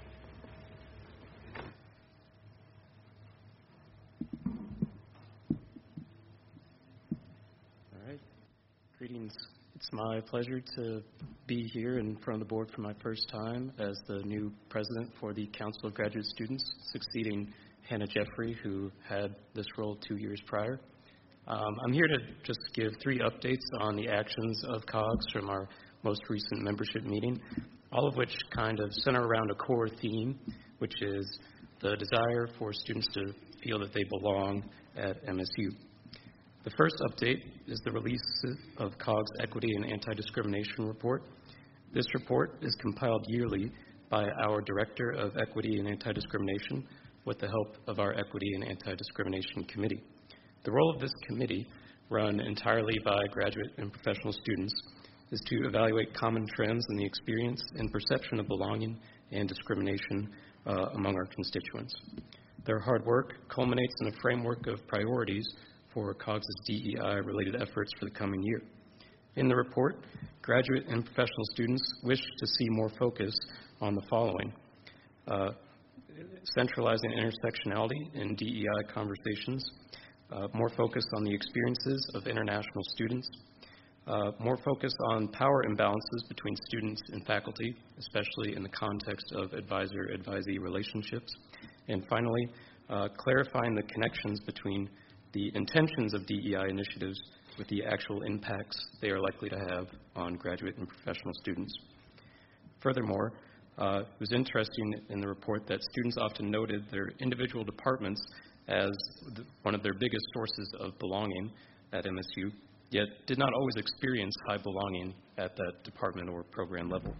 All right. Greetings. It's my pleasure to be here in front of the board for my first time as the new president for the Council of Graduate Students, succeeding Hannah Jeffrey, who had this role two years prior. Um, I'm here to just give three updates on the actions of C O G S from our most recent membership meeting, all of which kind of center around a core theme, which is the desire for students to feel that they belong at M S U. The first update is the release of C O G S Equity and Anti-Discrimination Report. This report is compiled yearly by our Director of Equity and Anti-Discrimination with the help of our Equity and Anti-Discrimination Committee. The role of this committee, run entirely by graduate and professional students, is to evaluate common trends in the experience and perception of belonging and discrimination uh, among our constituents. Their hard work culminates in a framework of priorities for C O G S's D E I-related efforts for the coming year. In the report, graduate and professional students wish to see more focus on the following: uh, centralizing intersectionality in D E I conversations, Uh, more focus on the experiences of international students, uh, more focus on power imbalances between students and faculty, especially in the context of advisor-advisee relationships, and finally, uh, clarifying the connections between the intentions of D E I initiatives with the actual impacts they are likely to have on graduate and professional students. Furthermore, uh, it was interesting in the report that students often noted their individual departments as one of their biggest sources of belonging at M S U, yet did not always experience high belonging at that department or program level.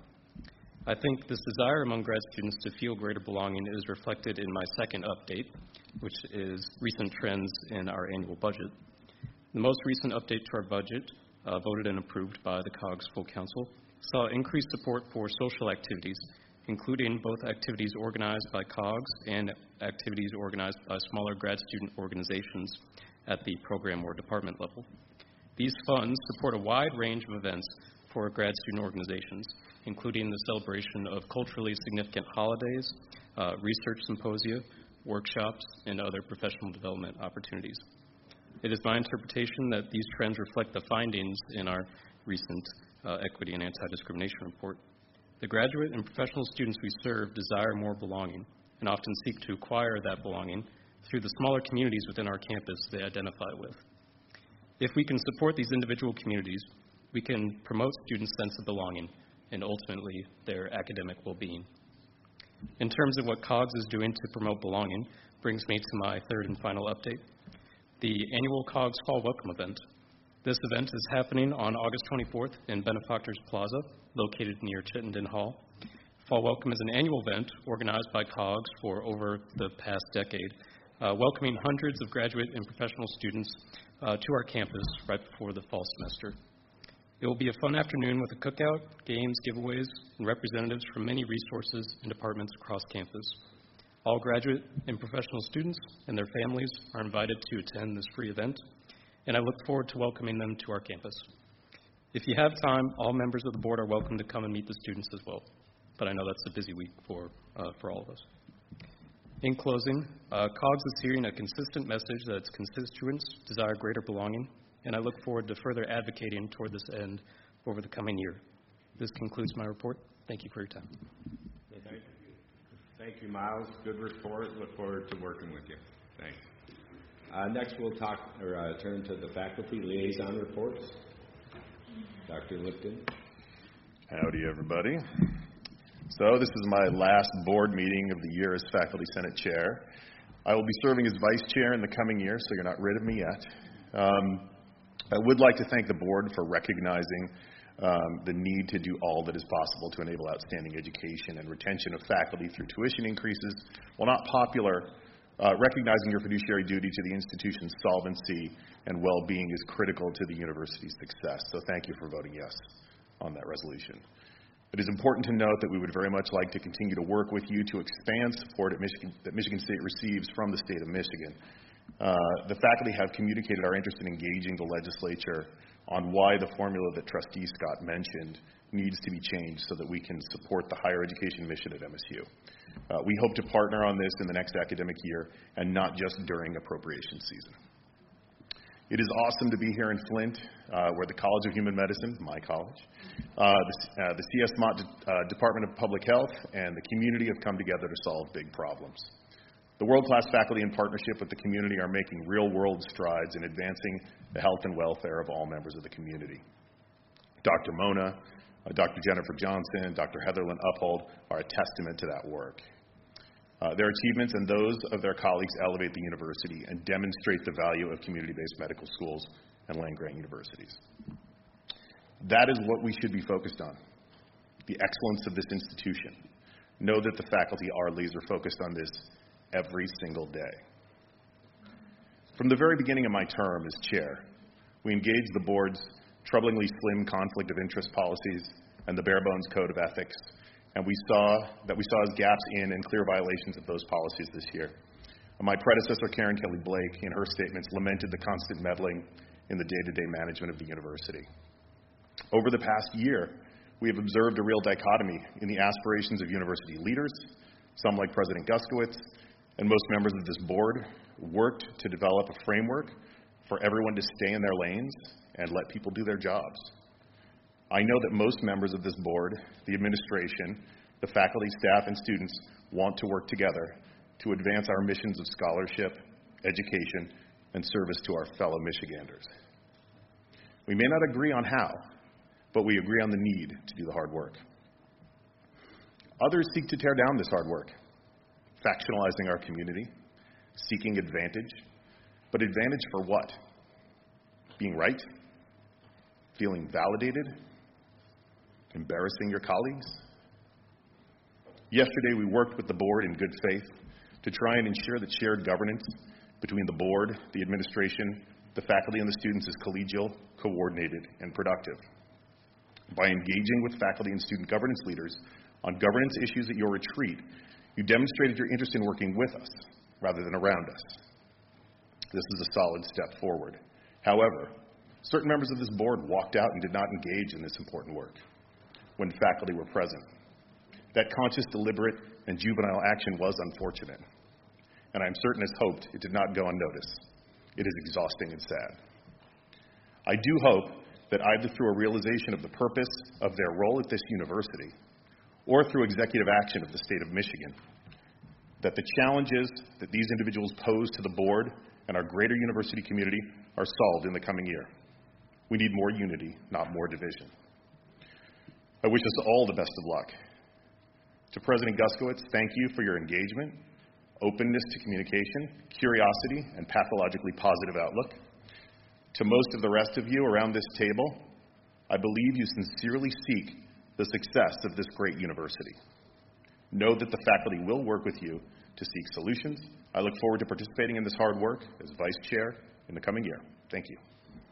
I think this desire among grad students to feel greater belonging is reflected in my second update, which is recent trends in our annual budget. The most recent update to our budget, uh, voted and approved by the C O G S Full Council, saw increased support for social activities, including both activities organized by C O G S and activities organized by smaller grad student organizations at the program or department level. These funds support a wide range of events for grad student organizations, including the celebration of culturally significant holidays, uh, research symposia, workshops, and other professional development opportunities. It is my interpretation that these trends reflect the findings in our recent uh, Equity and Anti-Discrimination Report. The graduate and professional students we serve desire more belonging and often seek to acquire that belonging through the smaller communities within our campus they identify with. If we can support these individual communities, we can promote students' sense of belonging and ultimately their academic well-being. In terms of what C O G S is doing to promote belonging, brings me to my third and final update, the annual C O G S Fall Welcome event. This event is happening on August twenty-fourth in Benefactors Plaza, located near Chittenden Hall. Fall Welcome is an annual event organized by C O G S for over the past decade, uh, welcoming hundreds of graduate and professional students uh, to our campus right before the fall semester. It will be a fun afternoon with a cookout, games, giveaways, and representatives from many resources and departments across campus. All graduate and professional students and their families are invited to attend this free event, and I look forward to welcoming them to our campus. If you have time, all members of the board are welcome to come and meet the students as well, but I know that's a busy week for, uh, for all of us. In closing, uh, C O G S is hearing a consistent message that its constituents desire greater belonging, and I look forward to further advocating toward this end over the coming year. This concludes my report. Thank you for your time. Thank you. Thank you, Miles. Good report. Look forward to working with you. Thanks. Uh, next, we'll talk or uh, turn to the faculty liaison reports. Doctor Lipton. Howdy, everybody. So this is my last board meeting of the year as Faculty Senate Chair. I will be serving as Vice Chair in the coming year, so you're not rid of me yet. Um, I would like to thank the board for recognizing um, the need to do all that is possible to enable outstanding education and retention of faculty through tuition increases. While not popular, uh, recognizing your fiduciary duty to the institution's solvency and well-being is critical to the university's success. So thank you for voting yes on that resolution. It is important to note that we would very much like to continue to work with you to expand support at Michigan, that Michigan State receives from the state of Michigan. Uh, the faculty have communicated our interest in engaging the legislature on why the formula that Trustee Scott mentioned needs to be changed so that we can support the higher education mission at M S U. Uh, we hope to partner on this in the next academic year and not just during appropriation season. It is awesome to be here in Flint, uh, where the College of Human Medicine, my college, uh, the, uh, the C S Mott uh, Department of Public Health, and the community have come together to solve big problems. The world-class faculty in partnership with the community are making real-world strides in advancing the health and welfare of all members of the community. Doctor Mona, uh, Doctor Jennifer Johnson, Doctor Heatherlyn Uphold are a testament to that work. Uh, their achievements and those of their colleagues elevate the university and demonstrate the value of community-based medical schools and land-grant universities. That is what we should be focused on, the excellence of this institution. Know that the faculty are laser-focused on this every single day. From the very beginning of my term as chair, we engaged the board's troublingly slim conflict of interest policies and the bare-bones code of ethics, and we saw that we saw as gaps in and clear violations of those policies this year. My predecessor, Karen Kelly Blake, in her statements, lamented the constant meddling in the day-to-day management of the university. Over the past year, we have observed a real dichotomy in the aspirations of university leaders. Some, like President Guskiewicz, and most members of this board, worked to develop a framework for everyone to stay in their lanes and let people do their jobs. I know that most members of this board, the administration, the faculty, staff, and students want to work together to advance our missions of scholarship, education, and service to our fellow Michiganders. We may not agree on how, but we agree on the need to do the hard work. Others seek to tear down this hard work, factionalizing our community, seeking advantage. But advantage for what? Being right? Feeling validated? Embarrassing your colleagues? Yesterday, we worked with the board in good faith to try and ensure that shared governance between the board, the administration, the faculty, and the students is collegial, coordinated, and productive. By engaging with faculty and student governance leaders on governance issues at your retreat, you demonstrated your interest in working with us rather than around us. This is a solid step forward. However, certain members of this board walked out and did not engage in this important work when faculty were present. That conscious, deliberate, and juvenile action was unfortunate, and I am certain as hoped it did not go unnoticed. It is exhausting and sad. I do hope that either through a realization of the purpose of their role at this university or through executive action of the state of Michigan, that the challenges that these individuals pose to the board and our greater university community are solved in the coming year. We need more unity, not more division. I wish us all the best of luck. To President Guskiewicz, thank you for your engagement, openness to communication, curiosity, and pathologically positive outlook. To most of the rest of you around this table, I believe you sincerely seek the success of this great university. Know that the faculty will work with you to seek solutions. I look forward to participating in this hard work as Vice Chair in the coming year. Thank you.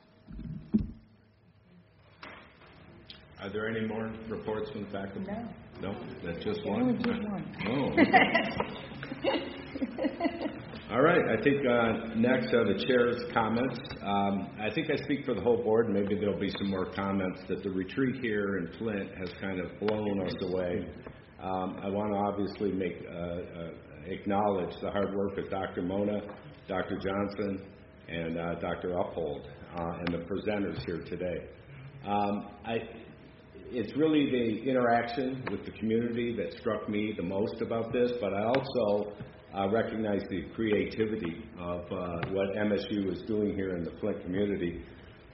Are there any more reports from the faculty? No. No? That's just Yeah, one? only just one. Oh. All right. I think uh, next are the chair's comments. Um, I think I speak for the whole board. Maybe there'll be some more comments that the retreat here in Flint has kind of blown us away. Um, I want to obviously make uh, uh, acknowledge the hard work of Doctor Mona, Doctor Johnson, and uh, Doctor Uphold, uh, and the presenters here today. Um, I, it's really the interaction with the community that struck me the most about this, but I also uh, recognize the creativity of uh, what M S U is doing here in the Flint community.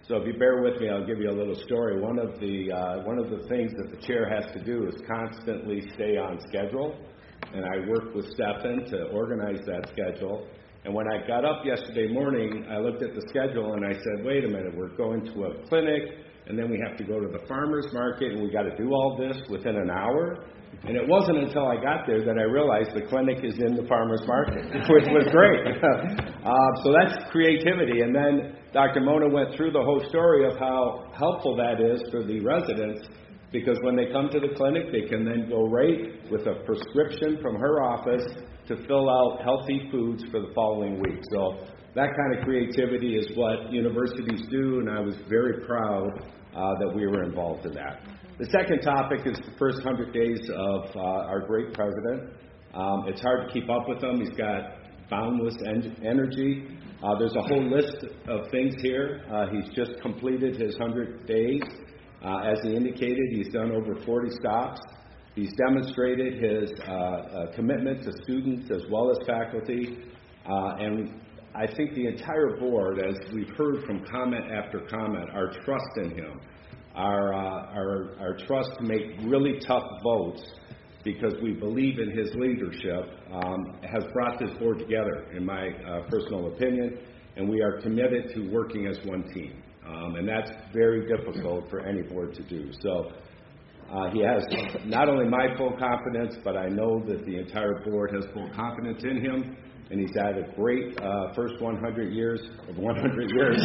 So if you bear with me, I'll give you a little story. One of the uh, one of the things that the chair has to do is constantly stay on schedule, and I work with Stefan to organize that schedule. And when I got up yesterday morning, I looked at the schedule and I said, wait a minute, we're going to a clinic, and then we have to go to the farmer's market, and we got to do all this within an hour. And it wasn't until I got there that I realized the clinic is in the farmer's market, which was great. uh, so that's creativity. And then Doctor Mona went through the whole story of how helpful that is for the residents, because when they come to the clinic, they can then go right with a prescription from her office to fill out healthy foods for the following week. So that kind of creativity is what universities do, and I was very proud uh, that we were involved in that. The second topic is the first hundred days of uh, our great president. Um, it's hard to keep up with him. He's got boundless en- energy. Uh, there's a whole list of things here. Uh, he's just completed his hundred days. Uh, as he indicated, he's done over forty stops. He's demonstrated his uh, uh, commitment to students as well as faculty. Uh, and I think the entire board, as we've heard from comment after comment, our trust in him, our, uh, our, our trust to make really tough votes because we believe in his leadership, um, has brought this board together, in my uh, personal opinion, and we are committed to working as one team. Um, and that's very difficult for any board to do. So uh, he has not only my full confidence, but I know that the entire board has full confidence in him. And he's had a great uh, first one hundred years of one hundred years.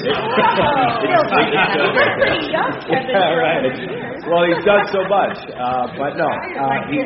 Yeah, right. Well, he's done so much, uh, but no. Uh, he,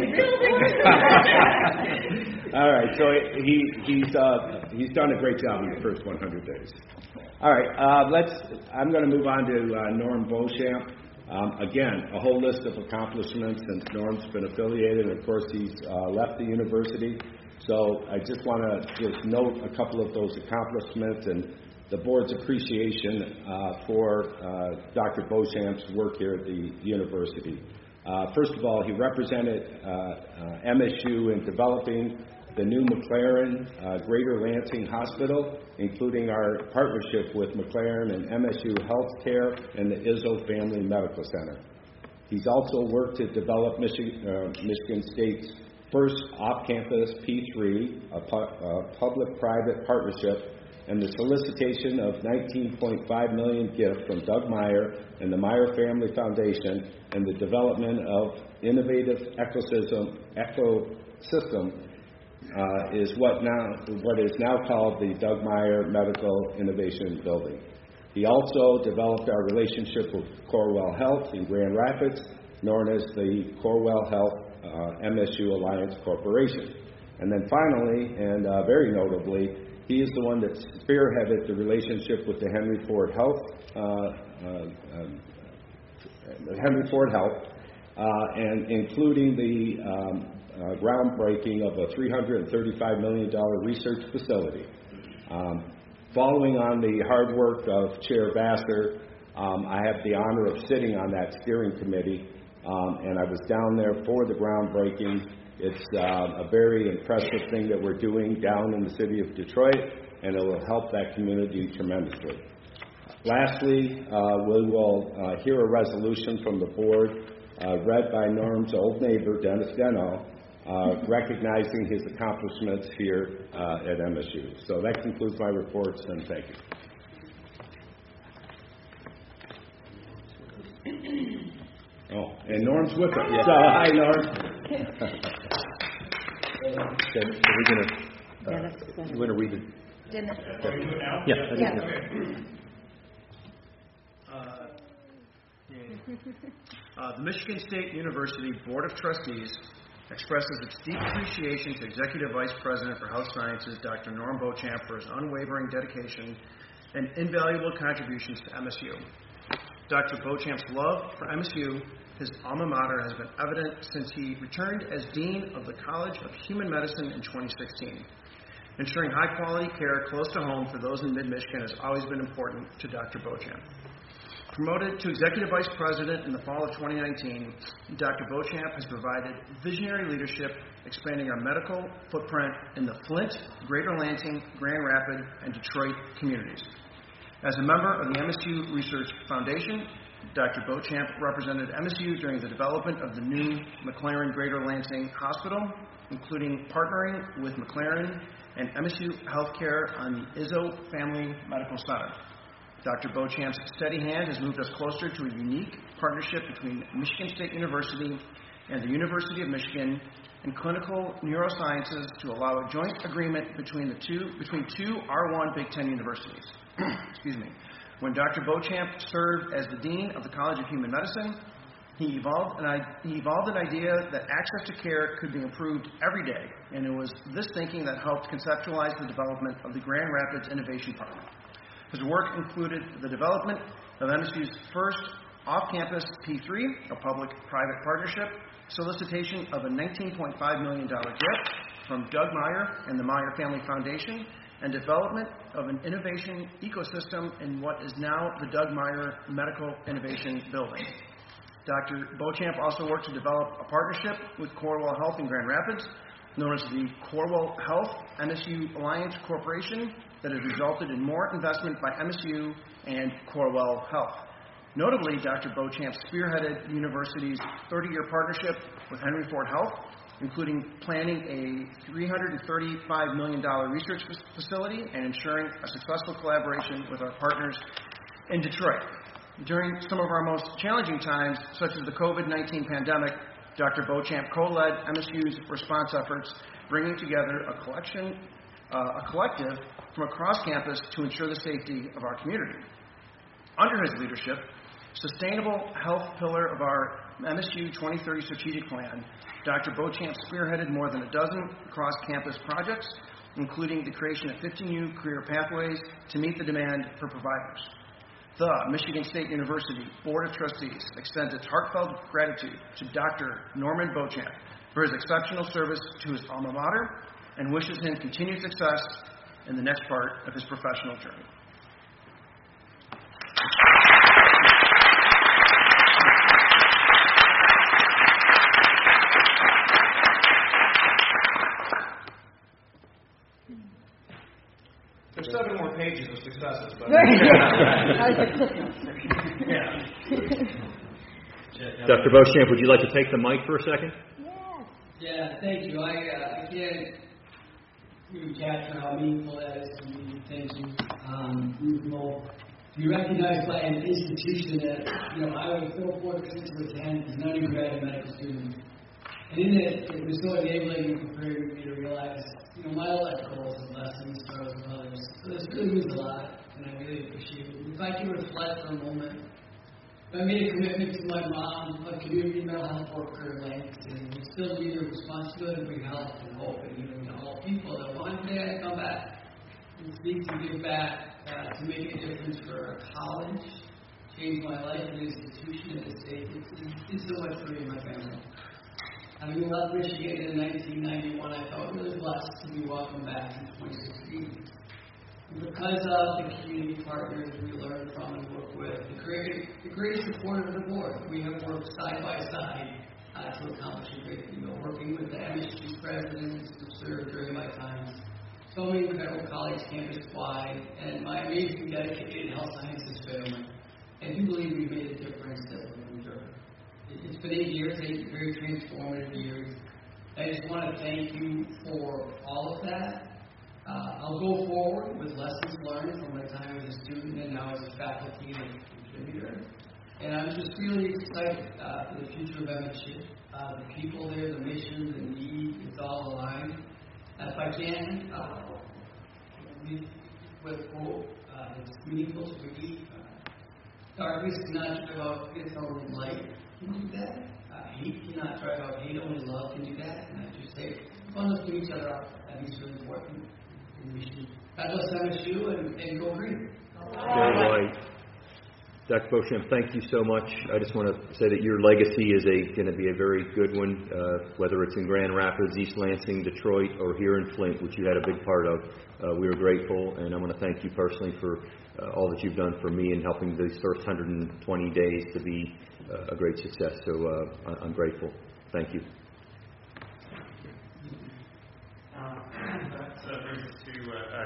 all right, so he he's uh, he's done a great job in the first one hundred days. All right, uh, let's. I'm going to move on to uh, Norm Beauchamp. Um, again, a whole list of accomplishments since Norm's been affiliated, and of course he's uh, left the university. So I just want to just note a couple of those accomplishments and the board's appreciation uh, for uh, Doctor Beauchamp's work here at the university. Uh, first of all, he represented uh, uh, M S U in developing the new McLaren uh, Greater Lansing Hospital, including our partnership with McLaren and M S U Healthcare and the Izzo Family Medical Center. He's also worked to develop Michigan, uh, Michigan State's first off-campus P three, a, pu- a public-private partnership, and the solicitation of nineteen point five million dollars gift from Doug Meyer and the Meyer Family Foundation, and the development of innovative ecosystem, ecosystem uh, is what now what is now called the Doug Meyer Medical Innovation Building. He also developed our relationship with Corewell Health in Grand Rapids, known as the Corewell Health Uh, M S U Alliance Corporation. And then finally, and uh, very notably, he is the one that spearheaded the relationship with the Henry Ford Health, uh, uh, um, Henry Ford Health, uh, and including the um, uh, groundbreaking of a three hundred thirty-five million dollars research facility. Um, following on the hard work of Chair Vassar, um, I have the honor of sitting on that steering committee. Um, and I was down there for the groundbreaking. It's uh, a very impressive thing that we're doing down in the city of Detroit, and it will help that community tremendously. Lastly, uh, we will uh, hear a resolution from the board uh, read by Norm's old neighbor, Dennis Deno, uh, recognizing his accomplishments here uh, at M S U. So that concludes my reports, and thank you. Oh, and Norm's with us. Yeah. So, hi, Norm. Okay, so we're gonna, uh, you want to read it? Dennis. Yeah. I Yeah. think- Uh, uh, the Michigan State University Board of Trustees expresses its deep appreciation to Executive Vice President for Health Sciences, Doctor Norm Beauchamp, for his unwavering dedication and invaluable contributions to M S U. Doctor Beauchamp's love for M S U, his alma mater, has been evident since he returned as Dean of the College of Human Medicine in twenty sixteen. Ensuring high-quality care close to home for those in mid-Michigan has always been important to Doctor Beauchamp. Promoted to Executive Vice President in the fall of twenty nineteen, Doctor Beauchamp has provided visionary leadership, expanding our medical footprint in the Flint, Greater Lansing, Grand Rapids, and Detroit communities. As a member of the M S U Research Foundation, Doctor Beauchamp represented M S U during the development of the new McLaren Greater Lansing Hospital, including partnering with McLaren and M S U Healthcare on the Izzo Family Medical Center. Doctor Beauchamp's steady hand has moved us closer to a unique partnership between Michigan State University and the University of Michigan in clinical neurosciences to allow a joint agreement between the two between two R one Big Ten universities. Excuse me. When Doctor Beauchamp served as the Dean of the College of Human Medicine, he evolved, an, he evolved an idea that access to care could be improved every day, and it was this thinking that helped conceptualize the development of the Grand Rapids Innovation Park. His work included the development of M S U's first off-campus P three, a public-private partnership, solicitation of a nineteen point five million dollars gift from Doug Meyer and the Meyer Family Foundation, and development of an innovation ecosystem in what is now the Doug Meyer Medical Innovation Building. Doctor Beauchamp also worked to develop a partnership with Corewell Health in Grand Rapids, known as the Corewell Health M S U Alliance Corporation, that has resulted in more investment by M S U and Corewell Health. Notably, Doctor Beauchamp spearheaded the university's thirty-year partnership with Henry Ford Health, including planning a three hundred thirty-five million dollars research facility and ensuring a successful collaboration with our partners in Detroit. During some of our most challenging times, such as the COVID nineteen pandemic, Doctor Beauchamp co-led M S U's response efforts, bringing together a collection, uh, a collective from across campus to ensure the safety of our community. Under his leadership, sustainable health pillar of our M S U twenty thirty strategic plan, Doctor Beauchamp spearheaded more than a dozen cross-campus projects, including the creation of fifty new career pathways to meet the demand for providers. The Michigan State University Board of Trustees extends its heartfelt gratitude to Doctor Norman Beauchamp for his exceptional service to his alma mater and wishes him continued success in the next part of his professional journey. There's seven more pages of successes, but Doctor Beauchamp, would you like to take the mic for a second? Yeah, thank you. I, uh, I can't really capture how meaningful that is to me. Thank you. Um, you know, to be recognized by an institution that, you know, I was so fortunate to attend as an undergraduate medical student. And in it, it was so enabling and preparing me to realize, you know, my life goals and lessons for others. So this really means a lot, and I really appreciate it. If I can reflect for a moment, I made a commitment to my mom, a community mental health worker in Lansing, and still need a responsibility to bring health and hope and healing to all people, that one day I come back and seek to give back, uh, to make a difference for a college, change my life, an institution, and a state. It's, it's so much for me and my family. Having left Michigan in nineteen ninety-one, I felt really blessed to be welcomed back in twenty sixteen. Because of the community partners we learn from and work with, the great, the great support of the board, we have worked side by side uh, to accomplish a great deal. Working with the M S U presidents who served during my time, so many incredible colleagues campus-wide, and my amazing, dedicated health sciences family. I do believe we've made a difference that we've endured. It's been eight years, eight very transformative years. I just want to thank you for all of that. Uh, I'll go forward with lessons learned from my time as a student and now as a faculty and contributor. And I'm just really excited uh, for the future of M S U. Uh, the people there, the mission, the need, it's all aligned. If I can, uh, leave with a quote uh, that's meaningful to me. Uh, Darkness cannot drive out its own light. Can you do that? Uh, hate cannot drive out hate, only love can do that. And I just say, fun to each other out. I think it's really important. God bless M S U and, and go green. Go white. Doctor Beauchamp, thank you so much. I just want to say that your legacy is a going to be a very good one, uh, whether it's in Grand Rapids, East Lansing, Detroit, or here in Flint, which you had a big part of. Uh, we are grateful, and I want to thank you personally for uh, all that you've done for me in helping these first one hundred twenty days to be uh, a great success. So uh, I'm grateful. Thank you. That uh, brings us to uh,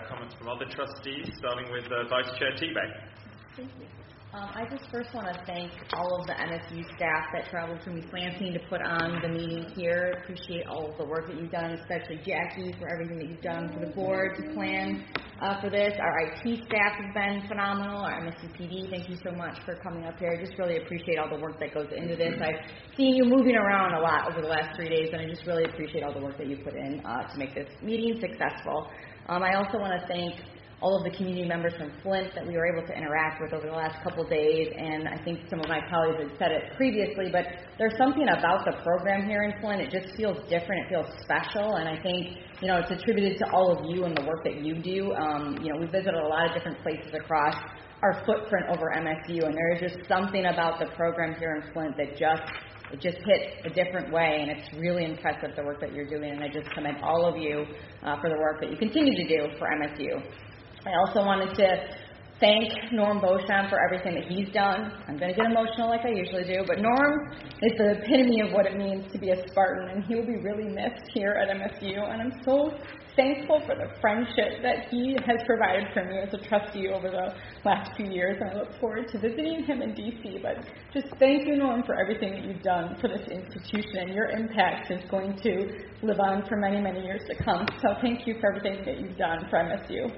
comments from other trustees, starting with uh, Vice Chair Tebay. Thank you. Um, I just first want to thank all of the M S U staff that traveled from East Lansing to put on the meeting here. Appreciate all of the work that you've done, especially Jackie for everything that you've done for the board to plan uh, for this. Our I T staff has been phenomenal. Our M S U P D, thank you so much for coming up here. I just really appreciate all the work that goes into this. I've seen you moving around a lot over the last three days, and I just really appreciate all the work that you put in uh, to make this meeting successful. Um, I also want to thank all of the community members from Flint that we were able to interact with over the last couple of days, and I think some of my colleagues had said it previously, but there's something about the program here in Flint. It just feels different. It feels special, and I think, you know, it's attributed to all of you and the work that you do. Um, you know, we visited a lot of different places across our footprint over M S U, and there is just something about the program here in Flint that just It just hits a different way, and it's really impressive, the work that you're doing, and I just commend all of you uh, for the work that you continue to do for M S U. I also wanted to thank Norm Beauchamp for everything that he's done. I'm going to get emotional like I usually do, but Norm is the epitome of what it means to be a Spartan, and he will be really missed here at M S U, and I'm so thankful for the friendship that he has provided for me as a trustee over the last few years, and I look forward to visiting him in D C, but just thank you, Norm, for everything that you've done for this institution, and your impact is going to live on for many, many years to come, so thank you for everything that you've done for M S U.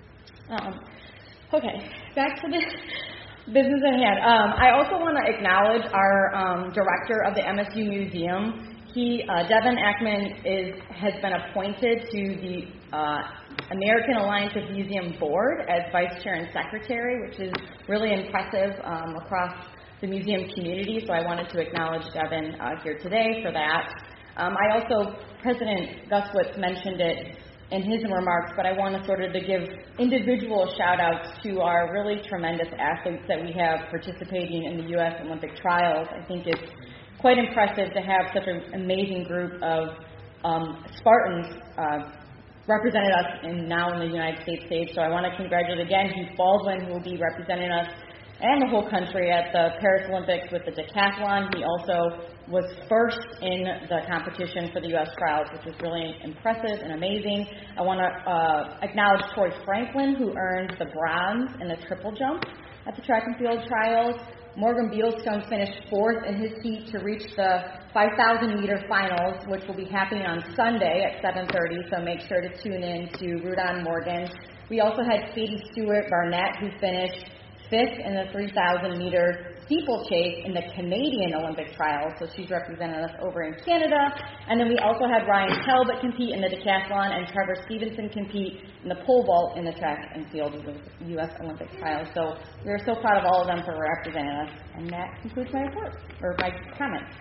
Um, okay, back to the business at hand. Um, I also want to acknowledge our um, director of the M S U Museum. He, uh, Devin Ackman, is has been appointed to the uh, American Alliance of Museum Board as vice chair and secretary, which is really impressive um, across the museum community. So I wanted to acknowledge Devin uh, here today for that. Um, I also, President Guskiewicz mentioned it in his remarks, but I want to sort of to give individual shout-outs to our really tremendous athletes that we have participating in the U S Olympic trials. I think it's quite impressive to have such an amazing group of um, Spartans uh, represented us in now in the United States stage. So I want to congratulate again Heath Baldwin, who will be representing us and the whole country at the Paris Olympics with the decathlon. He also was first in the competition for the U S trials, which is really impressive and amazing. I want to uh, acknowledge Troy Franklin, who earned the bronze in the triple jump at the track and field trials. Morgan Bealstone finished fourth in his heat to reach the five thousand meter finals, which will be happening on Sunday at seven thirty, so make sure to tune in to root on Morgan. We also had Katie Stewart Barnett, who finished fifth in the three thousand meter steeplechase in the Canadian Olympic trials, so she's represented us over in Canada. And then we also had Ryan Talbot compete in the decathlon and Trevor Stevenson compete in the pole vault in the track and field of the U S Olympic trials. So we are so proud of all of them for representing us. And that concludes my report, or my comments.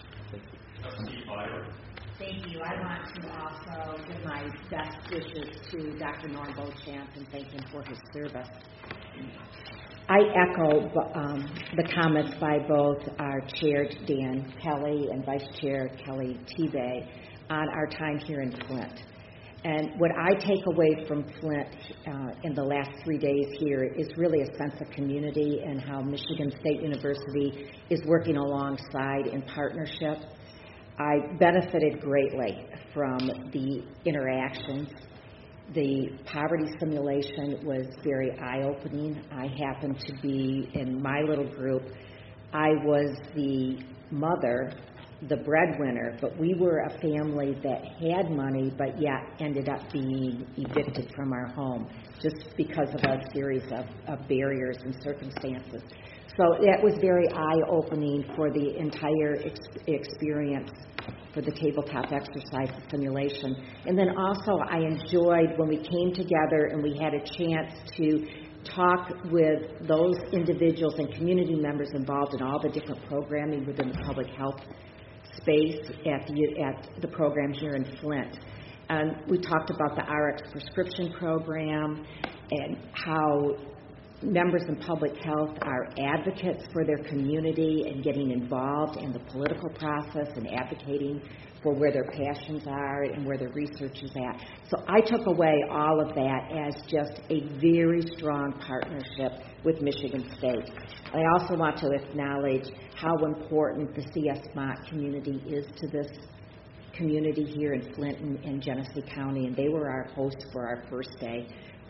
Thank you. I want to also give my best wishes to Doctor Norm Beauchamp and thank him for his service. I echo um, the comments by both our Chair, Dan Kelly, and Vice Chair Kelly Tebay on our time here in Flint. And what I take away from Flint uh, in the last three days here is really a sense of community and how Michigan State University is working alongside in partnership. I benefited greatly from the interactions. The poverty simulation was very eye-opening. I happened to be in my little group. I was the mother, the breadwinner, but we were a family that had money but yet ended up being evicted from our home just because of a series of, of barriers and circumstances. So that was very eye-opening for the entire ex- experience for the tabletop exercise simulation. And then also I enjoyed when we came together and we had a chance to talk with those individuals and community members involved in all the different programming within the public health space at the, at the program here in Flint. And we talked about the R X prescription program and how members in public health are advocates for their community and getting involved in the political process and advocating for where their passions are and where their research is at. So I took away all of that as just a very strong partnership with Michigan State. I also want to acknowledge how important the C S M O T community is to this community here in Flint and, and Genesee County, and they were our hosts for our first day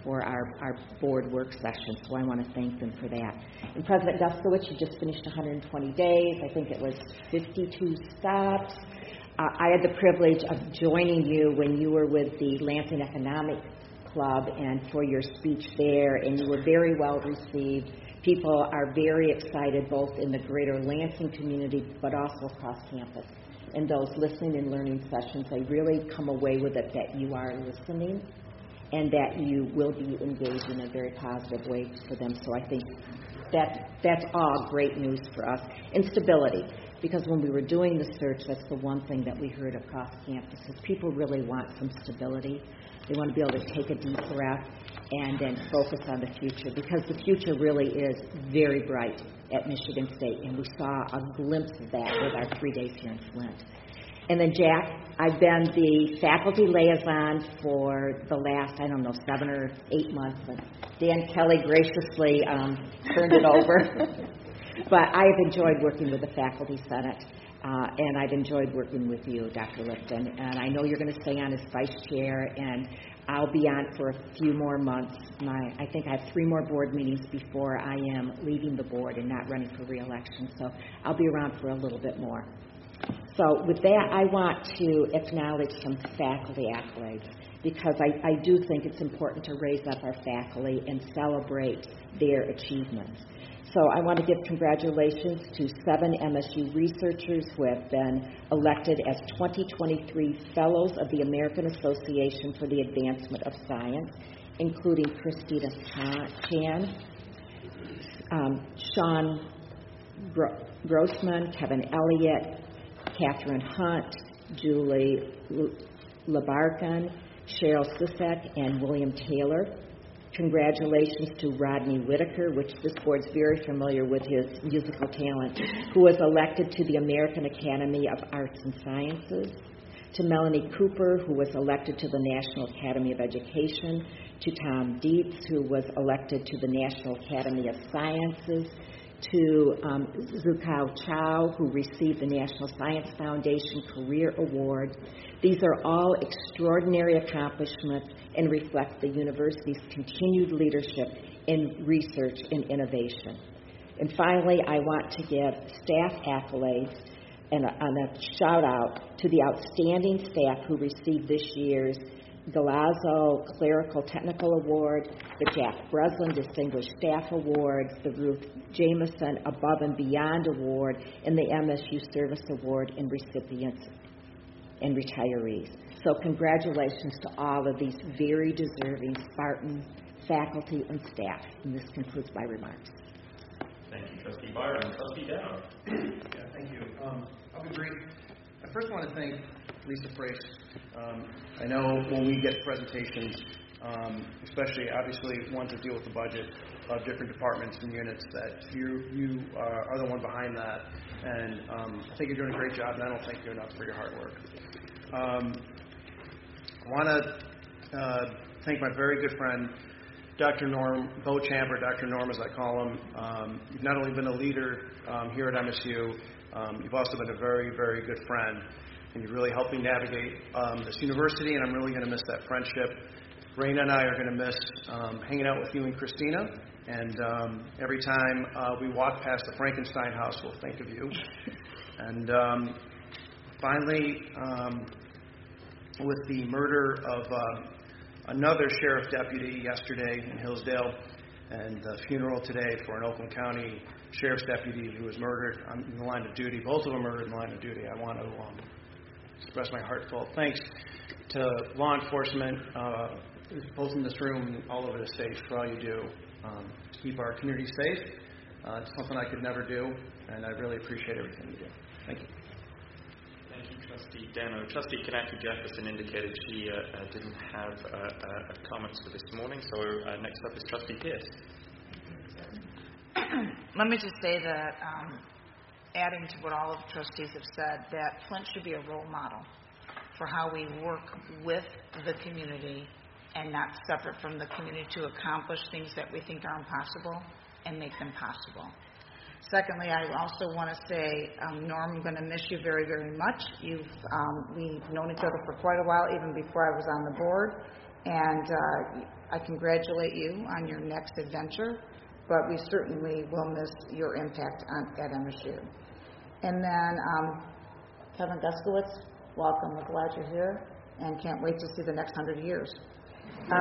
for our, our board work session, so I want to thank them for that. And President Guskowitz, you just finished one hundred twenty days. I think it was fifty-two stops. Uh, I had the privilege of joining you when you were with the Lansing Economic Club and for your speech there, and you were very well received. People are very excited both in the greater Lansing community but also across campus. And those listening and learning sessions, they really come away with it that you are listening and that you will be engaged in a very positive way for them. So I think that that's all great news for us. And stability, because when we were doing the search, that's the one thing that we heard across campus is people really want some stability. They want to be able to take a deep breath and then focus on the future, because the future really is very bright at Michigan State, and we saw a glimpse of that with our three days here in Flint. And then, Jack, I've been the faculty liaison for the last, I don't know, seven or eight months, but Dan Kelly graciously um, turned it over. But I've enjoyed working with the Faculty Senate, uh, and I've enjoyed working with you, Doctor Lipton. And I know you're going to stay on as vice chair, and I'll be on for a few more months. My, I think I have three more board meetings before I am leaving the board and not running for re-election, so I'll be around for a little bit more. So with that, I want to acknowledge some faculty accolades, because I, I do think it's important to raise up our faculty and celebrate their achievements. So I want to give congratulations to seven M S U researchers who have been elected as twenty twenty-three Fellows of the American Association for the Advancement of Science, including Christina Chan, um, Sean Gro- Grossman, Kevin Elliott, Catherine Hunt, Julie Labarkan, Cheryl Sisek, and William Taylor. Congratulations to Rodney Whitaker, which this board's very familiar with his musical talent, who was elected to the American Academy of Arts and Sciences. To Melanie Cooper, who was elected to the National Academy of Education. To Tom Dietz, who was elected to the National Academy of Sciences. To um, Zukao Chow, who received the National Science Foundation Career Award. These are all extraordinary accomplishments and reflect the university's continued leadership in research and innovation. And finally, I want to give staff accolades and a, and a shout out to the outstanding staff who received this year's Galazzo Clerical Technical Award, the Jack Breslin Distinguished Staff Awards, the Ruth Jameson Above and Beyond Award, and the M S U Service Award and recipients and retirees. So congratulations to all of these very deserving Spartan faculty and staff. And this concludes my remarks. Thank you, Trustee Byron. Trustee Down. Yeah, thank you. Um, I'll be brief. I first want to thank Lisa Price. Um, I know when we get presentations, um, especially obviously ones that deal with the budget of different departments and units, that you you uh, are the one behind that. And um, I think you're doing a great job, and I don't thank you enough for your hard work. Um, I want to uh, thank my very good friend, Doctor Norm Beauchamp, or Doctor Norm as I call him. Um, you've not only been a leader um, here at M S U, um, you've also been a very, very good friend, and you've really helped me navigate um, this university, and I'm really going to miss that friendship. Raina and I are going to miss um, hanging out with you and Christina, and um, every time uh, we walk past the Frankenstein house, we'll think of you. And um, finally, um, with the murder of uh, another sheriff deputy yesterday in Hillsdale, and the funeral today for an Oakland County sheriff's deputy who was murdered in the line of duty. Both of them murdered in the line of duty. I want to um, express my heartfelt thanks to law enforcement, uh, both in this room and all over the state, for all you do um, to keep our community safe. Uh, it's something I could never do, and I really appreciate everything you do. Thank you. Thank you, Trustee Dano. Trustee Kanaki Jefferson indicated she uh, uh, didn't have uh, uh, comments for this morning, so uh, next up is Trustee Pierce. Let me just say that, um, adding to what all of the trustees have said, that Flint should be a role model for how we work with the community and not separate from the community to accomplish things that we think are impossible and make them possible. Secondly, I also want to say, um, Norm, I'm going to miss you very, very much. You've um, we've known each other for quite a while, even before I was on the board, And uh, I congratulate you on your next adventure, but we certainly will miss your impact on, at M S U. And then um, Kevin Guskowitz, welcome. We're glad you're here and can't wait to see the next hundred years. Uh,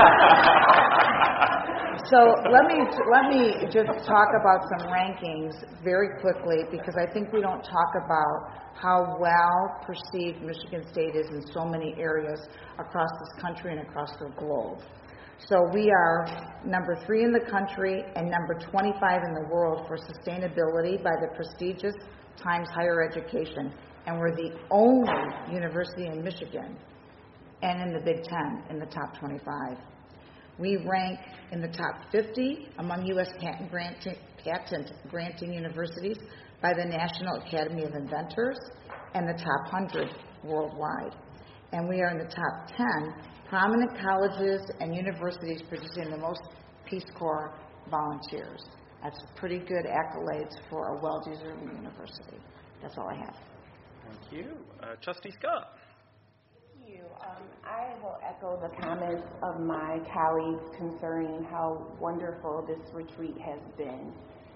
so let me let me just talk about some rankings very quickly, because I think we don't talk about how well perceived Michigan State is in so many areas across this country and across the globe. So we are number three in the country and number twenty-five in the world for sustainability by the prestigious Times Higher Education, and we're the only university in Michigan and in the Big Ten in the top twenty-five. We rank in the top fifty among U S patent granting, patent granting universities by the National Academy of Inventors, and the top one hundred worldwide. And we are in the top ten prominent colleges and universities producing the most Peace Corps volunteers. That's pretty good accolades for a well-deserving university. That's all I have. Thank you. Uh, Trustee Scott. Thank you. Um, I will echo the comments of my colleagues concerning how wonderful this retreat has been.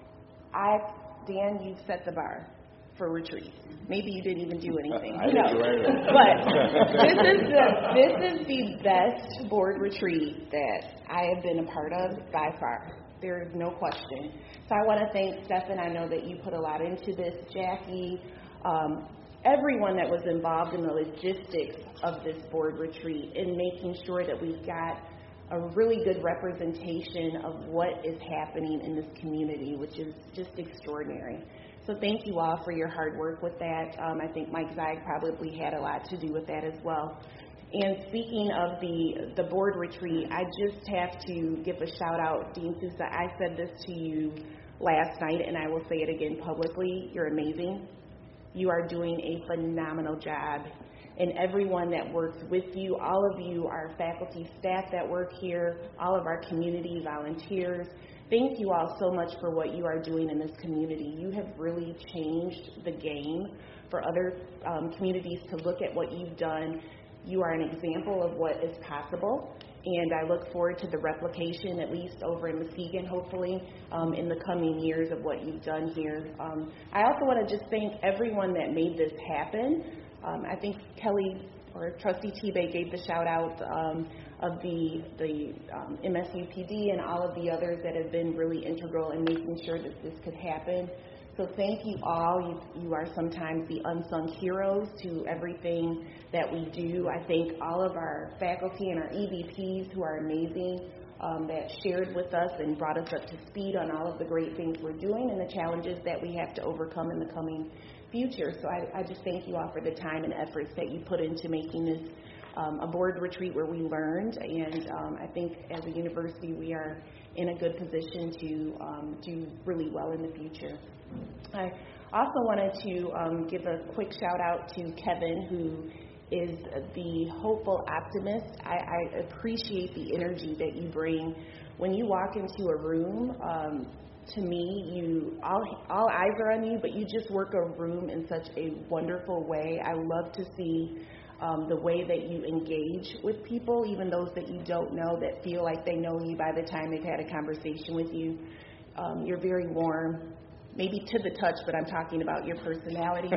I, Dan, you've set the bar for retreats. Maybe you didn't even do anything. I Who didn't do knows? anything. But this is the this is the best board retreat that I have been a part of by far. There is no question. So I want to thank Stefan. I know that you put a lot into this. Jackie, um, everyone that was involved in the logistics of this board retreat and making sure that we've got a really good representation of what is happening in this community, which is just extraordinary. So thank you all for your hard work with that. Um, I think Mike Zeig probably had a lot to do with that as well. And speaking of the, the board retreat, I just have to give a shout out, Dean Sousa. I said this to you last night, and I will say it again publicly. You're amazing. You are doing a phenomenal job. And everyone that works with you, all of you, our faculty, staff that work here, all of our community volunteers, thank you all so much for what you are doing in this community. You have really changed the game for other um, communities to look at what you've done. You are an example of what is possible, and I look forward to the replication, at least over in Muskegon, hopefully, um, in the coming years of what you've done here. Um, I also want to just thank everyone that made this happen. Um, I think Kelly or Trustee Tebay gave the shout out um, of the, the um, M S U P D and all of the others that have been really integral in making sure that this could happen. So thank you all. You, you are sometimes the unsung heroes to everything that we do. I thank all of our faculty and our E V Ps who are amazing, um, that shared with us and brought us up to speed on all of the great things we're doing and the challenges that we have to overcome in the coming future. So I, I just thank you all for the time and efforts that you put into making this um, a board retreat where we learned. And um, I think as a university we are in a good position to um, do really well in the future. I also wanted to um, give a quick shout out to Kevin, who is the hopeful optimist. I, I appreciate the energy that you bring. When you walk into a room, um, to me, you all, all eyes are on you, but you just work a room in such a wonderful way. I love to see um, the way that you engage with people, even those that you don't know, that feel like they know you by the time they've had a conversation with you. Um, you're very warm. Maybe to the touch, but I'm talking about your personality.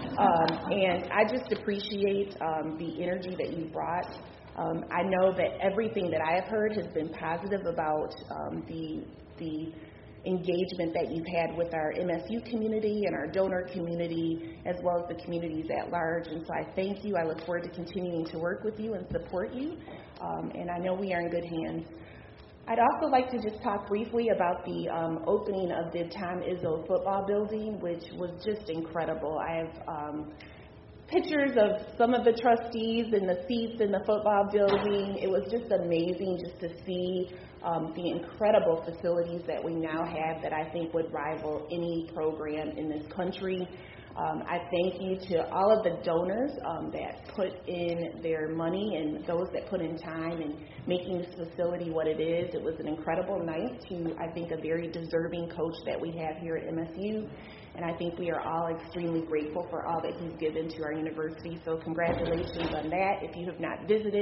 um, and I just appreciate um, the energy that you brought. Um, I know that everything that I have heard has been positive about um, the the engagement that you've had with our M S U community and our donor community, as well as the communities at large. And so I thank you. I look forward to continuing to work with you and support you. Um, and I know we are in good hands. I'd also like to just talk briefly about the um, opening of the Tom Izzo football building, which was just incredible. I have um, pictures of some of the trustees and the seats in the football building. It was just amazing just to see um, the incredible facilities that we now have that I think would rival any program in this country. Um, I thank you to all of the donors um, that put in their money and those that put in time in making this facility what it is. It was an incredible night to, I think, a very deserving coach that we have here at M S U. And I think we are all extremely grateful for all that he's given to our university. So congratulations on that. If you have not visited,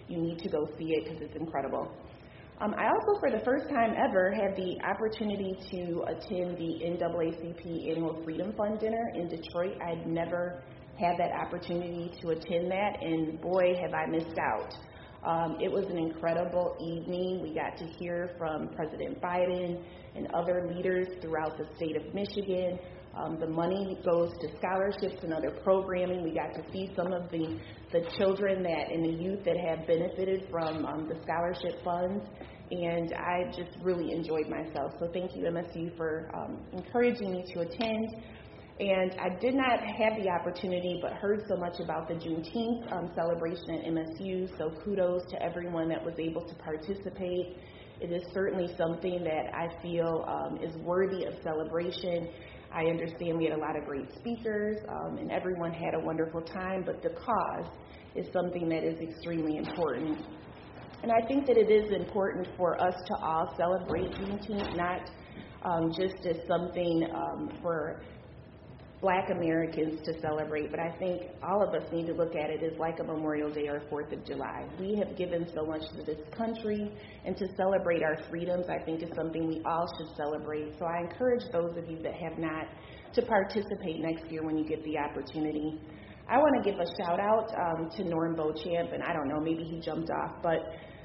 you need to go see it because it's incredible. Um, I also, for the first time ever, had the opportunity to attend the N double A C P Annual Freedom Fund Dinner in Detroit. I'd never had that opportunity to attend that, and boy, have I missed out. Um, it was an incredible evening. We got to hear from President Biden and other leaders throughout the state of Michigan. Um, the money goes to scholarships and other programming. We got to see some of the, the children that and the youth that have benefited from um, the scholarship funds, and I just really enjoyed myself. So thank you, M S U, for um, encouraging me to attend. And I did not have the opportunity, but heard so much about the Juneteenth um, celebration at M S U, so kudos to everyone that was able to participate. It is certainly something that I feel um, is worthy of celebration. I understand we had a lot of great speakers, um, and everyone had a wonderful time, but the cause is something that is extremely important. And I think that it is important for us to all celebrate Juneteenth, not um, just as something um, for Black Americans to celebrate, but I think all of us need to look at it as like a Memorial Day or fourth of July. We have given so much to this country, and to celebrate our freedoms, I think, is something we all should celebrate. So I encourage those of you that have not to participate next year when you get the opportunity. I want to give a shout out um, to Norm Beauchamp, and I don't know, maybe he jumped off, but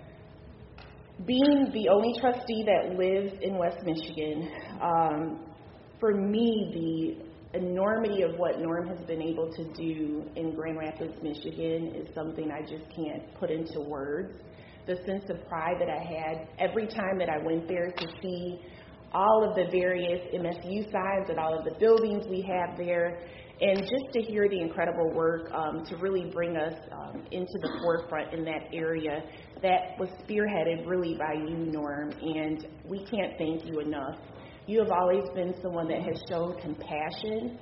being the only trustee that lives in West Michigan, um, for me, the enormity of what Norm has been able to do in Grand Rapids, Michigan is something I just can't put into words. The sense of pride that I had every time that I went there to see all of the various M S U signs and all of the buildings we have there, and just to hear the incredible work um, to really bring us um, into the forefront in that area that was spearheaded really by you, Norm, and we can't thank you enough. You have always been someone that has shown compassion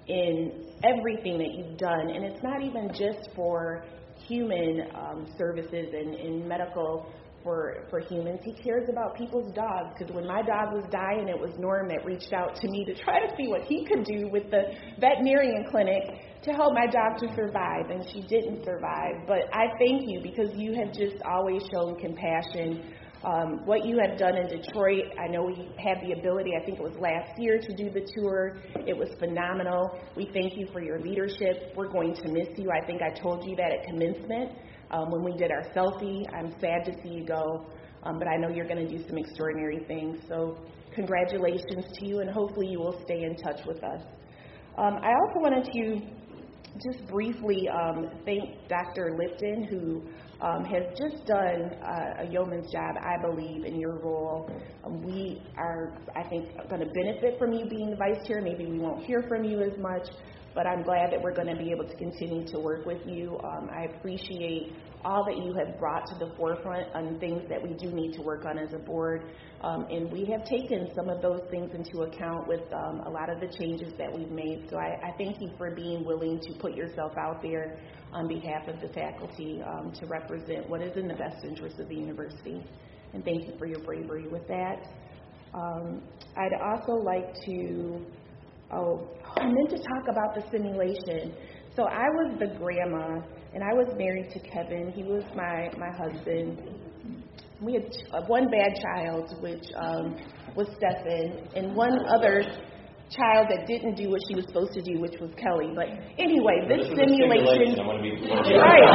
in everything that you've done, and it's not even just for human um, services and, and medical for, for humans. He cares about people's dogs, because when my dog was dying, it was Norm that reached out to me to try to see what he could do with the veterinarian clinic to help my dog to survive, and she didn't survive. But I thank you, because you have just always shown compassion. Um, what you have done in Detroit, I know we had the ability, I think it was last year, to do the tour. It was phenomenal. We thank you for your leadership. We're going to miss you. I think I told you that at commencement um, when we did our selfie. I'm sad to see you go, um, but I know you're going to do some extraordinary things. So congratulations to you, and hopefully you will stay in touch with us. Um, I also wanted to just briefly um, thank Doctor Lipton, who Um, has just done uh, a yeoman's job, I believe, in your role. Um, we are, I think, going to benefit from you being the vice chair. Maybe we won't hear from you as much, but I'm glad that we're going to be able to continue to work with you. Um, I appreciate all that you have brought to the forefront on things that we do need to work on as a board, um, and we have taken some of those things into account with um, a lot of the changes that we've made. So I, I thank you for being willing to put yourself out there on behalf of the faculty um, to represent what is in the best interest of the university. And thank you for your bravery with that. Um, I'd also like to, oh, I meant to talk about the simulation. So I was the grandma, and I was married to Kevin. He was my, my husband. We had one bad child, which um, was Stephen, and one other child that didn't do what she was supposed to do, which was Kelly. But anyway, this, this simulation, I want to be, right?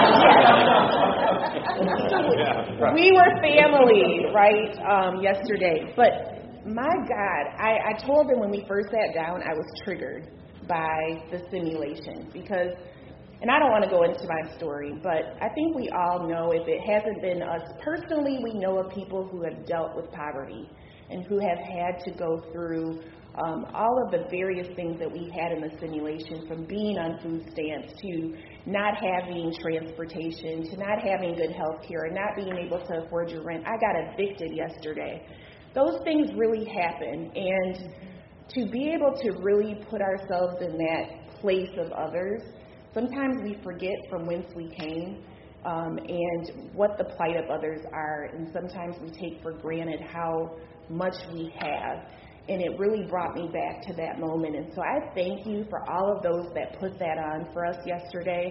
Yeah. We were family, right? Um, yesterday, but my God, I, I told him when we first sat down, I was triggered by the simulation because, and I don't want to go into my story, but I think we all know, if it hasn't been us personally, we know of people who have dealt with poverty and who have had to go through Um, all of the various things that we had in the simulation, from being on food stamps to not having transportation to not having good health care and not being able to afford your rent. I got evicted yesterday. Those things really happen, and to be able to really put ourselves in that place of others, sometimes we forget from whence we came um, and what the plight of others are, and sometimes we take for granted how much we have. And it really brought me back to that moment. And so I thank you for all of those that put that on for us yesterday.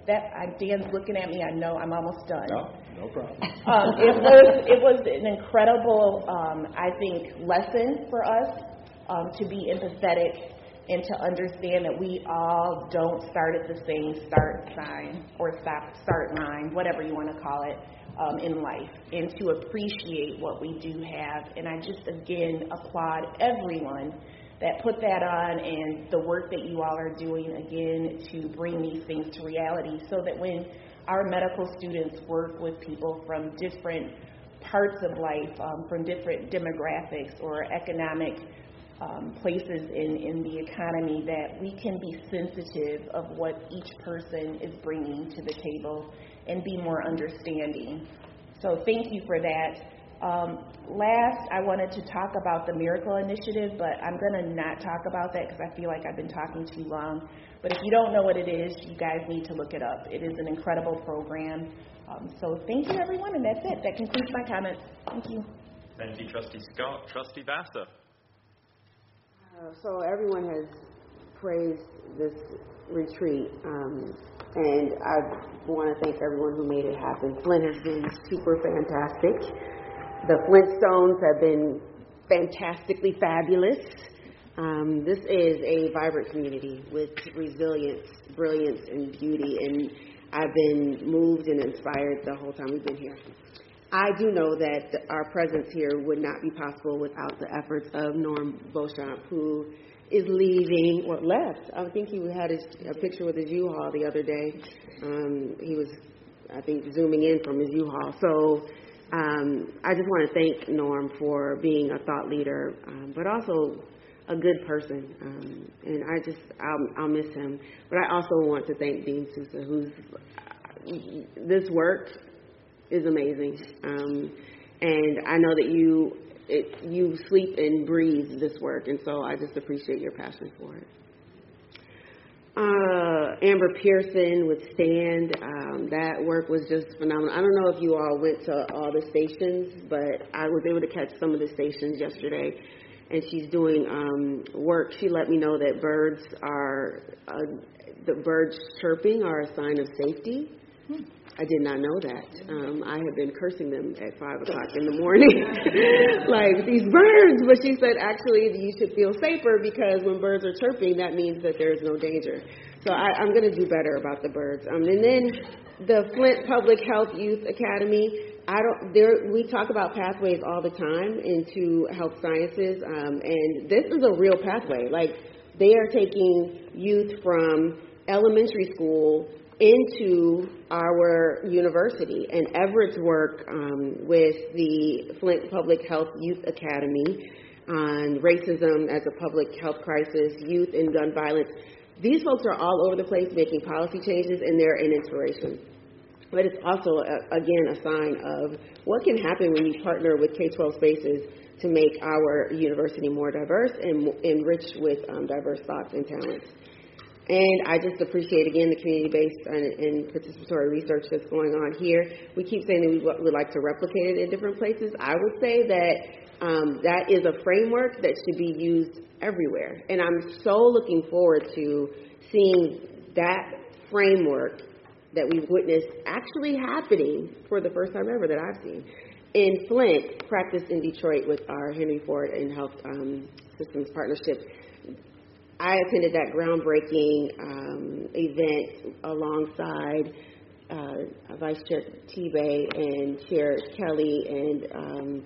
that, I, Dan's looking at me, I know I'm almost done. No, no problem. Um, it was it was an incredible, um, I think, lesson for us um, to be empathetic and to understand that we all don't start at the same start sign or stop start line, whatever you want to call it, um, in life, and to appreciate what we do have. And I just, again, applaud everyone that put that on and the work that you all are doing, again, to bring these things to reality so that when our medical students work with people from different parts of life, um, from different demographics or economic um, places in, in the economy, that we can be sensitive of what each person is bringing to the table and be more understanding. So thank you for that. Um, last, I wanted to talk about the Miracle Initiative, but I'm going to not talk about that because I feel like I've been talking too long. But if you don't know what it is, you guys need to look it up. It is an incredible program. Um, so thank you, everyone, and that's it. That concludes my comments. Thank you. Thank you, Trustee Scott. Trustee Vassar. Uh, so everyone has praised this retreat, um, and I want to thank everyone who made it happen. Flint has been super fantastic. The Flintstones have been fantastically fabulous. Um, this is a vibrant community with resilience, brilliance, and beauty, and I've been moved and inspired the whole time we've been here. I do know that our presence here would not be possible without the efforts of Norm Beauchamp, who is leaving, or left. I think he had his, a picture with his U-Haul the other day. Um, he was, I think, zooming in from his U-Haul. So um, I just want to thank Norm for being a thought leader, um, but also a good person. Um, and I just, I'll, I'll miss him. But I also want to thank Dean Sousa, who's, this work is amazing. Um, and I know that you it, you sleep and breathe this work, and so I just appreciate your passion for it. Uh, Amber Pearson with Stand, um, that work was just phenomenal. I don't know if you all went to all the stations, but I was able to catch some of the stations yesterday, and she's doing um, work. She let me know that birds are, uh, the birds chirping are a sign of safety. Hmm. I did not know that. Um, I have been cursing them at five o'clock in the morning, like these birds. But she said, actually, you should feel safer because when birds are chirping, that means that there is no danger. So I, I'm going to do better about the birds. Um, and then the Flint Public Health Youth Academy. I don't. There, we talk about pathways all the time into health sciences, um, and this is a real pathway. Like they are taking youth from elementary school into our university, and Everett's work um, with the Flint Public Health Youth Academy on racism as a public health crisis, youth and gun violence. These folks are all over the place making policy changes, and they're an inspiration. But it's also, a, again, a sign of what can happen when you partner with K twelve Spaces to make our university more diverse and enriched with um, diverse thoughts and talents. And I just appreciate, again, the community-based and, and participatory research that's going on here. We keep saying that we would like to replicate it in different places. I would say that um, that is a framework that should be used everywhere. And I'm so looking forward to seeing that framework that we've witnessed actually happening for the first time ever that I've seen. In Flint, practiced in Detroit with our Henry Ford and Health um, Systems Partnership. I attended that groundbreaking um, event alongside uh, Vice Chair Tebay and Chair Kelly and um,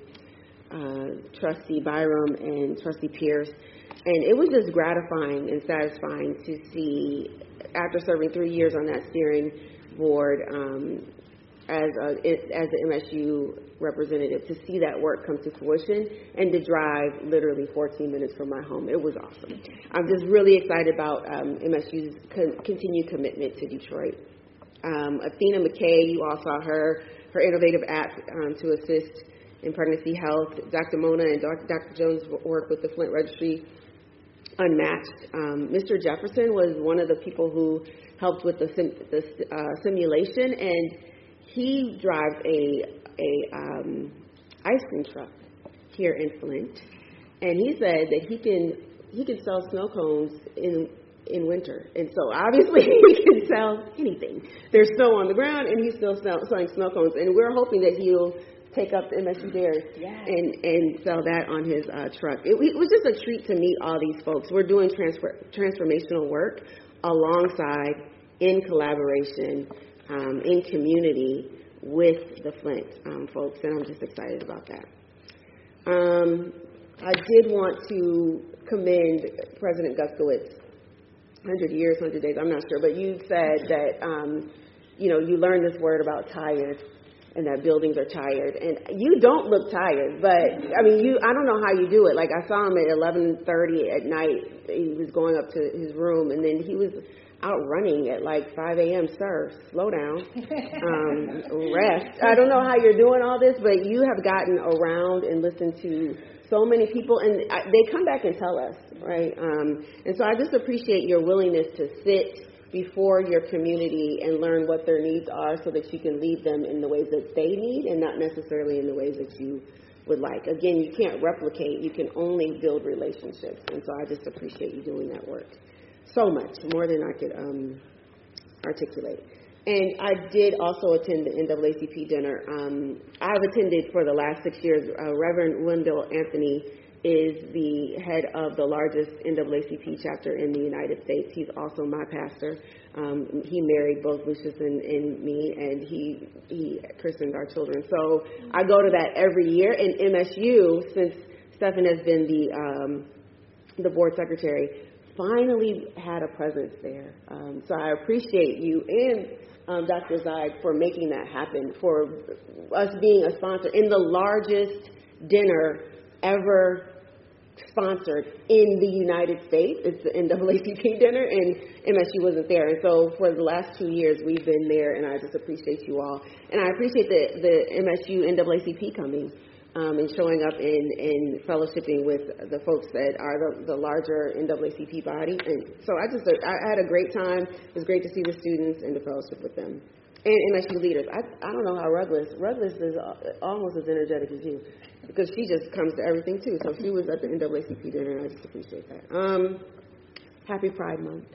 uh, Trustee Byram and Trustee Pierce. And it was just gratifying and satisfying to see, after serving three years on that steering board um, as, a, as an M S U representative, to see that work come to fruition and to drive literally fourteen minutes from my home. It was awesome. I'm just really excited about um, M S U's con- continued commitment to Detroit. Um, Athena McKay, you all saw her, her innovative app um, to assist in pregnancy health. Doctor Mona and Doctor Jones work with the Flint Registry, unmatched. Um, Mister Jefferson was one of the people who helped with the, sim- the uh, simulation, and he drives a a um, ice cream truck here in Flint, and he said that he can he can sell snow cones in in winter. And so obviously he can sell anything. There's snow on the ground, and he's still sell, selling snow cones. And we're hoping that he'll take up the M S U Dares Yes. and, and sell that on his uh, truck. It, it was just a treat to meet all these folks. We're doing transfer, transformational work alongside, in collaboration, um, in community with the Flint um, folks, and I'm just excited about that. Um, I did want to commend President Guskowitz. one hundred years, one hundred days, I'm not sure, but you said that, um, you know, you learned this word about tired, and that buildings are tired. And you don't look tired, but, I mean, you, I don't know how you do it. Like, I saw him at eleven thirty at night. He was going up to his room, and then he was out running at like five a.m. Sir, slow down, um, rest. I don't know how you're doing all this, but you have gotten around and listened to so many people, and I, they come back and tell us, right? Um, and so I just appreciate your willingness to sit before your community and learn what their needs are so that you can lead them in the ways that they need and not necessarily in the ways that you would like. Again, you can't replicate. You can only build relationships. And so I just appreciate you doing that work so much, more than I could um, articulate. And I did also attend the N double A C P dinner. Um, I've attended for the last six years. Uh, Reverend Wendell Anthony is the head of the largest N double A C P chapter in the United States. He's also my pastor. Um, he married both Lucius and, and me, and he he christened our children. So I go to that every year. And M S U, since Stephen has been the um, the board secretary, finally had a presence there. Um, so I appreciate you and um, Doctor Zeig for making that happen, for us being a sponsor in the largest dinner ever sponsored in the United States. It's the N double A C P dinner, and M S U wasn't there. And so for the last two years, we've been there, and I just appreciate you all. And I appreciate the, the M S U N double A C P coming um, and showing up and, and fellowshipping with the folks that are the, the larger N double A C P body. And so I just I had a great time. It was great to see the students and to fellowship with them. And M S U leaders. I, I don't know how Ruggles, Ruggles is almost as energetic as you, because she just comes to everything too. So she was at the N double A C P dinner, and I just appreciate that. Um, happy Pride Month.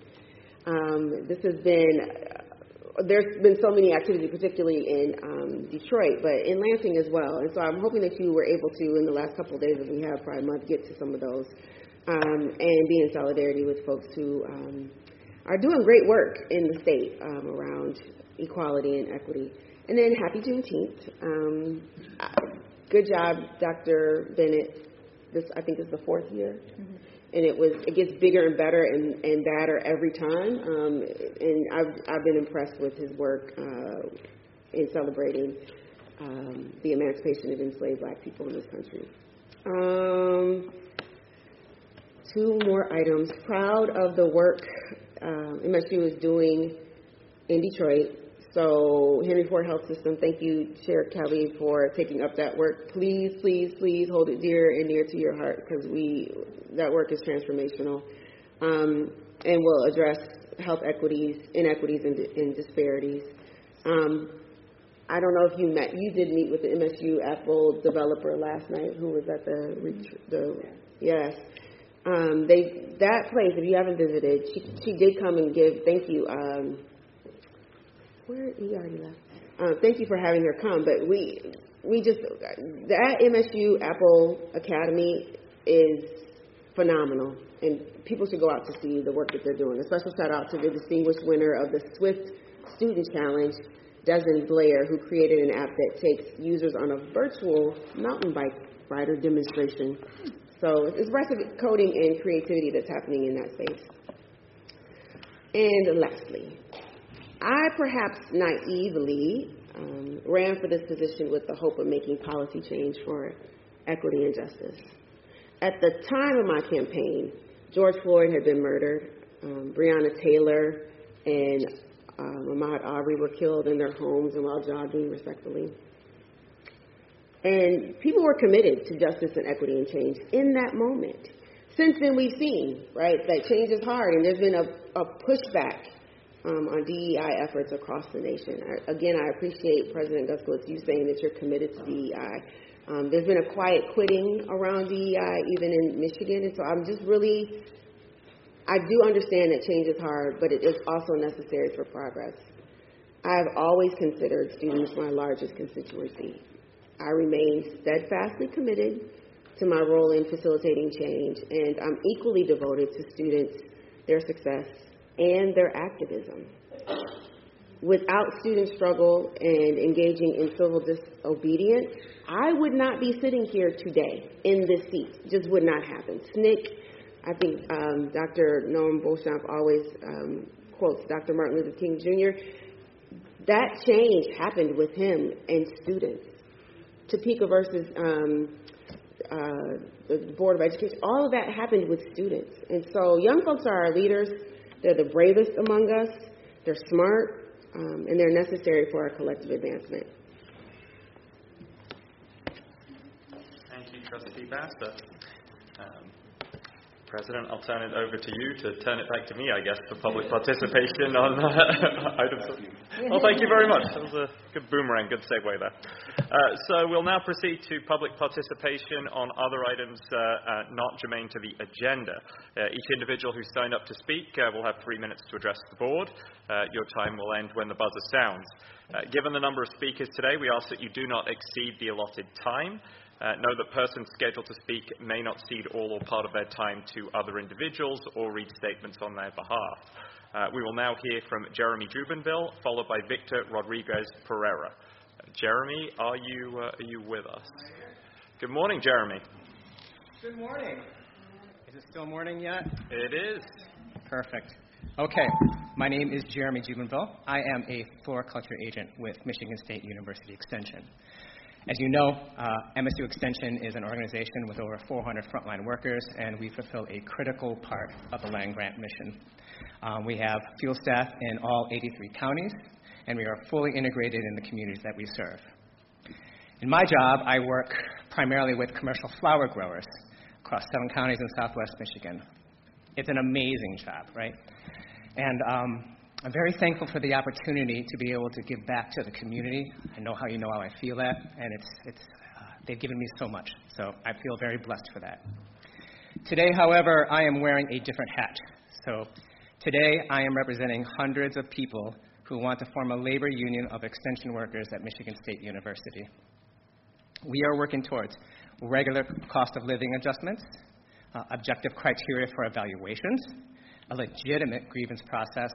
Um, this has been, uh, there's been so many activities, particularly in um, Detroit, but in Lansing as well. And so I'm hoping that you were able to, in the last couple of days that we have Pride Month, get to some of those um, and be in solidarity with folks who um, are doing great work in the state um, around equality and equity. And then happy Juneteenth. Um, good job, Doctor Bennett. This, I think, is the fourth year. Mm-hmm. And it was it gets bigger and better and, and badder every time. Um, and I've, I've been impressed with his work uh, in celebrating um, the emancipation of enslaved black people in this country. Um, two more items. Proud of the work um, M S U is doing in Detroit. So Henry Ford Health System, thank you, Chair Kelly, for taking up that work. Please, please, please hold it dear and near to your heart, because we that work is transformational, um, and will address health equities, inequities, and, and disparities. Um, I don't know if you met. You did meet with the M S U Apple developer last night, who was at the retreat. The, yes. Um, they that place. If you haven't visited, she she did come and give. Thank you. Um, Where he already left. Uh, thank you for having her come. But we we just that M S U Apple Academy is phenomenal, and people should go out to see the work that they're doing. A special shout out to the distinguished winner of the Swift Student Challenge, Desmond Blair, who created an app that takes users on a virtual mountain bike rider demonstration. So it's impressive coding and creativity that's happening in that space. And lastly, I perhaps naively um, ran for this position with the hope of making policy change for equity and justice. At the time of my campaign, George Floyd had been murdered. Um, Breonna Taylor and um, Ahmaud Arbery were killed in their homes and while jogging, respectfully. And people were committed to justice and equity and change in that moment. Since then, we've seen, right, that change is hard, and there's been a, a pushback Um, on D E I efforts across the nation. I, again, I appreciate President Guskowitz, you saying that you're committed to D E I. Um, there's been a quiet quitting around D E I, even in Michigan, and so I'm just really I do understand that change is hard, but it is also necessary for progress. I have always considered students my largest constituency. I remain steadfastly committed to my role in facilitating change, and I'm equally devoted to students, their success, and their activism. Without student struggle and engaging in civil disobedience, I would not be sitting here today in this seat. It just would not happen. S N C C, I think um, Doctor Norm Beauchamp always um, quotes Doctor Martin Luther King Junior That change happened with him and students. Topeka versus um, uh, the Board of Education, all of that happened with students. And so young folks are our leaders. They're the bravest among us. They're smart. Um, and they're necessary for our collective advancement. Thank you, Trustee Baxter. Um, President, I'll turn it over to you to turn it back to me, I guess, for public participation on uh, items. Well, thank you very much. That was a good boomerang, good segue there. Uh, so we'll now proceed to public participation on other items uh, uh, not germane to the agenda. Uh, each individual who signed up to speak uh, will have three minutes to address the board. Uh, your time will end when the buzzer sounds. Uh, given the number of speakers today, we ask that you do not exceed the allotted time. Uh, know that persons scheduled to speak may not cede all or part of their time to other individuals or read statements on their behalf. Uh, we will now hear from Jeremy Jubenville, followed by Victor Rodriguez Pereira. Uh, Jeremy, are you, uh, are you with us? Good morning, Jeremy. Good morning. Is it still morning yet? It is. Perfect. Okay, my name is Jeremy Jubenville. I am a floriculture agent with Michigan State University Extension. As you know, uh, M S U Extension is an organization with over four hundred frontline workers, and we fulfill a critical part of the land grant mission. Um, we have field staff in all eighty-three counties, and we are fully integrated in the communities that we serve. In my job, I work primarily with commercial flower growers across seven counties in southwest Michigan. It's an amazing job, right? And um, I'm very thankful for the opportunity to be able to give back to the community. I know how you know how I feel that, and it's, it's, uh, they've given me so much, so I feel very blessed for that. Today, however, I am wearing a different hat. So today, I am representing hundreds of people who want to form a labor union of extension workers at Michigan State University. We are working towards regular cost of living adjustments, uh, objective criteria for evaluations, a legitimate grievance process,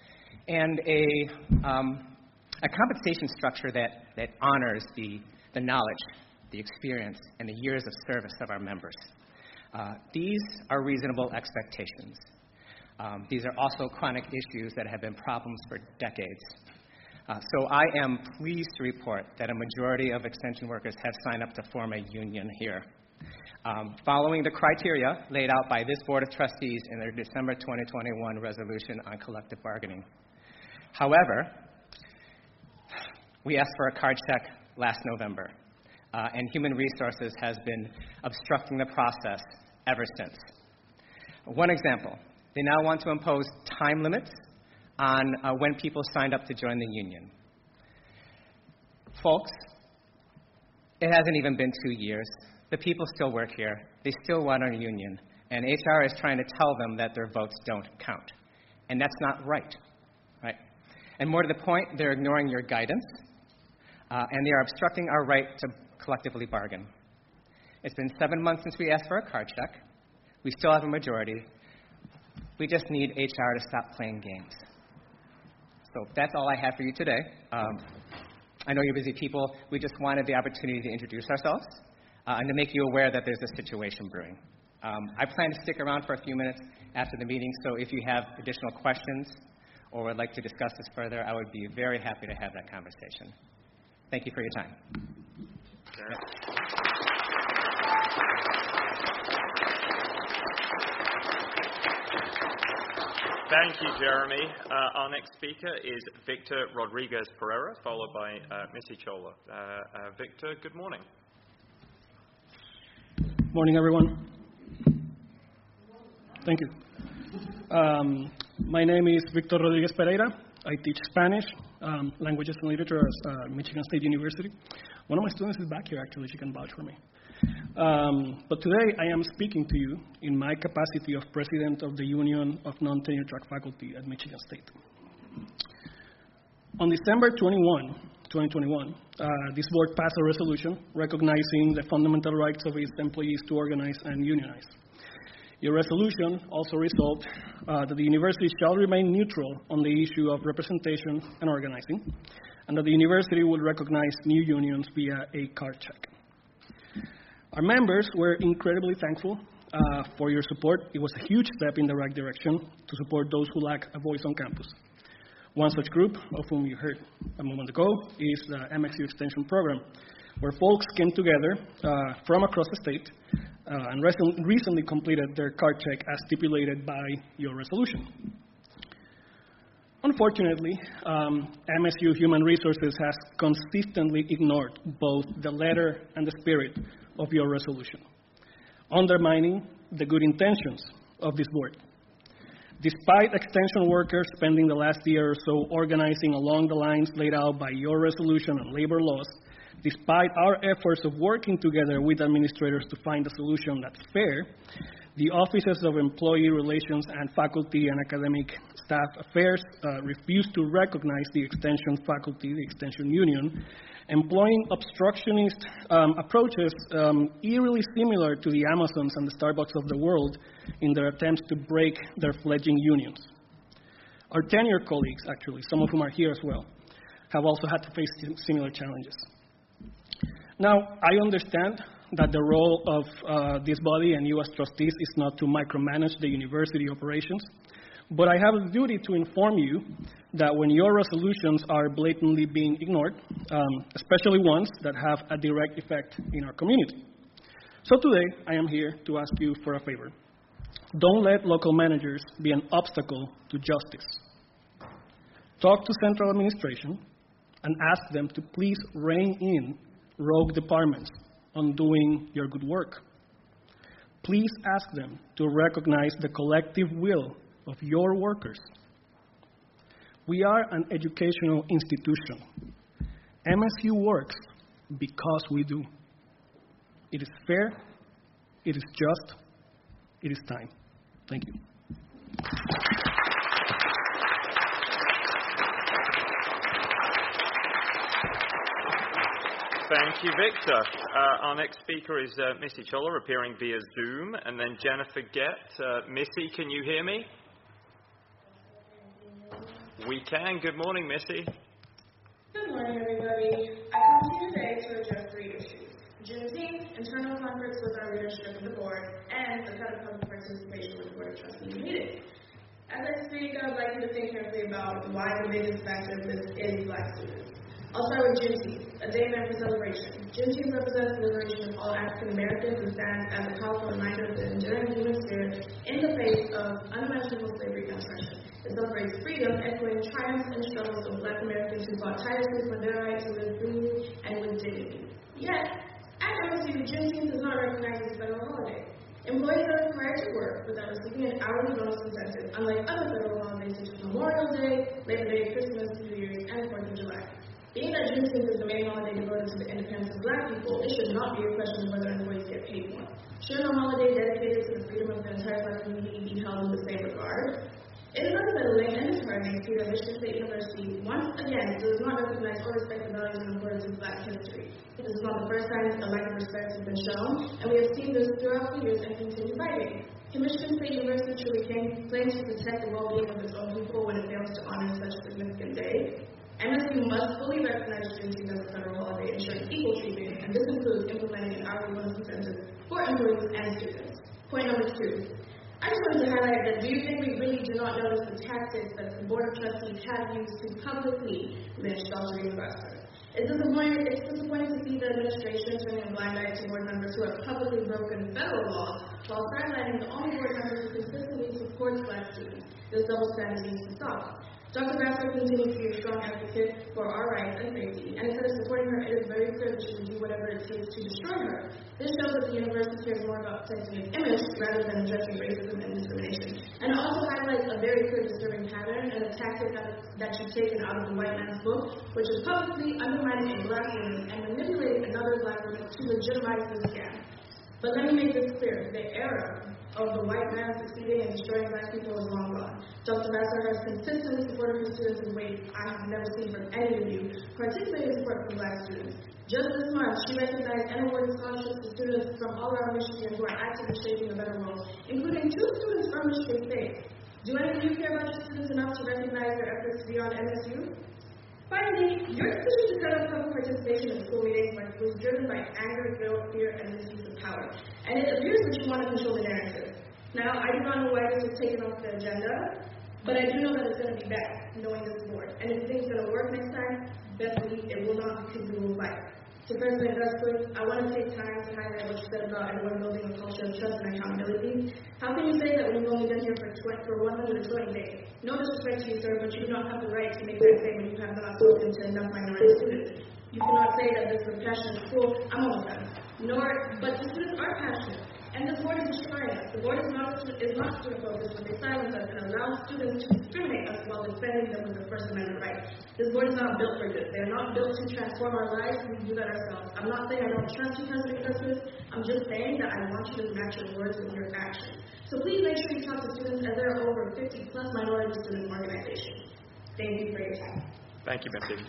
and a, um, a compensation structure that, that honors the, the knowledge, the experience, and the years of service of our members. Uh, these are reasonable expectations. Um, these are also chronic issues that have been problems for decades. Uh, so I am pleased to report that a majority of extension workers have signed up to form a union here. Um, following the criteria laid out by this Board of Trustees in their December twenty twenty-one resolution on collective bargaining. However, we asked for a card check last November, uh, and Human Resources has been obstructing the process ever since. One example, they now want to impose time limits on uh, when people signed up to join the union. Folks, it hasn't even been two years. The people still work here. They still want our union, and H R is trying to tell them that their votes don't count, and that's not right. Right? And more to the point, they're ignoring your guidance, uh, and they are obstructing our right to collectively bargain. It's been seven months since we asked for a card check. We still have a majority. We just need H R to stop playing games. So that's all I have for you today. Um, I know you're busy people. We just wanted the opportunity to introduce ourselves uh, and to make you aware that there's a situation brewing. Um, I plan to stick around for a few minutes after the meeting, so if you have additional questions or would like to discuss this further, I would be very happy to have that conversation. Thank you for your time. Okay. Thank you, Jeremy. Uh, our next speaker is Victor Rodriguez Pereira, followed by uh, Missy Chola. Uh, uh, Victor, good morning. Morning, everyone. Thank you. Um, my name is Victor Rodriguez Pereira. I teach Spanish, um, languages and literature at uh, Michigan State University. One of my students is back here, actually. She can vouch for me. Um, but today I am speaking to you in my capacity of president of the Union of Non-Tenure Track Faculty at Michigan State. On December twenty-first, twenty twenty-one, uh, this board passed a resolution recognizing the fundamental rights of its employees to organize and unionize. Your resolution also resolved uh, that the university shall remain neutral on the issue of representation and organizing, and that the university will recognize new unions via a card check. Our members were incredibly thankful uh, for your support. It was a huge step in the right direction to support those who lack a voice on campus. One such group, of whom you heard a moment ago, is the M S U Extension Program, where folks came together uh, from across the state uh, and recent, recently completed their card check as stipulated by your resolution. Unfortunately, um, M S U Human Resources has consistently ignored both the letter and the spirit of your resolution, undermining the good intentions of this board. Despite extension workers spending the last year or so organizing along the lines laid out by your resolution on labor laws, despite our efforts of working together with administrators to find a solution that's fair, the Offices of Employee Relations and Faculty and Academic Staff Affairs uh, refused to recognize the extension faculty, the extension union, employing obstructionist um, approaches um, eerily similar to the Amazons and the Starbucks of the world in their attempts to break their fledgling unions. Our tenure colleagues, actually, some of whom are here as well, have also had to face similar challenges. Now, I understand that the role of uh, this body and you as trustees is not to micromanage the university operations, but I have a duty to inform you that when your resolutions are blatantly being ignored, um, especially ones that have a direct effect in our community. So today, I am here to ask you for a favor. Don't let local managers be an obstacle to justice. Talk to central administration and ask them to please rein in rogue departments on doing your good work. Please ask them to recognize the collective will of your workers. We are an educational institution. M S U works because we do. It is fair, it is just, it is time. Thank you. Thank you, Victor. Uh, our next speaker is uh, Missy Choller, appearing via Zoom, and then Jennifer Gett. Uh, Missy, can you hear me? We can. Good morning, Missy. Good morning, everybody. I come to you today to address three issues: Juneteenth, internal conflicts with our leadership of the board, and the kind of public participation with the Board of Trustees meeting. As I speak, I would like you to think carefully about why the biggest factor of this is Black students. I'll start with Juneteenth, a day meant for celebration. Juneteenth represents the liberation of all African Americans and stands as a powerful reminder of the enduring human spirit in the face of unimaginable slavery and oppression. It celebrates freedom, echoing triumphs and struggles of Black Americans who fought tirelessly for their right to live freely and with dignity. Yet, at M S U, Juneteenth is not recognized as a federal holiday. Employees are required to work without receiving an hourly bonus incentive, unlike other federal holidays such as Memorial Day, Labor Day, Christmas, New Year's, and fourth of July. Being that Juneteenth is the main holiday devoted to the independence of Black people, it should not be a question of whether employees get paid more. Should a holiday dedicated to the freedom of the entire Black community be held in the same regard? It is unsettling and disheartening to see that Michigan State University, once again, does not recognize or respect the values and importance of Black history. This is not the first time a lack of respect has been shown, and we have seen this throughout the years and continue fighting. Can Michigan State University truly claim to protect the well-being of its own people when it fails to honor such a significant day? M S U must fully recognize Juneteenth as a federal holiday, ensuring equal treatment, and this includes implementing an hourly bonus incentive for employees and students. Point number two. I just wanted to highlight that do you think we really do not notice the tactics that the Board of Trustees have used to publicly lynch Doctor University? It's disappointing, it's disappointing to see the administration turning a blind eye to board members who have publicly broken federal laws while sidelining the only board members who consistently supports Black students. This double standard needs to stop. Doctor Vassar continues to be a strong advocate for our rights and safety, and instead of supporting her, it is very clear that she will do whatever it takes to destroy her. This shows that the university cares more about protecting its image rather than addressing racism and discrimination. And it also highlights a very clear disturbing pattern and a tactic that, that you've taken out of the white man's book, which is publicly undermining a Black woman and manipulating another Black woman to legitimize this scam. But let me make this clear. The era of the white man succeeding and destroying black people is long gone. Doctor Vassar has consistently supported his students in ways I have never seen from any of you, particularly support for black students. Just this month, she recognized and awarded scholarships to students from all around Michigan who are actively shaping a better world, including two students from Michigan State. Do any of you care about your students enough to recognize their efforts beyond M S U? Finally, your decision to cut off public participation in school meetings was driven by anger, guilt, fear, and misuse of power. And it appears that you want to control the narrative. Now, I do not know why this was taken off the agenda, but I do know that it's going to be back, knowing this board. And if you think it's going to work next time, best believe it will not, because we will fight. To President Gusquith, I want to take time to highlight what you said about everyone building a culture of trust and accountability. How can you say that when you've only been here for, twenty, for one hundred twenty days? No disrespect to you, sir, but you do not have the right to make that statement. You have not spoken to enough minority students. You cannot say that this is a passionate school. I'm almost done. Nor, but the students are passionate. And this board is destroying us. The board is not, is not student-focused when they silence us and allow students to discriminate us while defending them with the First Amendment right. This board is not built for good. They are not built to transform our lives. We do that ourselves. I'm not saying I don't trust you, President Gusquith. I'm just saying that I want you to match your words with your actions. So please make sure you talk to students, as there are over fifty plus minority student organizations. Thank you for your time. Thank you, Missy.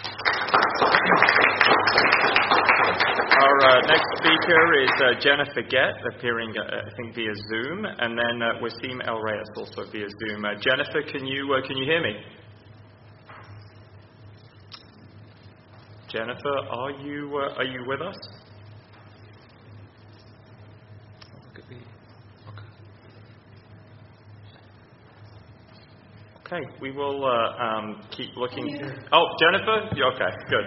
Our uh, next speaker is uh, Jennifer Gett, appearing, uh, I think, via Zoom, and then uh, Wasim El Reyes, also via Zoom. Uh, Jennifer, can you uh, can you hear me? Jennifer, are you uh, are you with us? Okay, we will uh, um, keep looking. Oh, Jennifer, you okay? Good.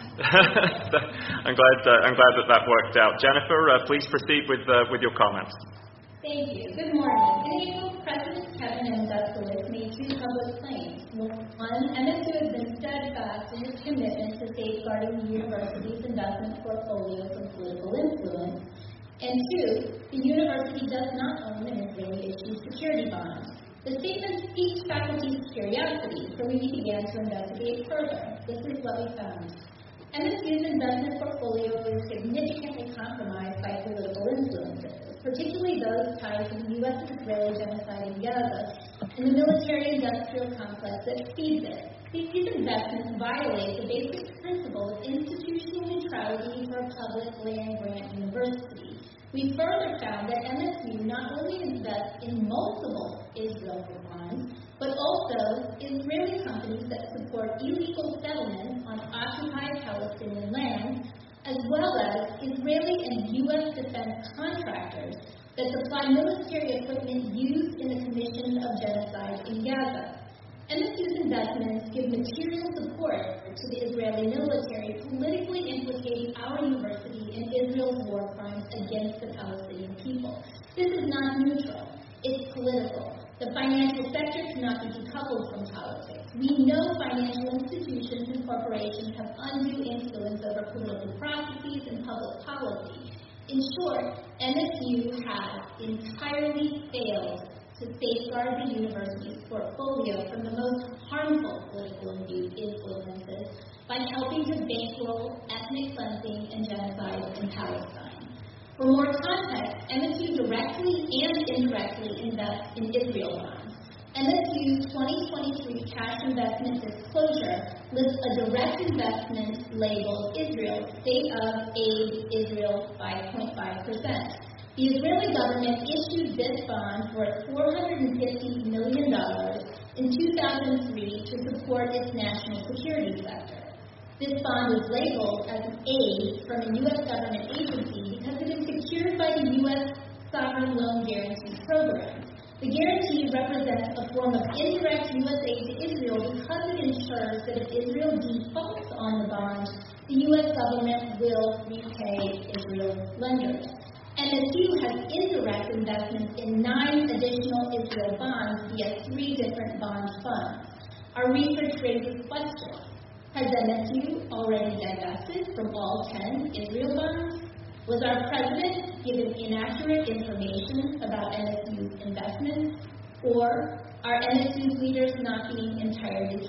I'm glad. Uh, I'm glad that that worked out. Jennifer, uh, please proceed with uh, with your comments. Thank you. Good morning. In April, President Kevin M. Gusquith made two public claims. One, M S U has been steadfast in its commitment to safeguarding the university's investment portfolio from political influence. And two, the university does not own an Israeli-issued security bond. The statement piqued faculty's curiosity, so we began to investigate further. This is what we found. M S U's investment portfolio is significantly compromised by political influences, particularly those tied to the U S-Israeli genocide in Gaza and the military-industrial complex that feeds it. These investments violate the basic principle of institutional neutrality for a public land-grant university. We further found that M S U not only invests in multiple Israel bonds, but also Israeli companies that support illegal settlements on occupied Palestinian land, as well as Israeli and U S defense contractors that supply military equipment used in the commission of genocide in Gaza. M S U's investments give material support to the Israeli military, politically implicating our university in Israel's war crimes against the Palestinian people. This is not neutral. It's political. The financial sector cannot be decoupled from politics. We know financial institutions and corporations have undue influence over political processes and public policy. In short, M S U has entirely failed to safeguard the university's portfolio from the most harmful political influences by helping to bankroll ethnic cleansing and genocide in Palestine. For more context, M S U directly and indirectly invests in Israel bonds. M S U's twenty twenty-three cash investment disclosure lists a direct investment labeled Israel, State of Aid Israel five point five percent. The Israeli government issued this bond for four hundred fifty million dollars in two thousand three to support its national security sector. This bond is labeled as an aid from a U S government agency because it is secured by the U S Sovereign Loan Guarantee Program. The guarantee represents a form of indirect U S aid to Israel because it ensures that if Israel defaults on the bond, the U S government will repay Israel's lenders. M S U has indirect investments in nine additional Israel bonds via three different bond funds. Our research raises questions. Has M S U already divested from all ten Israel bonds? Was our president given inaccurate information about M S U's investments? Or are M S U's leaders not being entirely truthful?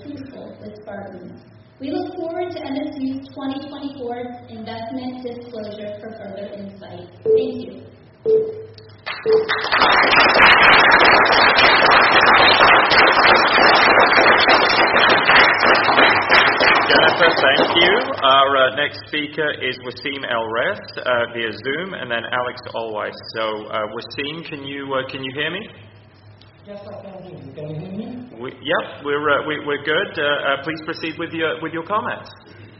partnership with Spartans. We look forward to M S U's twenty twenty-four investment disclosure for further insight. Thank you. Jennifer, thank you. Our uh, next speaker is Wasim El-Res uh, via Zoom, and then Alex Alwise. So, uh, Wasim, can you uh, can you hear me? Yes, I can hear you. Can you hear me? We, yep, we're uh, we, we're good. Uh, uh, please proceed with your with your comments.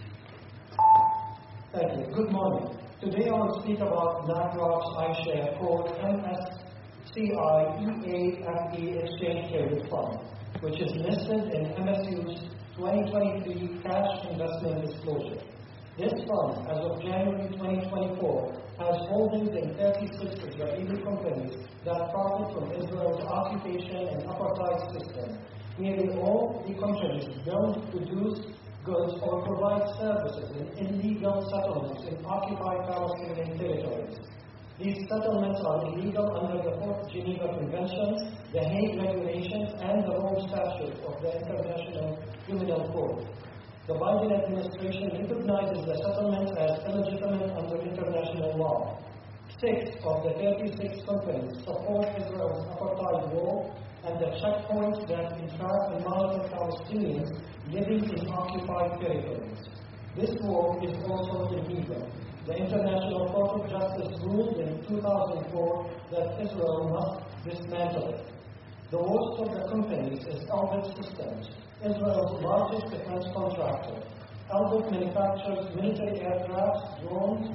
Thank you. Good morning. Today I will speak about BlackRock's iShare called M S C I E A F E Exchange Traded Fund, which is listed in M S U's twenty twenty-three Cash Investment Disclosure. This fund, as of January twenty twenty-four, has holdings in thirty-six Israeli companies that profit from Israel's occupation and apartheid system. Nearly all the companies don't produce goods or provide services in illegal settlements in occupied Palestinian territories. These settlements are illegal under the Fourth Geneva Convention, the Hague Regulations, and the Rome Statute of the International Criminal Court. The Biden administration recognizes the settlements as illegitimate under international law. Six of the thirty-six companies support Israel's apartheid war and the checkpoints that entrap and monitor Palestinians living in occupied territories. This war is also illegal. The International Court of Justice ruled in two thousand four that Israel must dismantle it. The worst of the companies is Elbit Systems, Israel's largest defense contractor. Elbit manufactures military aircraft, drones,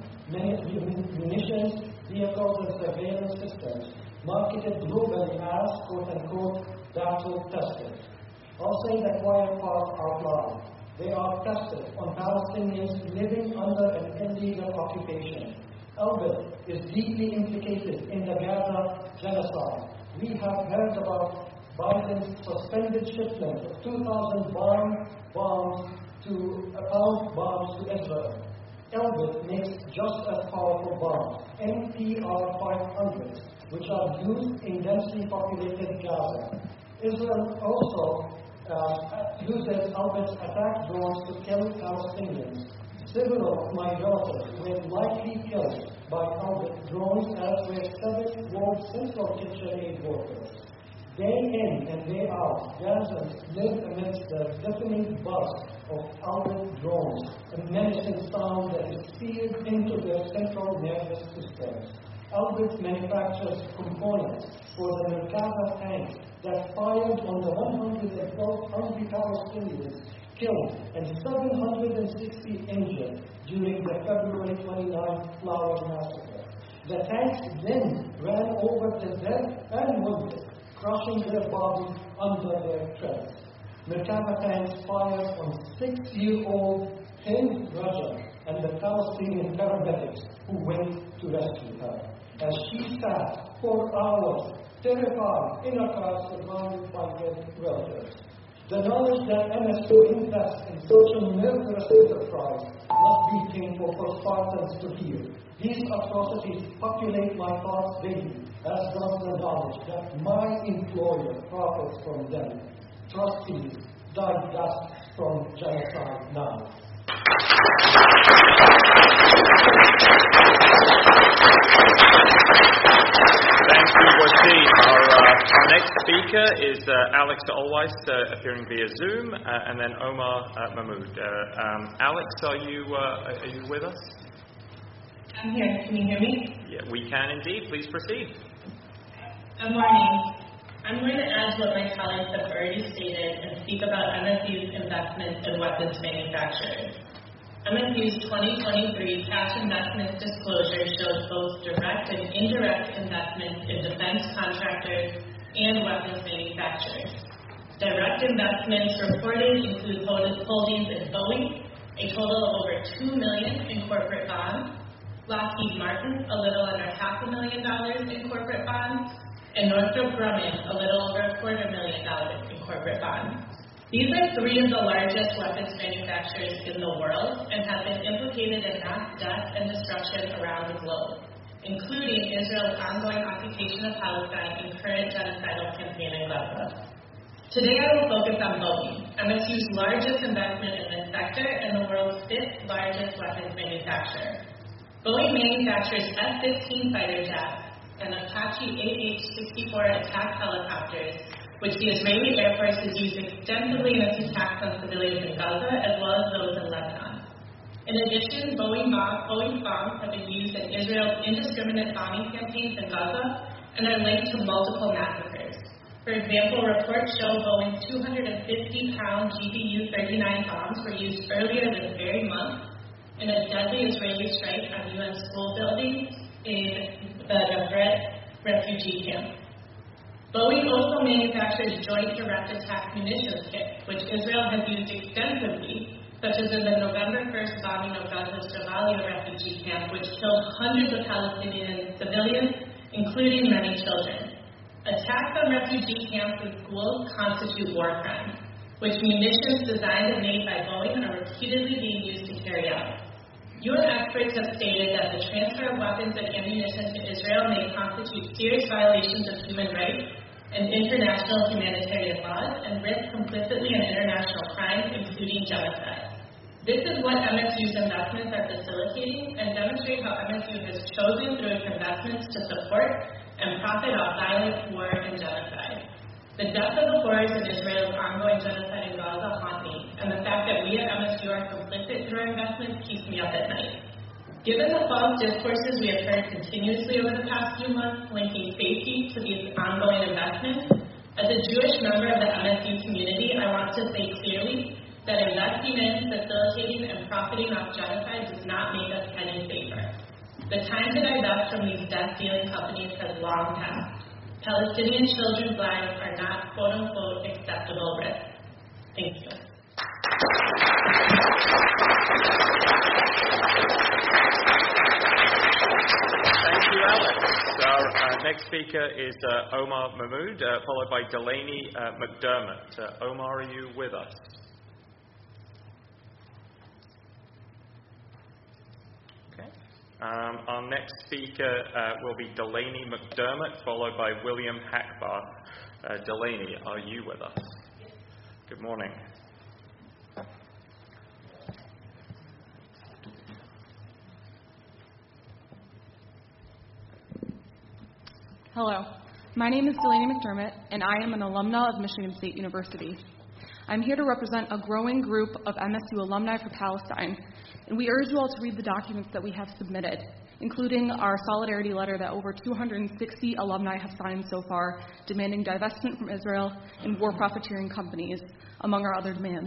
munitions, vehicles, and surveillance systems, marketed globally as, quote-unquote, battle-tested. I'll say the quiet part out loud. They are tested on Palestinians living under an illegal occupation. Elbit is deeply implicated in the Gaza genocide. We have heard about Biden's suspended shipment of two thousand bomb bombs to uh, pound bombs to Israel. Elbit makes just as powerful bombs, M P R five hundred, which are used in densely populated Gaza. Israel also uh, uses Elbit's attack drones to kill Palestinians. Several of my relatives were likely killed by Elbit drones, as were seven World Central Kitchen Aid workers. Day in and day out, Gazans live amidst the deafening buzz of Elbit drones, a menacing sound that is seared into their central nervous systems. Elbit manufactures components for the Merkava tanks that fired on the one hundred twelve hungry Palestinians killed and seven hundred sixty injured during the February twenty-ninth Flowers Massacre. The tanks then ran over the dead and wounded, crushing their bodies under their treads. Merkava tanks fired on six-year-old Hind Raja and the Palestinian paramedics who went to rescue her, as she sat for hours, terrified, in a car surrounded by dead relatives. The knowledge that M S U invests in such a murderous enterprise must be painful for Spartans to hear. These atrocities populate my thoughts daily, as does the knowledge that my employer profits from them. Trustees, divest from genocide now. Thank you, Wasim. Our, uh, our next speaker is uh, Alex Alwise, uh, appearing via Zoom, uh, and then Omar uh, Mahmoud. Uh, um, Alex, are you uh, are you with us? I'm here. Can you hear me? Yeah, we can indeed. Please proceed. Good morning. I'm going to add to what my colleagues have already stated and speak about M S U's investments in weapons manufacturers. M S U's twenty twenty-three cash investments disclosure shows both direct and indirect investments in defense contractors and weapons manufacturers. Direct investments reported include holdings in Boeing, a total of over two million dollars in corporate bonds, Lockheed Martin, a little under half a million dollars in corporate bonds, and Northrop Grumman, a little over a quarter million dollars in corporate bonds. These are three of the largest weapons manufacturers in the world and have been implicated in mass death and destruction around the globe, including Israel's ongoing occupation of Palestine and current genocidal campaign in Gaza. Today I will focus on Boeing, M S U's largest investment in this sector and the world's fifth largest weapons manufacturer. Boeing manufactures F fifteen fighter jets and Apache A H sixty-four attack helicopters, which the Israeli Air Force has used extensively in its attacks on civilians in Gaza as well as those in Lebanon. In addition, Boeing, bomb, Boeing bombs have been used in Israel's indiscriminate bombing campaigns in Gaza and are linked to multiple massacres. For example, reports show Boeing's two hundred fifty pound G B U thirty-nine bombs were used earlier this very month in a deadly Israeli strike on U N school buildings in the Navret refugee camp. Boeing also manufactures joint direct attack munitions kits, which Israel has used extensively, such as in the November first bombing of Gaza's Jabalia refugee camp, which killed hundreds of Palestinian civilians, including many children. Attacks on refugee camps and schools constitute war crimes, which munitions designed and made by Boeing are repeatedly being used to carry out. U N experts have stated that the transfer of weapons and ammunition to Israel may constitute serious violations of human rights and international humanitarian laws and risk complicity in international crimes, including genocide. This is what M S U's investments are facilitating and demonstrate how M S U has chosen through its investments to support and profit off violence, war, and genocide. The depth of the horrors in Israel's ongoing genocide in Gaza haunt me, and the fact that we at M S U are complicit through our investments keeps me up at night. Given the false discourses we have heard continuously over the past few months linking safety to these ongoing investments, as a Jewish member of the M S U community, I want to say clearly that investing in, facilitating, and profiting off genocide does not make us any safer. The time to divest from these death-dealing companies has long passed. Palestinian children's lives are not quote-unquote acceptable risk. Thank you. Thank you, Alex. Our uh, next speaker is uh, Omar Mahmood, uh, followed by Delaney uh, McDermott. Uh, Omar, are you with us? Um, our next speaker uh, will be Delaney McDermott, followed by William Hackbarth. Uh, Delaney, are you with us? Good morning. Hello, my name is Delaney McDermott, and I am an alumna of Michigan State University. I'm here to represent a growing group of M S U Alumni for Palestine, and we urge you all to read the documents that we have submitted, including our solidarity letter that over two hundred sixty alumni have signed so far, demanding divestment from Israel and war profiteering companies, among our other demands.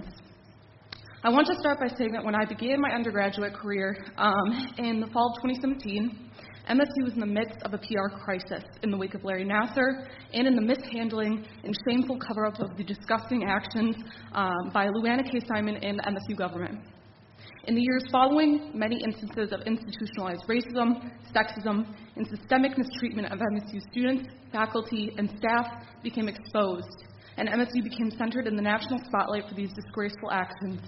I want to start by saying that when I began my undergraduate career um, in the fall of twenty seventeen, M S U was in the midst of a P R crisis in the wake of Larry Nassar and in the mishandling and shameful cover-up of the disgusting actions um, by Lou Anna K. Simon and the M S U government. In the years following, many instances of institutionalized racism, sexism, and systemic mistreatment of M S U students, faculty, and staff became exposed, and M S U became centered in the national spotlight for these disgraceful actions.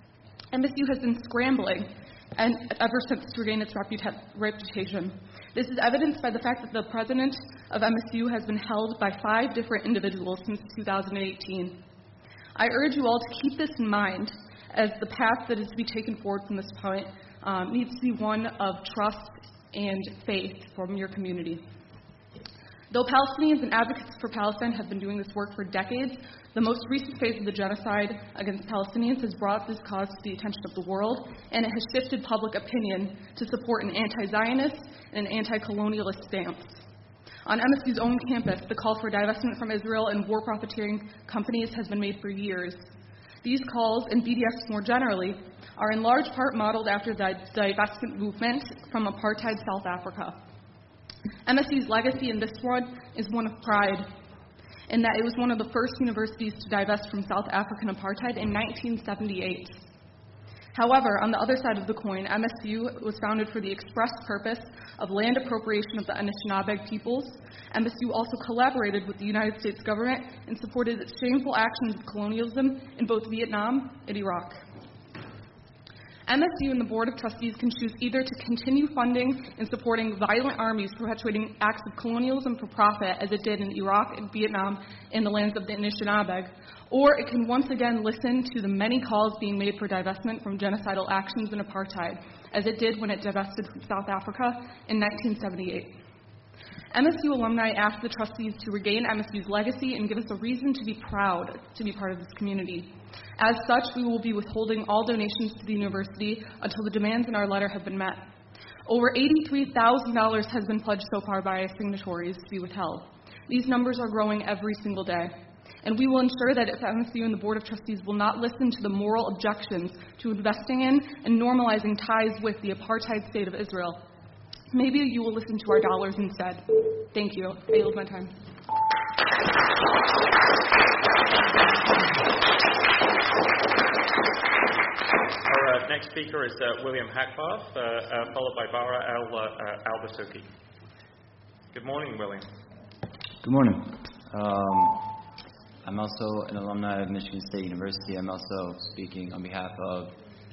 M S U has been scrambling and ever since to regain its reputa- reputation. This is evidenced by the fact that the president of M S U has been held by five different individuals since two thousand eighteen. I urge you all to keep this in mind, as the path that is to be taken forward from this point um, needs to be one of trust and faith from your community. Though Palestinians and advocates for Palestine have been doing this work for decades, the most recent phase of the genocide against Palestinians has brought this cause to the attention of the world, and it has shifted public opinion to support an anti-Zionist and an anti-colonialist stance. On M S U's own campus, the call for divestment from Israel and war profiteering companies has been made for years. These calls, and B D S more generally, are in large part modeled after the divestment movement from apartheid South Africa. M S U's legacy in this one is one of pride, in that it was one of the first universities to divest from South African apartheid in nineteen seventy-eight. However, on the other side of the coin, M S U was founded for the express purpose of land appropriation of the Anishinaabe peoples. M S U also collaborated with the United States government and supported its shameful actions of colonialism in both Vietnam and Iraq. M S U and the Board of Trustees can choose either to continue funding and supporting violent armies perpetuating acts of colonialism for profit, as it did in Iraq and Vietnam and the lands of the Anishinaabe, or it can once again listen to the many calls being made for divestment from genocidal actions and apartheid, as it did when it divested from South Africa in nineteen seventy-eight. M S U alumni asked the trustees to regain M S U's legacy and give us a reason to be proud to be part of this community. As such, we will be withholding all donations to the university until the demands in our letter have been met. Over eighty-three thousand dollars has been pledged so far by signatories to be withheld. These numbers are growing every single day. And we will ensure that if M S U and the Board of Trustees will not listen to the moral objections to investing in and normalizing ties with the apartheid state of Israel, maybe you will listen to our dollars instead. Thank you. I yield my time. Our uh, next speaker is uh, William Hackbarth, uh, uh, followed by Bara Al, uh, Albertoki. Good morning, William. Good morning. Um, I'm also an alumni of Michigan State University. I'm also speaking on behalf of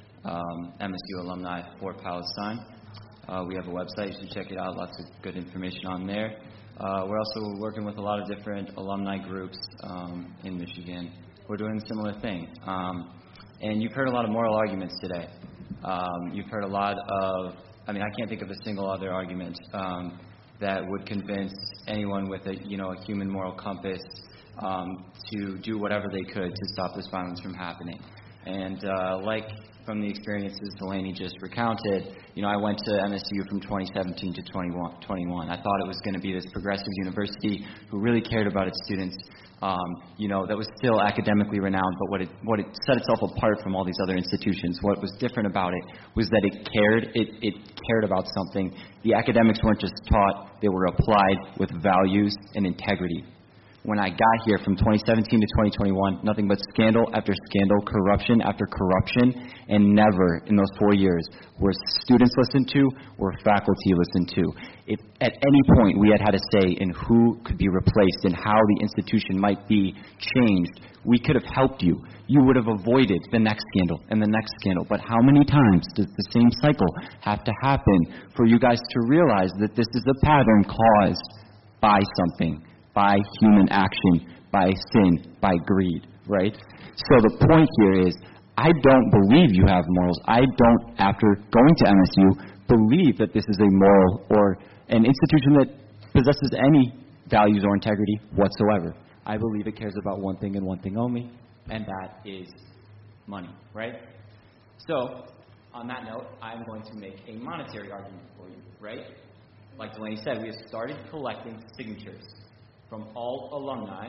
um, M S U alumni for Palestine. Uh, we have a website, you should check it out, lots of good information on there. Uh, we're also working with a lot of different alumni groups um, in Michigan. We're doing a similar thing. Um, and you've heard a lot of moral arguments today. Um, you've heard a lot of, I mean, I can't think of a single other argument um, that would convince anyone with a, you know, a human moral compass um, to do whatever they could to stop this violence from happening. And uh, like from the experiences Delaney just recounted, you know, I went to M S U from twenty seventeen to twenty-one. I thought it was going to be this progressive university who really cared about its students, um, you know, that was still academically renowned, but what it, what it set itself apart from all these other institutions, what was different about it was that it cared, it, it cared about something. The academics weren't just taught, they were applied with values and integrity. When I got here from twenty seventeen to twenty twenty-one, nothing but scandal after scandal, corruption after corruption, and never in those four years were students listened to or faculty listened to. If at any point we had had a say in who could be replaced and how the institution might be changed, we could have helped you. You would have avoided the next scandal and the next scandal. But how many times does the same cycle have to happen for you guys to realize that this is a pattern caused by something? By human action, by sin, by greed, right? So the point here is, I don't believe you have morals. I don't, after going to M S U, believe that this is a moral or an institution that possesses any values or integrity whatsoever. I believe it cares about one thing and one thing only, and that is money, right? So, on that note, I'm going to make a monetary argument for you, right? Like Delaney said, we have started collecting signatures from all alumni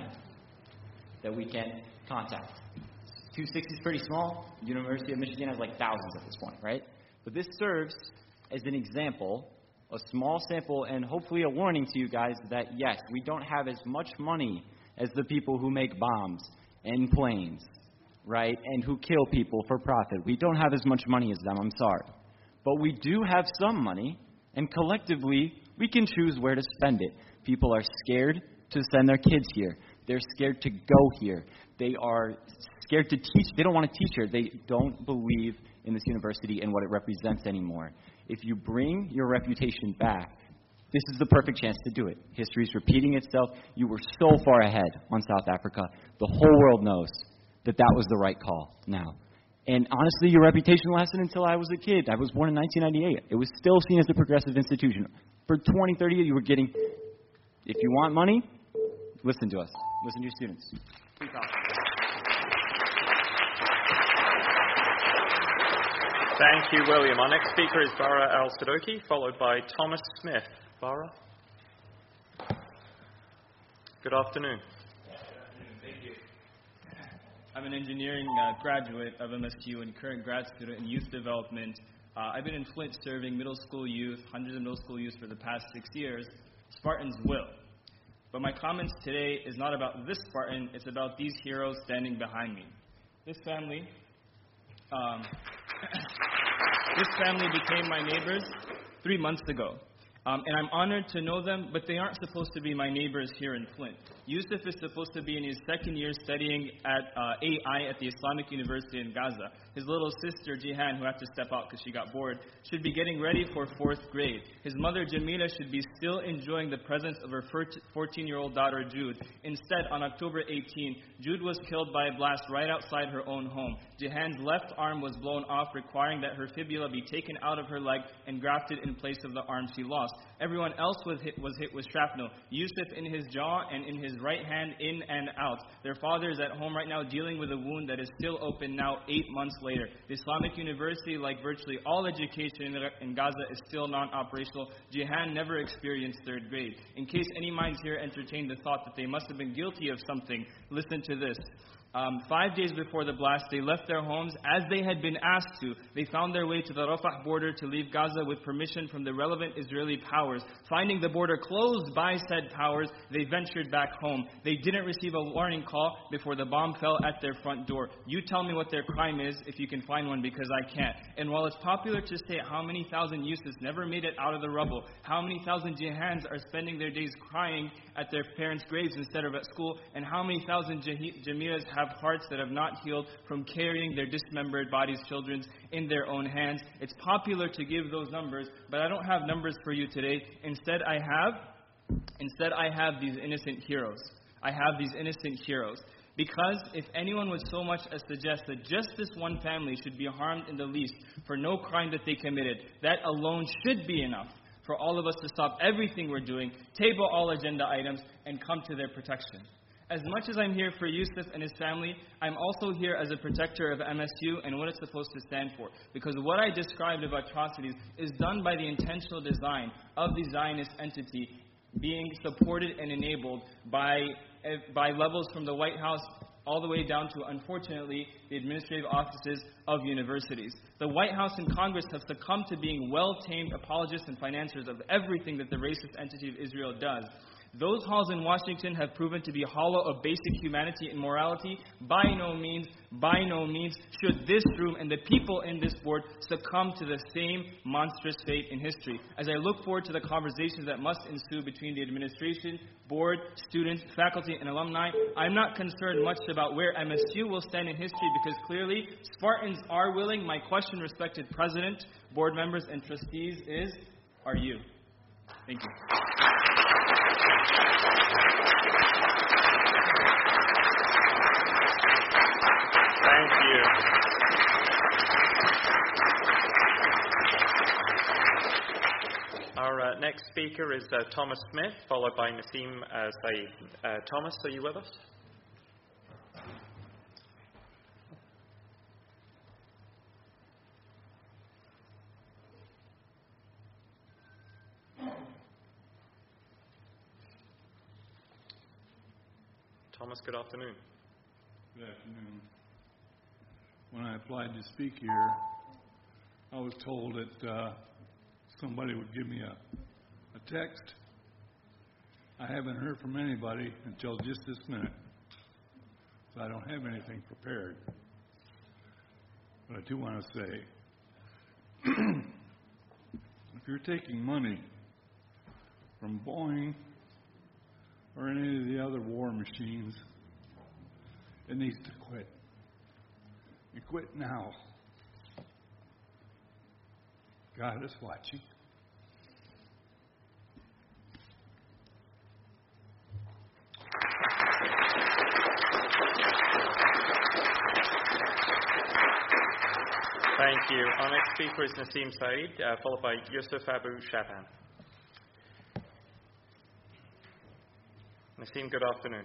that we can contact. two sixty is pretty small. University of Michigan has like thousands at this point, right? But this serves as an example, a small sample, and hopefully a warning to you guys that, yes, we don't have as much money as the people who make bombs and planes, right, and who kill people for profit. We don't have as much money as them, I'm sorry. But we do have some money, and collectively, we can choose where to spend it. People are scared to send their kids here. They're scared to go here. They are scared to teach. They don't want to teach here. They don't believe in this university and what it represents anymore. If you bring your reputation back, this is the perfect chance to do it. History is repeating itself. You were so far ahead on South Africa. The whole world knows that that was the right call now. And honestly, your reputation lasted until I was a kid. I was born in nineteen ninety-eight. It was still seen as a progressive institution. For twenty, thirty years, you were getting, if you want money, listen to us. Listen to your students. Please talk. Thank you, William. Our next speaker is Bara Al-Sadoki, followed by Thomas Smith. Bara? Good afternoon. Thank you. I'm an engineering uh, graduate of M S U and current grad student in youth development. Uh, I've been in Flint serving middle school youth, hundreds of middle school youth for the past six years. Spartans will. But my comments today is not about this Spartan, it's about these heroes standing behind me. This family, um, this family became my neighbors three months ago. Um, and I'm honored to know them, but they aren't supposed to be my neighbors here in Flint. Yusuf is supposed to be in his second year studying at uh, A I at the Islamic University in Gaza. His little sister, Jihan, who had to step out because she got bored, should be getting ready for fourth grade. His mother, Jamila, should be still enjoying the presence of her fourteen-year-old daughter, Jude. Instead, on October eighteenth, Jude was killed by a blast right outside her own home. Jihan's left arm was blown off, requiring that her fibula be taken out of her leg and grafted in place of the arm she lost. Everyone else was hit, was hit with shrapnel. Yusuf in his jaw and in his right hand, in and out. Their father is at home right now dealing with a wound that is still open now eight months later. The Islamic University, like virtually all education in Gaza, is still non-operational. Jihan never experienced third grade. In case any minds here entertain the thought that they must have been guilty of something, listen to this. Um, five days before the blast, they left their homes as they had been asked to. They found their way to the Rafah border to leave Gaza with permission from the relevant Israeli powers. Finding the border closed by said powers, they ventured back home. They didn't receive a warning call before the bomb fell at their front door. You tell me what their crime is if you can find one, because I can't. And while it's popular to say how many thousand Yusufs never made it out of the rubble, how many thousand Jihans are spending their days crying at their parents' graves instead of at school, and how many thousand Jamilas have hearts that have not healed from carrying their dismembered bodies, children, in their own hands. It's popular to give those numbers, but I don't have numbers for you today. Instead, I have, instead I have these innocent heroes. I have these innocent heroes. Because if anyone would so much as suggest that just this one family should be harmed in the least for no crime that they committed, that alone should be enough for all of us to stop everything we're doing, table all agenda items, and come to their protection. As much as I'm here for Yusuf and his family, I'm also here as a protector of M S U and what it's supposed to stand for. Because what I described of atrocities is done by the intentional design of the Zionist entity being supported and enabled by, by levels from the White House all the way down to, unfortunately, the administrative offices of universities. The White House and Congress have succumbed to being well-tamed apologists and financiers of everything that the racist entity of Israel does. Those halls in Washington have proven to be hollow of basic humanity and morality. By no means, by no means should this room and the people in this board succumb to the same monstrous fate in history. As I look forward to the conversations that must ensue between the administration, board, students, faculty, and alumni, I'm not concerned much about where M S U will stand in history, because clearly Spartans are willing. My question, respected President, board members, and trustees is, are you? Thank you. Thank you. Our uh, next speaker is uh, Thomas Smith, followed by Nassim uh, Saeed. Uh, Thomas, are you with us? Thomas, good afternoon. Good afternoon. When I applied to speak here, I was told that uh, somebody would give me a, a text. I haven't heard from anybody until just this minute, so I don't have anything prepared. But I do want to say, if you're taking money from Boeing or any of the other war machines, it needs to quit. You quit now. God is watching. Thank you. Our next speaker is Nassim Saeed, uh, followed by Yusuf Abu Shaban. Nassim, good afternoon.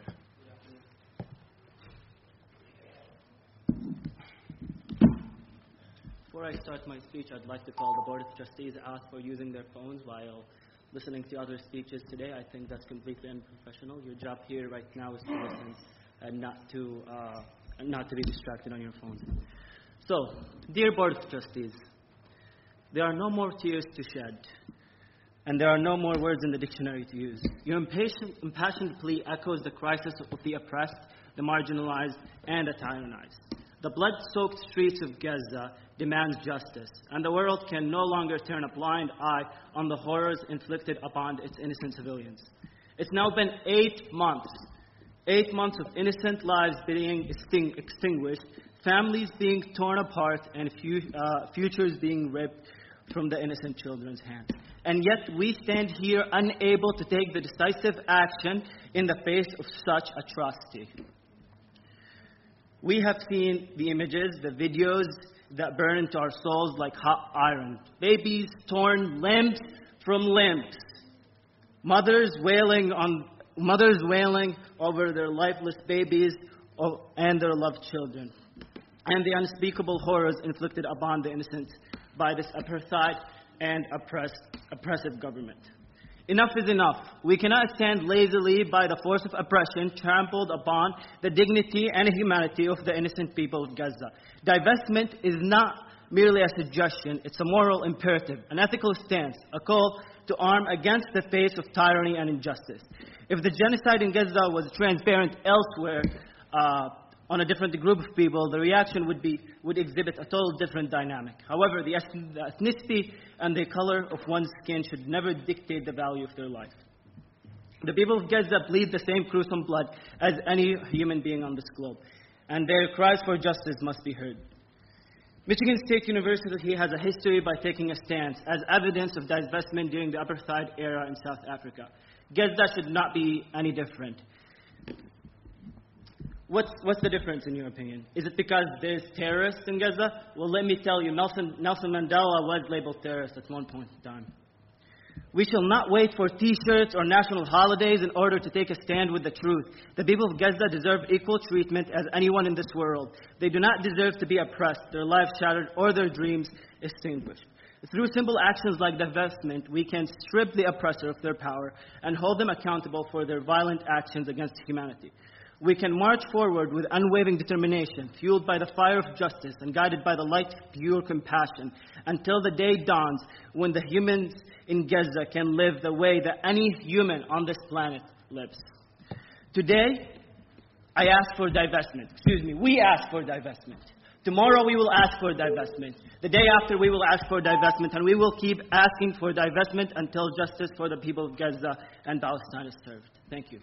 Before I start my speech, I'd like to call the Board of Trustees out for using their phones while listening to other speeches today. I think that's completely unprofessional. Your job here right now is to listen and not to, uh, not to be distracted on your phones. So, dear Board of Trustees, there are no more tears to shed, and there are no more words in the dictionary to use. Your impatient, impassioned plea echoes the crisis of the oppressed, the marginalized, and the tyrannized. The blood-soaked streets of Gaza demand justice, and the world can no longer turn a blind eye on the horrors inflicted upon its innocent civilians. It's now been eight months, eight months of innocent lives being exting- extinguished, families being torn apart, and fu- uh, futures being ripped from the innocent children's hands. And yet we stand here unable to take the decisive action in the face of such atrocity. We have seen the images, the videos that burn into our souls like hot iron. Babies torn limbs from limbs. Mothers wailing on mothers wailing over their lifeless babies and their loved children. And the unspeakable horrors inflicted upon the innocent by this apartheid and oppressed, oppressive government. Enough is enough. We cannot stand lazily by the force of oppression trampled upon the dignity and humanity of the innocent people of Gaza. Divestment is not merely a suggestion, it's a moral imperative, an ethical stance, a call to arm against the face of tyranny and injustice. If the genocide in Gaza was transparent elsewhere, uh, on a different group of people, the reaction would be would exhibit a total different dynamic. However, the ethnicity and the color of one's skin should never dictate the value of their life. The people of Gaza bleed the same gruesome blood as any human being on this globe, and their cries for justice must be heard. Michigan State University has a history by taking a stance, as evidence of divestment during the apartheid era in South Africa. Gaza should not be any different. What's, what's the difference in your opinion? Is it because there's terrorists in Gaza? Well, let me tell you, Nelson, Nelson Mandela was labeled terrorist at one point in time. We shall not wait for T-shirts or national holidays in order to take a stand with the truth. The people of Gaza deserve equal treatment as anyone in this world. They do not deserve to be oppressed, their lives shattered, or their dreams extinguished. Through simple actions like divestment, we can strip the oppressor of their power and hold them accountable for their violent actions against humanity. We can march forward with unwavering determination, fueled by the fire of justice and guided by the light of pure compassion, until the day dawns when the humans in Gaza can live the way that any human on this planet lives. Today, I ask for divestment. Excuse me, we ask for divestment. Tomorrow we will ask for divestment. The day after we will ask for divestment, and we will keep asking for divestment until justice for the people of Gaza and Palestine is served. Thank you.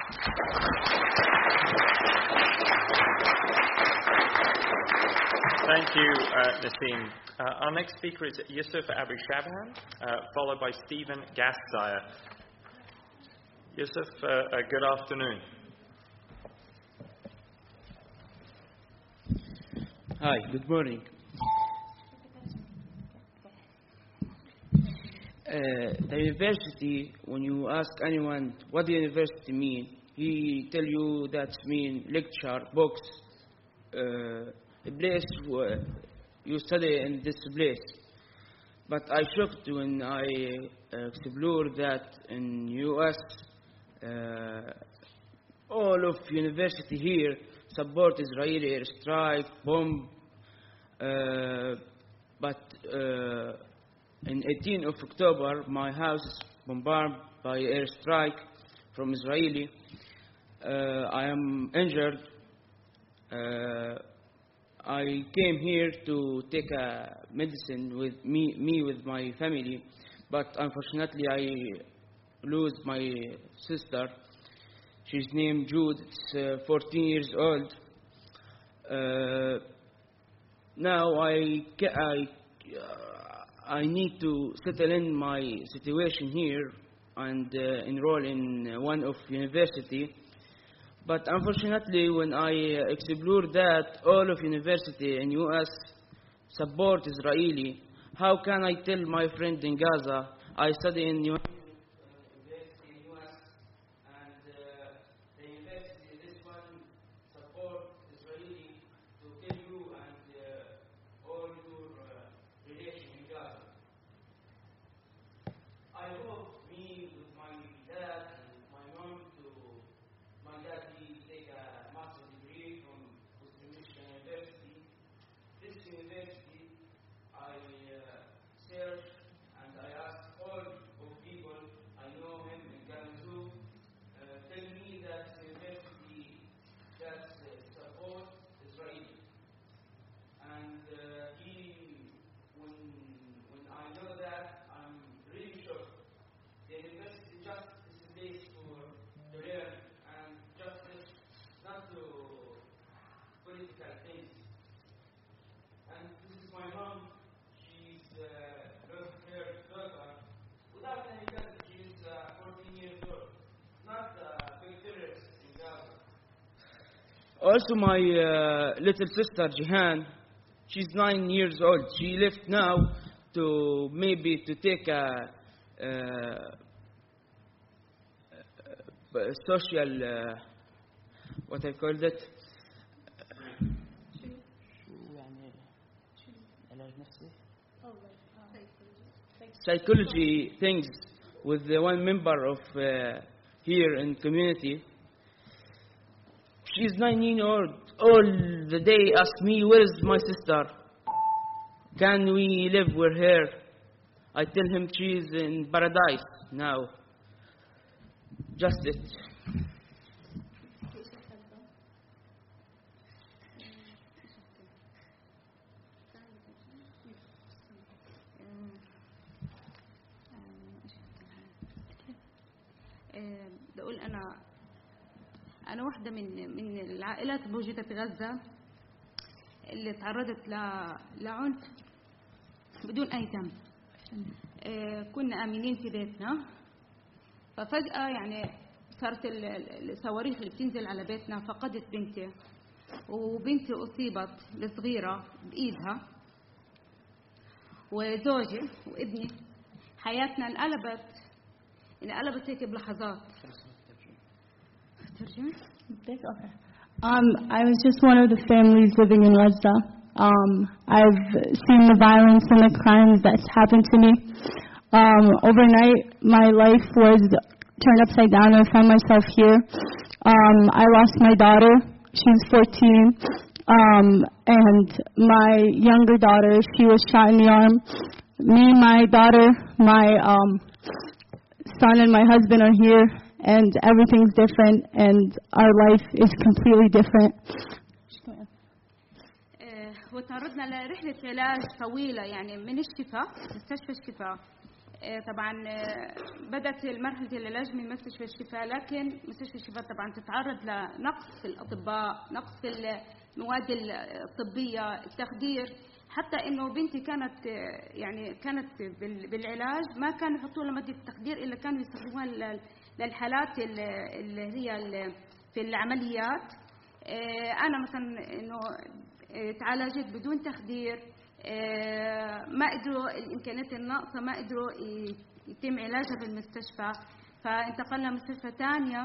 Thank you, uh, Nassim. Uh, our next speaker is Yusuf Abu Shabahan, uh, followed by Stephen Gassire. Yusuf, uh, uh, good afternoon. Hi, good morning. Uh, the university, when you ask anyone what the university mean, he tell you that mean lecture, books, uh, a place where you study in this place. But I shocked when I uh, explored that in U S uh, all of university here support Israeli airstrike, bomb, uh, but uh, in eighteenth of October my house is bombarded by airstrike from Israeli. Uh, I am injured. Uh, I came here to take a medicine with me, me with my family, but unfortunately I lose my sister. She's named Jude. It's uh, fourteen years old. Uh, now I, I, uh, I need to settle in my situation here and uh, enroll in one of university. But unfortunately, when I explored that all of university in U S support Israeli, how can I tell my friend in Gaza I study in U S and I ask all of people also my uh, little sister Jihan, she's nine years old. She left now to maybe to take a, uh, a social, uh, what I call it, psychology things with the one member of uh, here in community. She's nine years old. All the day ask me, where is my sister? Can we live with her? I tell him she's in paradise now. Just it. بقول أنا أنا واحدة من من العائلات موجودة في غزة اللي تعرضت لعنف بدون أي ذنب. كنا آمنين في بيتنا، ففجأة يعني صارت الصواريخ اللي بتنزل على بيتنا. فقدت بنتي، وبنتي أصيبت الصغيرة بإيدها، وزوجي وابني. حياتنا انقلبت انقلبت هيك بلحظات. Okay. Um, I was just one of the families living in Gaza. Um, I've seen the violence and the crimes that's happened to me. Um, overnight, my life was turned upside down, and I found myself here. Um, I lost my daughter. She was fourteen. Um, and my younger daughter, she was shot in the arm. Me, my daughter, my um, son, and my husband are here. And everything's different, and our life is completely different. وتعرضنا لرحلة علاج طويلة، يعني من الشفاء مستشفى الشفاء. طبعا بدأت مرحلة العلاج من مستشفى الشفاء، لكن مستشفى الشفاء طبعا تتعرض لنقص في الأطباء، نقص في المواد الطبية، التخدير. حتى انه بنتي كانت يعني كانت بالعلاج ما كانوا يحطوا لها مادة التخدير الا كانوا يستخدموها للحالات اللي هي في العمليات. انا مثلا انه تعالجت بدون تخدير، ما قدروا الامكانيات الناقصه ما قدروا يتم علاجها بالمستشفى، فانتقلنا مستشفى ثانيه.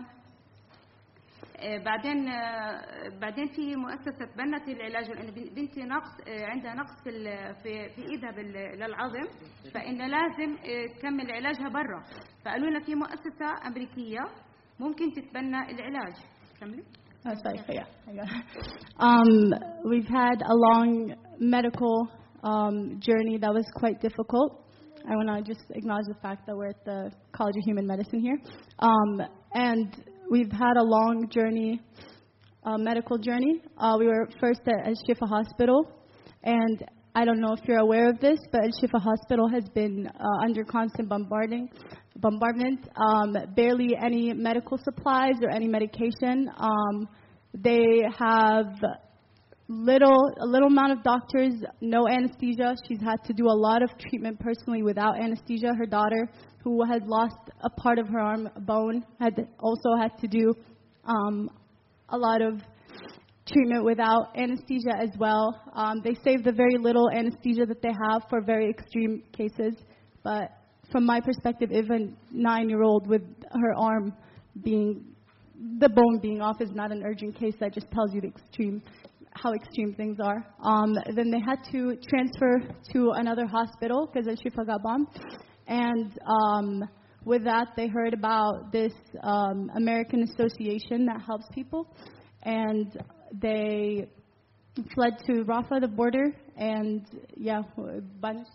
بعدين بعدين في مؤسسة بنت العلاج، لأن بنتي نقص عندها نقص في في في إيدها للعظم، فإن لازم تكمل علاجها برا. فقالوا لنا في مؤسسة أمريكية ممكن تتبنى العلاج. كملي. Oh, sorry. Yeah. Um, we've had a long medical um, journey that was quite difficult. I want to just acknowledge the fact that we're at the College of Human Medicine here. Um, and we've had a long journey, uh, medical journey. Uh, we were first at Al Shifa Hospital, and I don't know if you're aware of this, but Al Shifa Hospital has been uh, under constant bombarding, bombardment. Um, barely any medical supplies or any medication. Um, they have little, a little amount of doctors, no anesthesia. She's had to do a lot of treatment personally without anesthesia. Her daughter, who had lost a part of her arm bone, had also had to do um, a lot of treatment without anesthesia as well. Um, they save the very little anesthesia that they have for very extreme cases. But from my perspective, even nine-year-old with her arm being, the bone being off is not an urgent case. That just tells you the extreme, how extreme things are. Um, then they had to transfer to another hospital because Al Shifa got bombed. And um, with that, they heard about this um, American association that helps people. And they fled to Rafah, the border. And, yeah, bunch.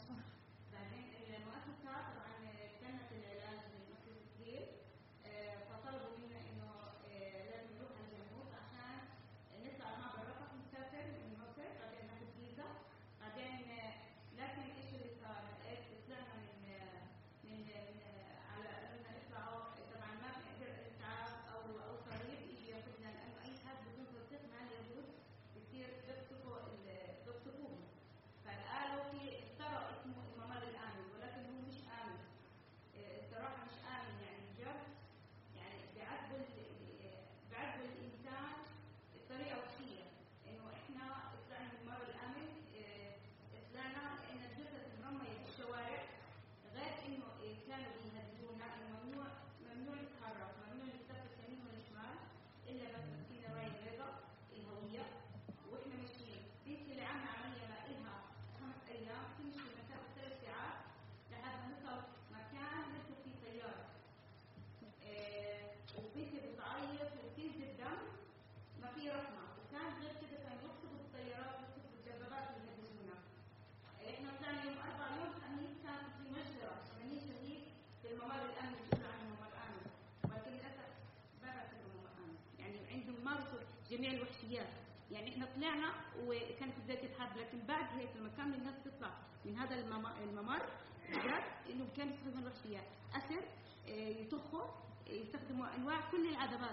جميع الوحشيات. يعني احنا طلعنا وكانت بدايه الحرب، لكن بعد هيك لما كان الناس تطلع من هذا الممر جد انه كانوا يستخدموا الوحشيات، اسر، يطخوا، يستخدموا انواع كل العذابات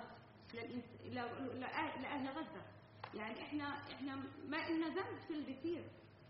لاهل غزه. يعني احنا احنا ما لنا ذنب في الكثير.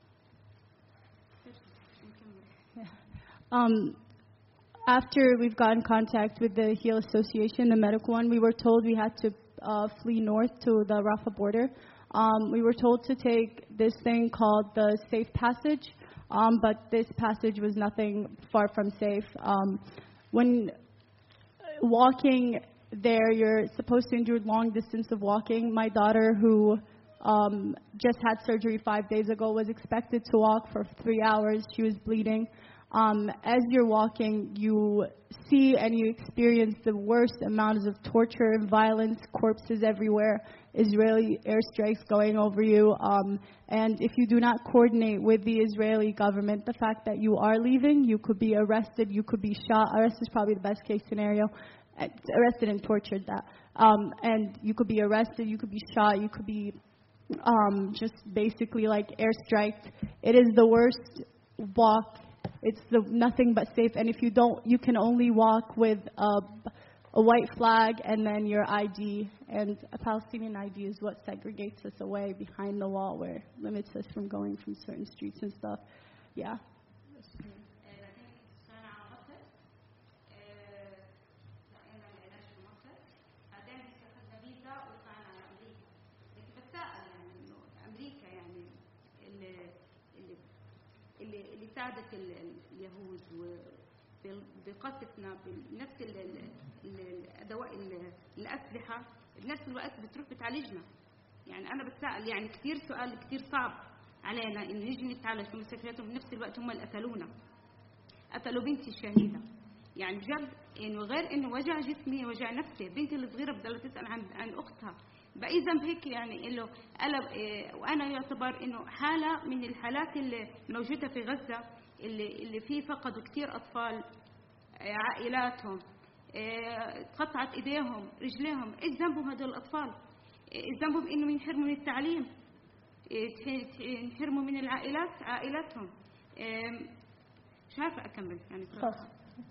Um, after we've got in contact with the HEAL Association, the medical one, we were told we had to uh, flee north to the Rafah border. Um, we were told to take this thing called the Safe Passage, um, but this passage was nothing far from safe. Um, when walking there, you're supposed to endure long distance of walking. My daughter, who um, just had surgery five days ago, was expected to walk for three hours. She was bleeding. Um, as you're walking, you see and you experience the worst amounts of torture and violence, corpses everywhere, Israeli airstrikes going over you. Um, and if you do not coordinate with the Israeli government, the fact that you are leaving, you could be arrested, you could be shot. Arrested is probably the best case scenario. Arrested and tortured, that. Um, and you could be arrested, you could be shot, you could be um, just basically like airstriked. It is the worst walk. It's the nothing but safe, and if you don't, you can only walk with a, a white flag and then your I D, and a Palestinian I D is what segregates us away behind the wall, where it limits us from going from certain streets and stuff. Yeah. اللي ساعدت اليهود بقصفنا بنفس الادوات الاسلحه بنفس الوقت بتروح بتعالجنا. يعني انا بتساءل، يعني كثير سؤال كثير صعب علينا انه نيجي نتعالج في مستشفيات وبنفس الوقت هم اللي قتلونا، قتلوا بنتي الشهيده. يعني بجد انه غير انه وجع جسمي وجع نفسي، بنتي الصغيره بدها تسال عن عن اختها بأي ذنب هيك. يعني إنه أنا إيه وأنا يعتبر إنه حالة من الحالات اللي موجودة في غزة اللي اللي فيه فقدوا كثير أطفال، إيه عائلاتهم، إيه قطعت إيديهم رجليهم. إيش ذنبهم هذول الأطفال؟ إيه ذنبهم إنه ينحرموا من التعليم، إيه ينحرموا من العائلات عائلاتهم. إيه مش عارفة أكمل يعني صراحة.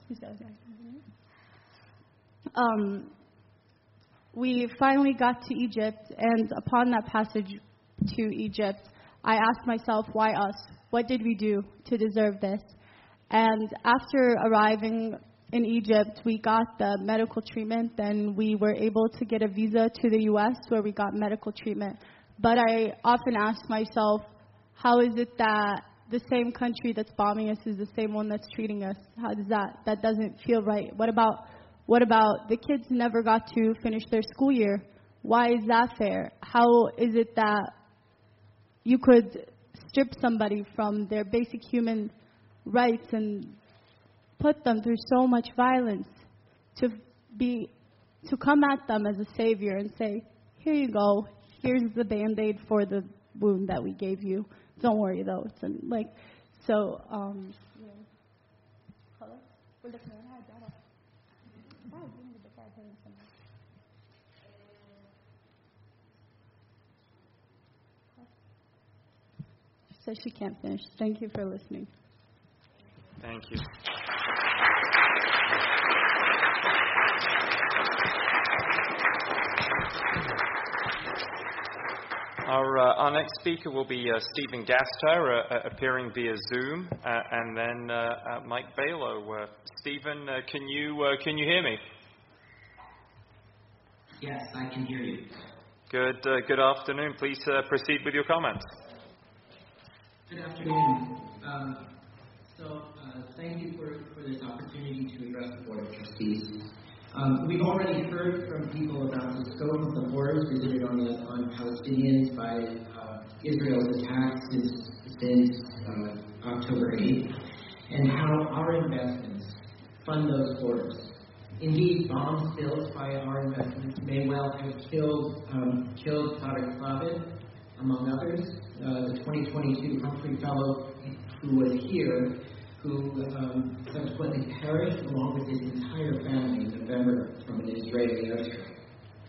Um. We finally got to Egypt, and upon that passage to Egypt, I asked myself, why us? What did we do to deserve this? And after arriving in Egypt, we got the medical treatment, then we were able to get a visa to the U S where we got medical treatment. But I often ask myself, how is it that the same country that's bombing us is the same one that's treating us? How does that? That doesn't feel right. What about What about the kids never got to finish their school year? Why is that fair? How is it that you could strip somebody from their basic human rights and put them through so much violence to be to come at them as a savior and say, here you go, here's the Band-Aid for the wound that we gave you. Don't worry though. It's an, like so um So she can't finish. Thank you for listening. Thank you. Our, uh, our next speaker will be uh, Stephen Gaster, uh, appearing via Zoom, uh, and then uh, uh, Mike Balo. Uh, Stephen, uh, can you uh, can you hear me? Yes, I can hear you. Good. Uh, good afternoon. Please uh, proceed with your comments. Good afternoon. Um, so, uh, thank you for, for this opportunity to address the Board of Trustees. Um, we've already heard from people about the scope of the horrors visited on, the, on Palestinians by uh, Israel's attacks since, since uh, October eighth, and how our investments fund those horrors. Indeed, bomb spills by our investments may well have killed, um, killed Tariq Fawad, among others, uh, the twenty twenty-two Humphrey Fellow who was here, who um, subsequently perished along with his entire family in November from an Israeli airstrike.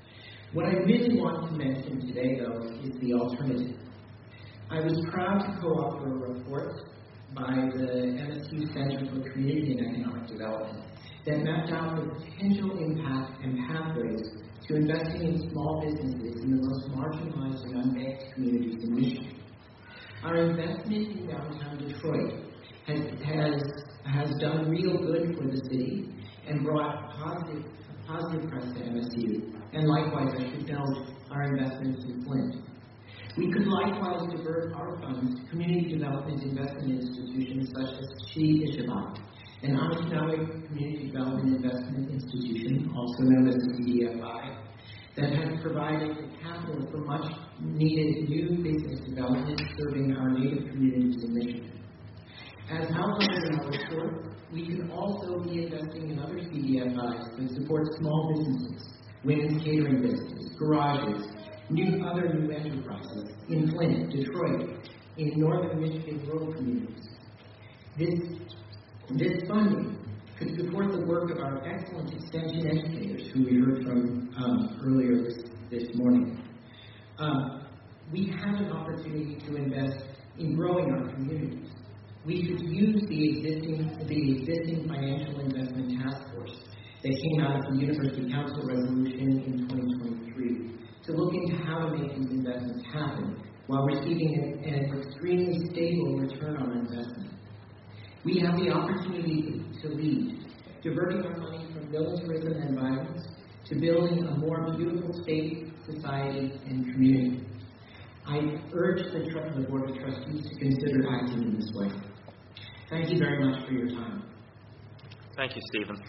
What I really want to mention today, though, is the alternative. I was proud to co-author a report by the M S U Center for Community and Economic Development that mapped out the potential impact and pathways to investing in small businesses in the most marginalized and unbanked communities in Michigan. Our investment in downtown Detroit has, has, has done real good for the city and brought positive, positive press to M S U. And likewise, I should note our investments in Flint. We could likewise divert our funds to community development investment institutions such as She Ishabak, an Anishinaabe Community Development Investment Institution, also known as the C D F I, that has provided the capital for much needed new business development serving our native communities in Michigan. As outlined in our report, we can also be investing in other C D F Is that support small businesses, women's catering businesses, garages, new other new enterprises in Flint, Detroit, in northern Michigan rural communities. This, this funding could support the work of our excellent extension educators who we heard from um, earlier this, this morning. Uh, we have an opportunity to invest in growing our communities. We could use the existing, the existing financial investment task force that came out of the University Council resolution in twenty twenty-three to look into how to make these investments happen while receiving an, an extremely stable return on investment. We have the opportunity to lead, diverting our money from militarism and violence to building a more beautiful state, society, and community. I urge the, tr- the Board of Trustees to consider acting in this way. Thank you very much for your time. Thank you, Stephen.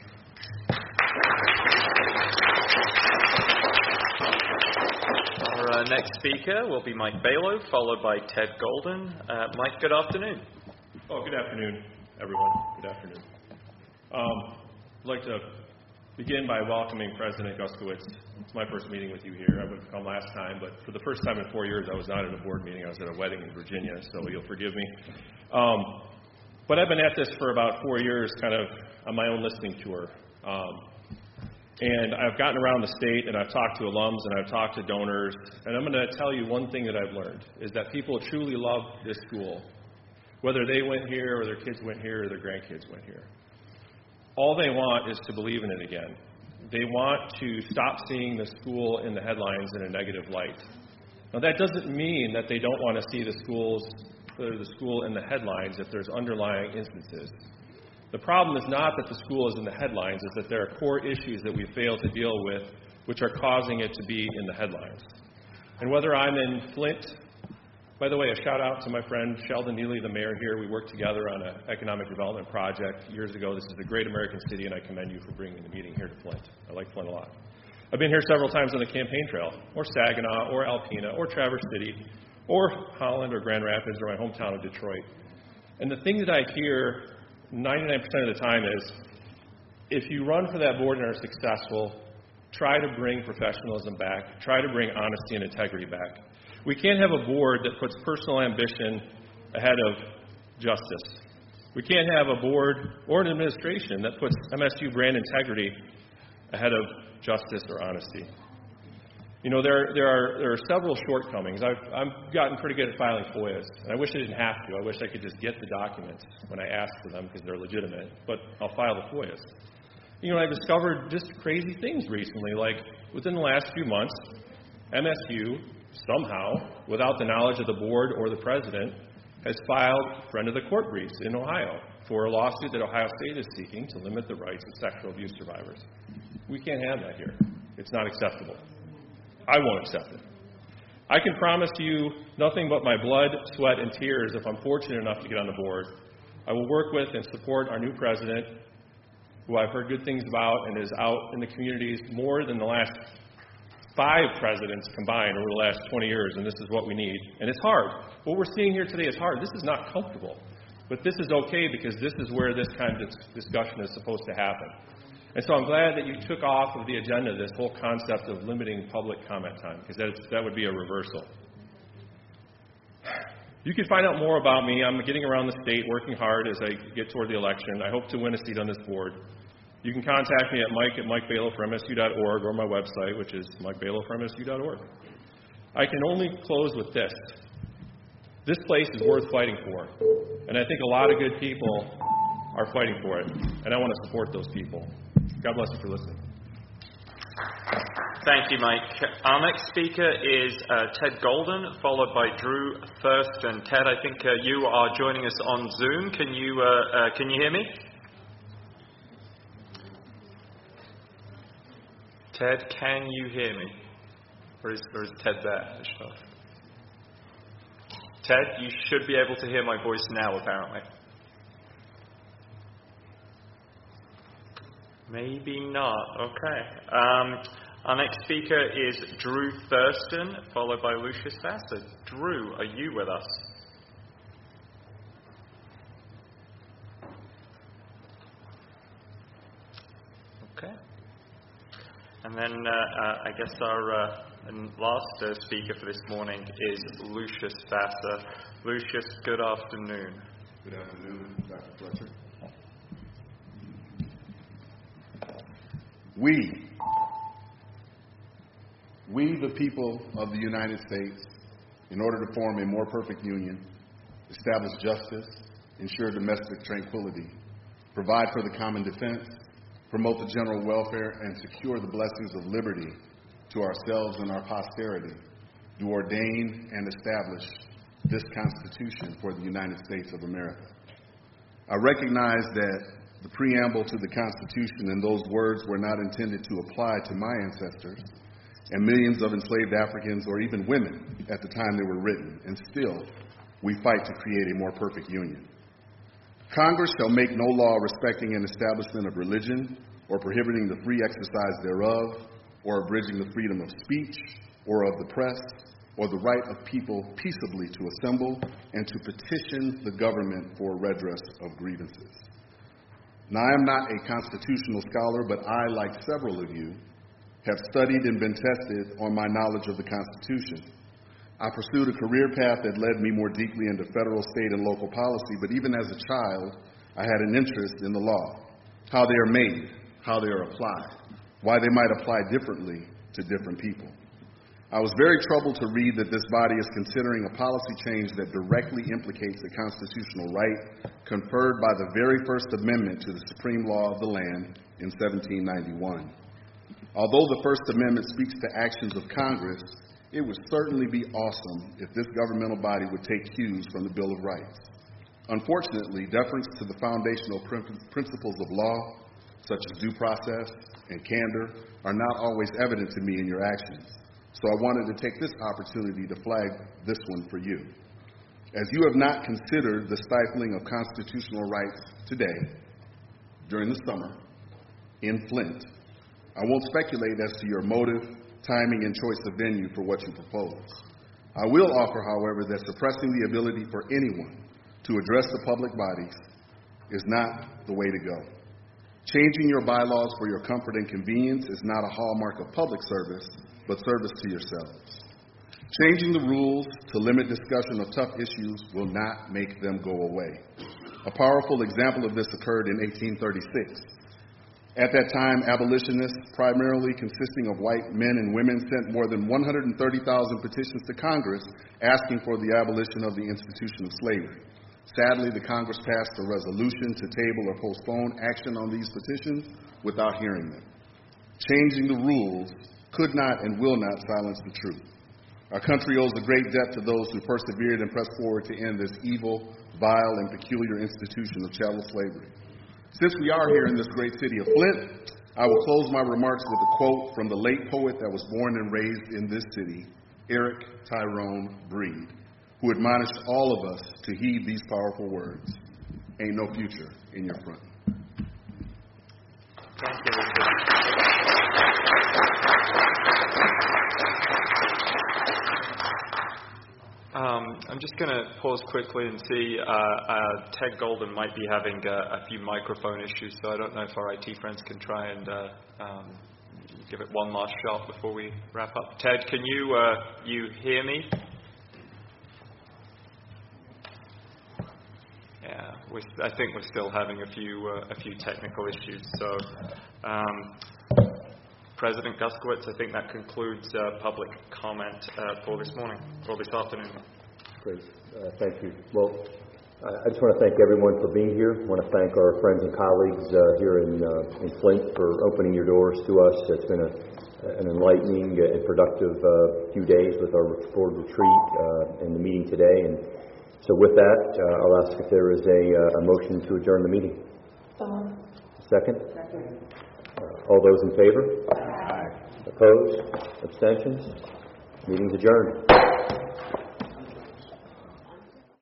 Our uh, next speaker will be Mike Balow, followed by Ted Golden. Uh, Mike, good afternoon. Oh, good afternoon, everyone. Good afternoon. Um, I'd like to begin by welcoming President Guskiewicz. It's my first meeting with you here. I would have come last time, but for the first time in four years, I was not at a board meeting. I was at a wedding in Virginia, so you'll forgive me. Um, but I've been at this for about four years, kind of on my own listening tour. Um, and I've gotten around the state, and I've talked to alums, and I've talked to donors, and I'm going to tell you one thing that I've learned, is that people truly love this school, whether they went here or their kids went here or their grandkids went here. All they want is to believe in it again. They want to stop seeing the school in the headlines in a negative light. Now, that doesn't mean that they don't want to see the schools, or the school in the headlines if there's underlying instances. The problem is not that the school is in the headlines, it's that there are core issues that we fail to deal with which are causing it to be in the headlines. And whether I'm in Flint, by the way, a shout out to my friend Sheldon Neely, the mayor here. We worked together on an economic development project years ago. This is a great American city, and I commend you for bringing the meeting here to Flint. I like Flint a lot. I've been here several times on the campaign trail, or Saginaw, or Alpena, or Traverse City, or Holland, or Grand Rapids, or my hometown of Detroit. And the thing that I hear ninety-nine percent of the time is, if you run for that board and are successful, try to bring professionalism back. Try to bring honesty and integrity back. We can't have a board that puts personal ambition ahead of justice. We can't have a board or an administration that puts M S U brand integrity ahead of justice or honesty. You know, there there are there are several shortcomings. I've I've gotten pretty good at filing F O I As, and I wish I didn't have to. I wish I could just get the documents when I ask for them because they're legitimate, but I'll file the F O I As. You know, I've discovered just crazy things recently, like within the last few months, M S U, somehow, without the knowledge of the board or the president, has filed friend of the court briefs in Ohio for a lawsuit that Ohio State is seeking to limit the rights of sexual abuse survivors. We can't have that here. It's not acceptable. I won't accept it. I can promise you nothing but my blood, sweat, and tears if I'm fortunate enough to get on the board. I will work with and support our new president, who I've heard good things about and is out in the communities more than the last five presidents combined over the last twenty years, and this is what we need. And it's hard. What we're seeing here today is hard. This is not comfortable. But this is okay because this is where this kind of discussion is supposed to happen. And so I'm glad that you took off of the agenda this whole concept of limiting public comment time, because that would be a reversal. You can find out more about me. I'm getting around the state, working hard as I get toward the election. I hope to win a seat on this board. You can contact me at mike at mike bailiff for m s u dot org or my website, which is mike bailiff for m s u dot org. I can only close with this. This place is worth fighting for, and I think a lot of good people are fighting for it, and I want to support those people. God bless you for listening. Thank you, Mike. Our next speaker is uh, Ted Golden, followed by Drew Thurston. Ted, I think uh, you are joining us on Zoom. Can you uh, uh, can you hear me? Ted, can you hear me? Or is, or is Ted there? Ted, you should be able to hear my voice now, apparently. Maybe not. Okay. Um, our next speaker is Drew Thurston, followed by Lucius Vassar. Drew, are you with us? Okay. And then uh, uh, I guess our uh, last uh, speaker for this morning is Lucius Vassar. Lucius, good afternoon. Good afternoon, Doctor Fletcher. We, we the people of the United States, in order to form a more perfect union, establish justice, ensure domestic tranquility, provide for the common defense, promote the general welfare, and secure the blessings of liberty to ourselves and our posterity, do ordain and establish this Constitution for the United States of America. I recognize that the preamble to the Constitution and those words were not intended to apply to my ancestors and millions of enslaved Africans or even women at the time they were written, and still we fight to create a more perfect union. Congress shall make no law respecting an establishment of religion or prohibiting the free exercise thereof or abridging the freedom of speech or of the press or the right of people peaceably to assemble and to petition the government for redress of grievances. Now, I am not a constitutional scholar, but I, like several of you, have studied and been tested on my knowledge of the Constitution. I pursued a career path that led me more deeply into federal, state, and local policy, but even as a child, I had an interest in the law, how they are made, how they are applied, why they might apply differently to different people. I was very troubled to read that this body is considering a policy change that directly implicates a constitutional right conferred by the very First Amendment to the supreme law of the land in seventeen ninety-one. Although the First Amendment speaks to actions of Congress, it would certainly be awesome if this governmental body would take cues from the Bill of Rights. Unfortunately, deference to the foundational principles of law, such as due process and candor, are not always evident to me in your actions. So I wanted to take this opportunity to flag this one for you. As you have not considered the stifling of constitutional rights today, during the summer, in Flint, I won't speculate as to your motive, timing, and choice of venue for what you propose. I will offer, however, that suppressing the ability for anyone to address the public bodies is not the way to go. Changing your bylaws for your comfort and convenience is not a hallmark of public service, but service to yourselves. Changing the rules to limit discussion of tough issues will not make them go away. A powerful example of this occurred in eighteen thirty-six. At that time, abolitionists, primarily consisting of white men and women, sent more than one hundred thirty thousand petitions to Congress asking for the abolition of the institution of slavery. Sadly, the Congress passed a resolution to table or postpone action on these petitions without hearing them. Changing the rules could not and will not silence the truth. Our country owes a great debt to those who persevered and pressed forward to end this evil, vile, and peculiar institution of chattel slavery. Since we are here in this great city of Flint, I will close my remarks with a quote from the late poet that was born and raised in this city, Eric Tyrone Breed, who admonished all of us to heed these powerful words: ain't no future in your front. Thank you, Richard. Um, I'm just going to pause quickly and see. Uh, uh, Ted Golden might be having uh, a few microphone issues, so I don't know if our I T friends can try and uh, um, give it one last shot before we wrap up. Ted, can you uh, you hear me? Yeah. we, I think we're still having a few uh, a few technical issues. So, um, President Guskiewicz, I think that concludes uh, public comment uh, for this morning, for this afternoon. Great. Uh, thank you. Well, I just want to thank everyone for being here. I want to thank our friends and colleagues uh, here in, uh, in Flint for opening your doors to us. It's been a, an enlightening and productive uh, few days with our board retreat uh, and the meeting today. And so with that, uh, I'll ask if there is a, uh, a motion to adjourn the meeting. Second? Second. Uh, all those in favor? Aye. Opposed? Abstentions? Meeting's adjourned.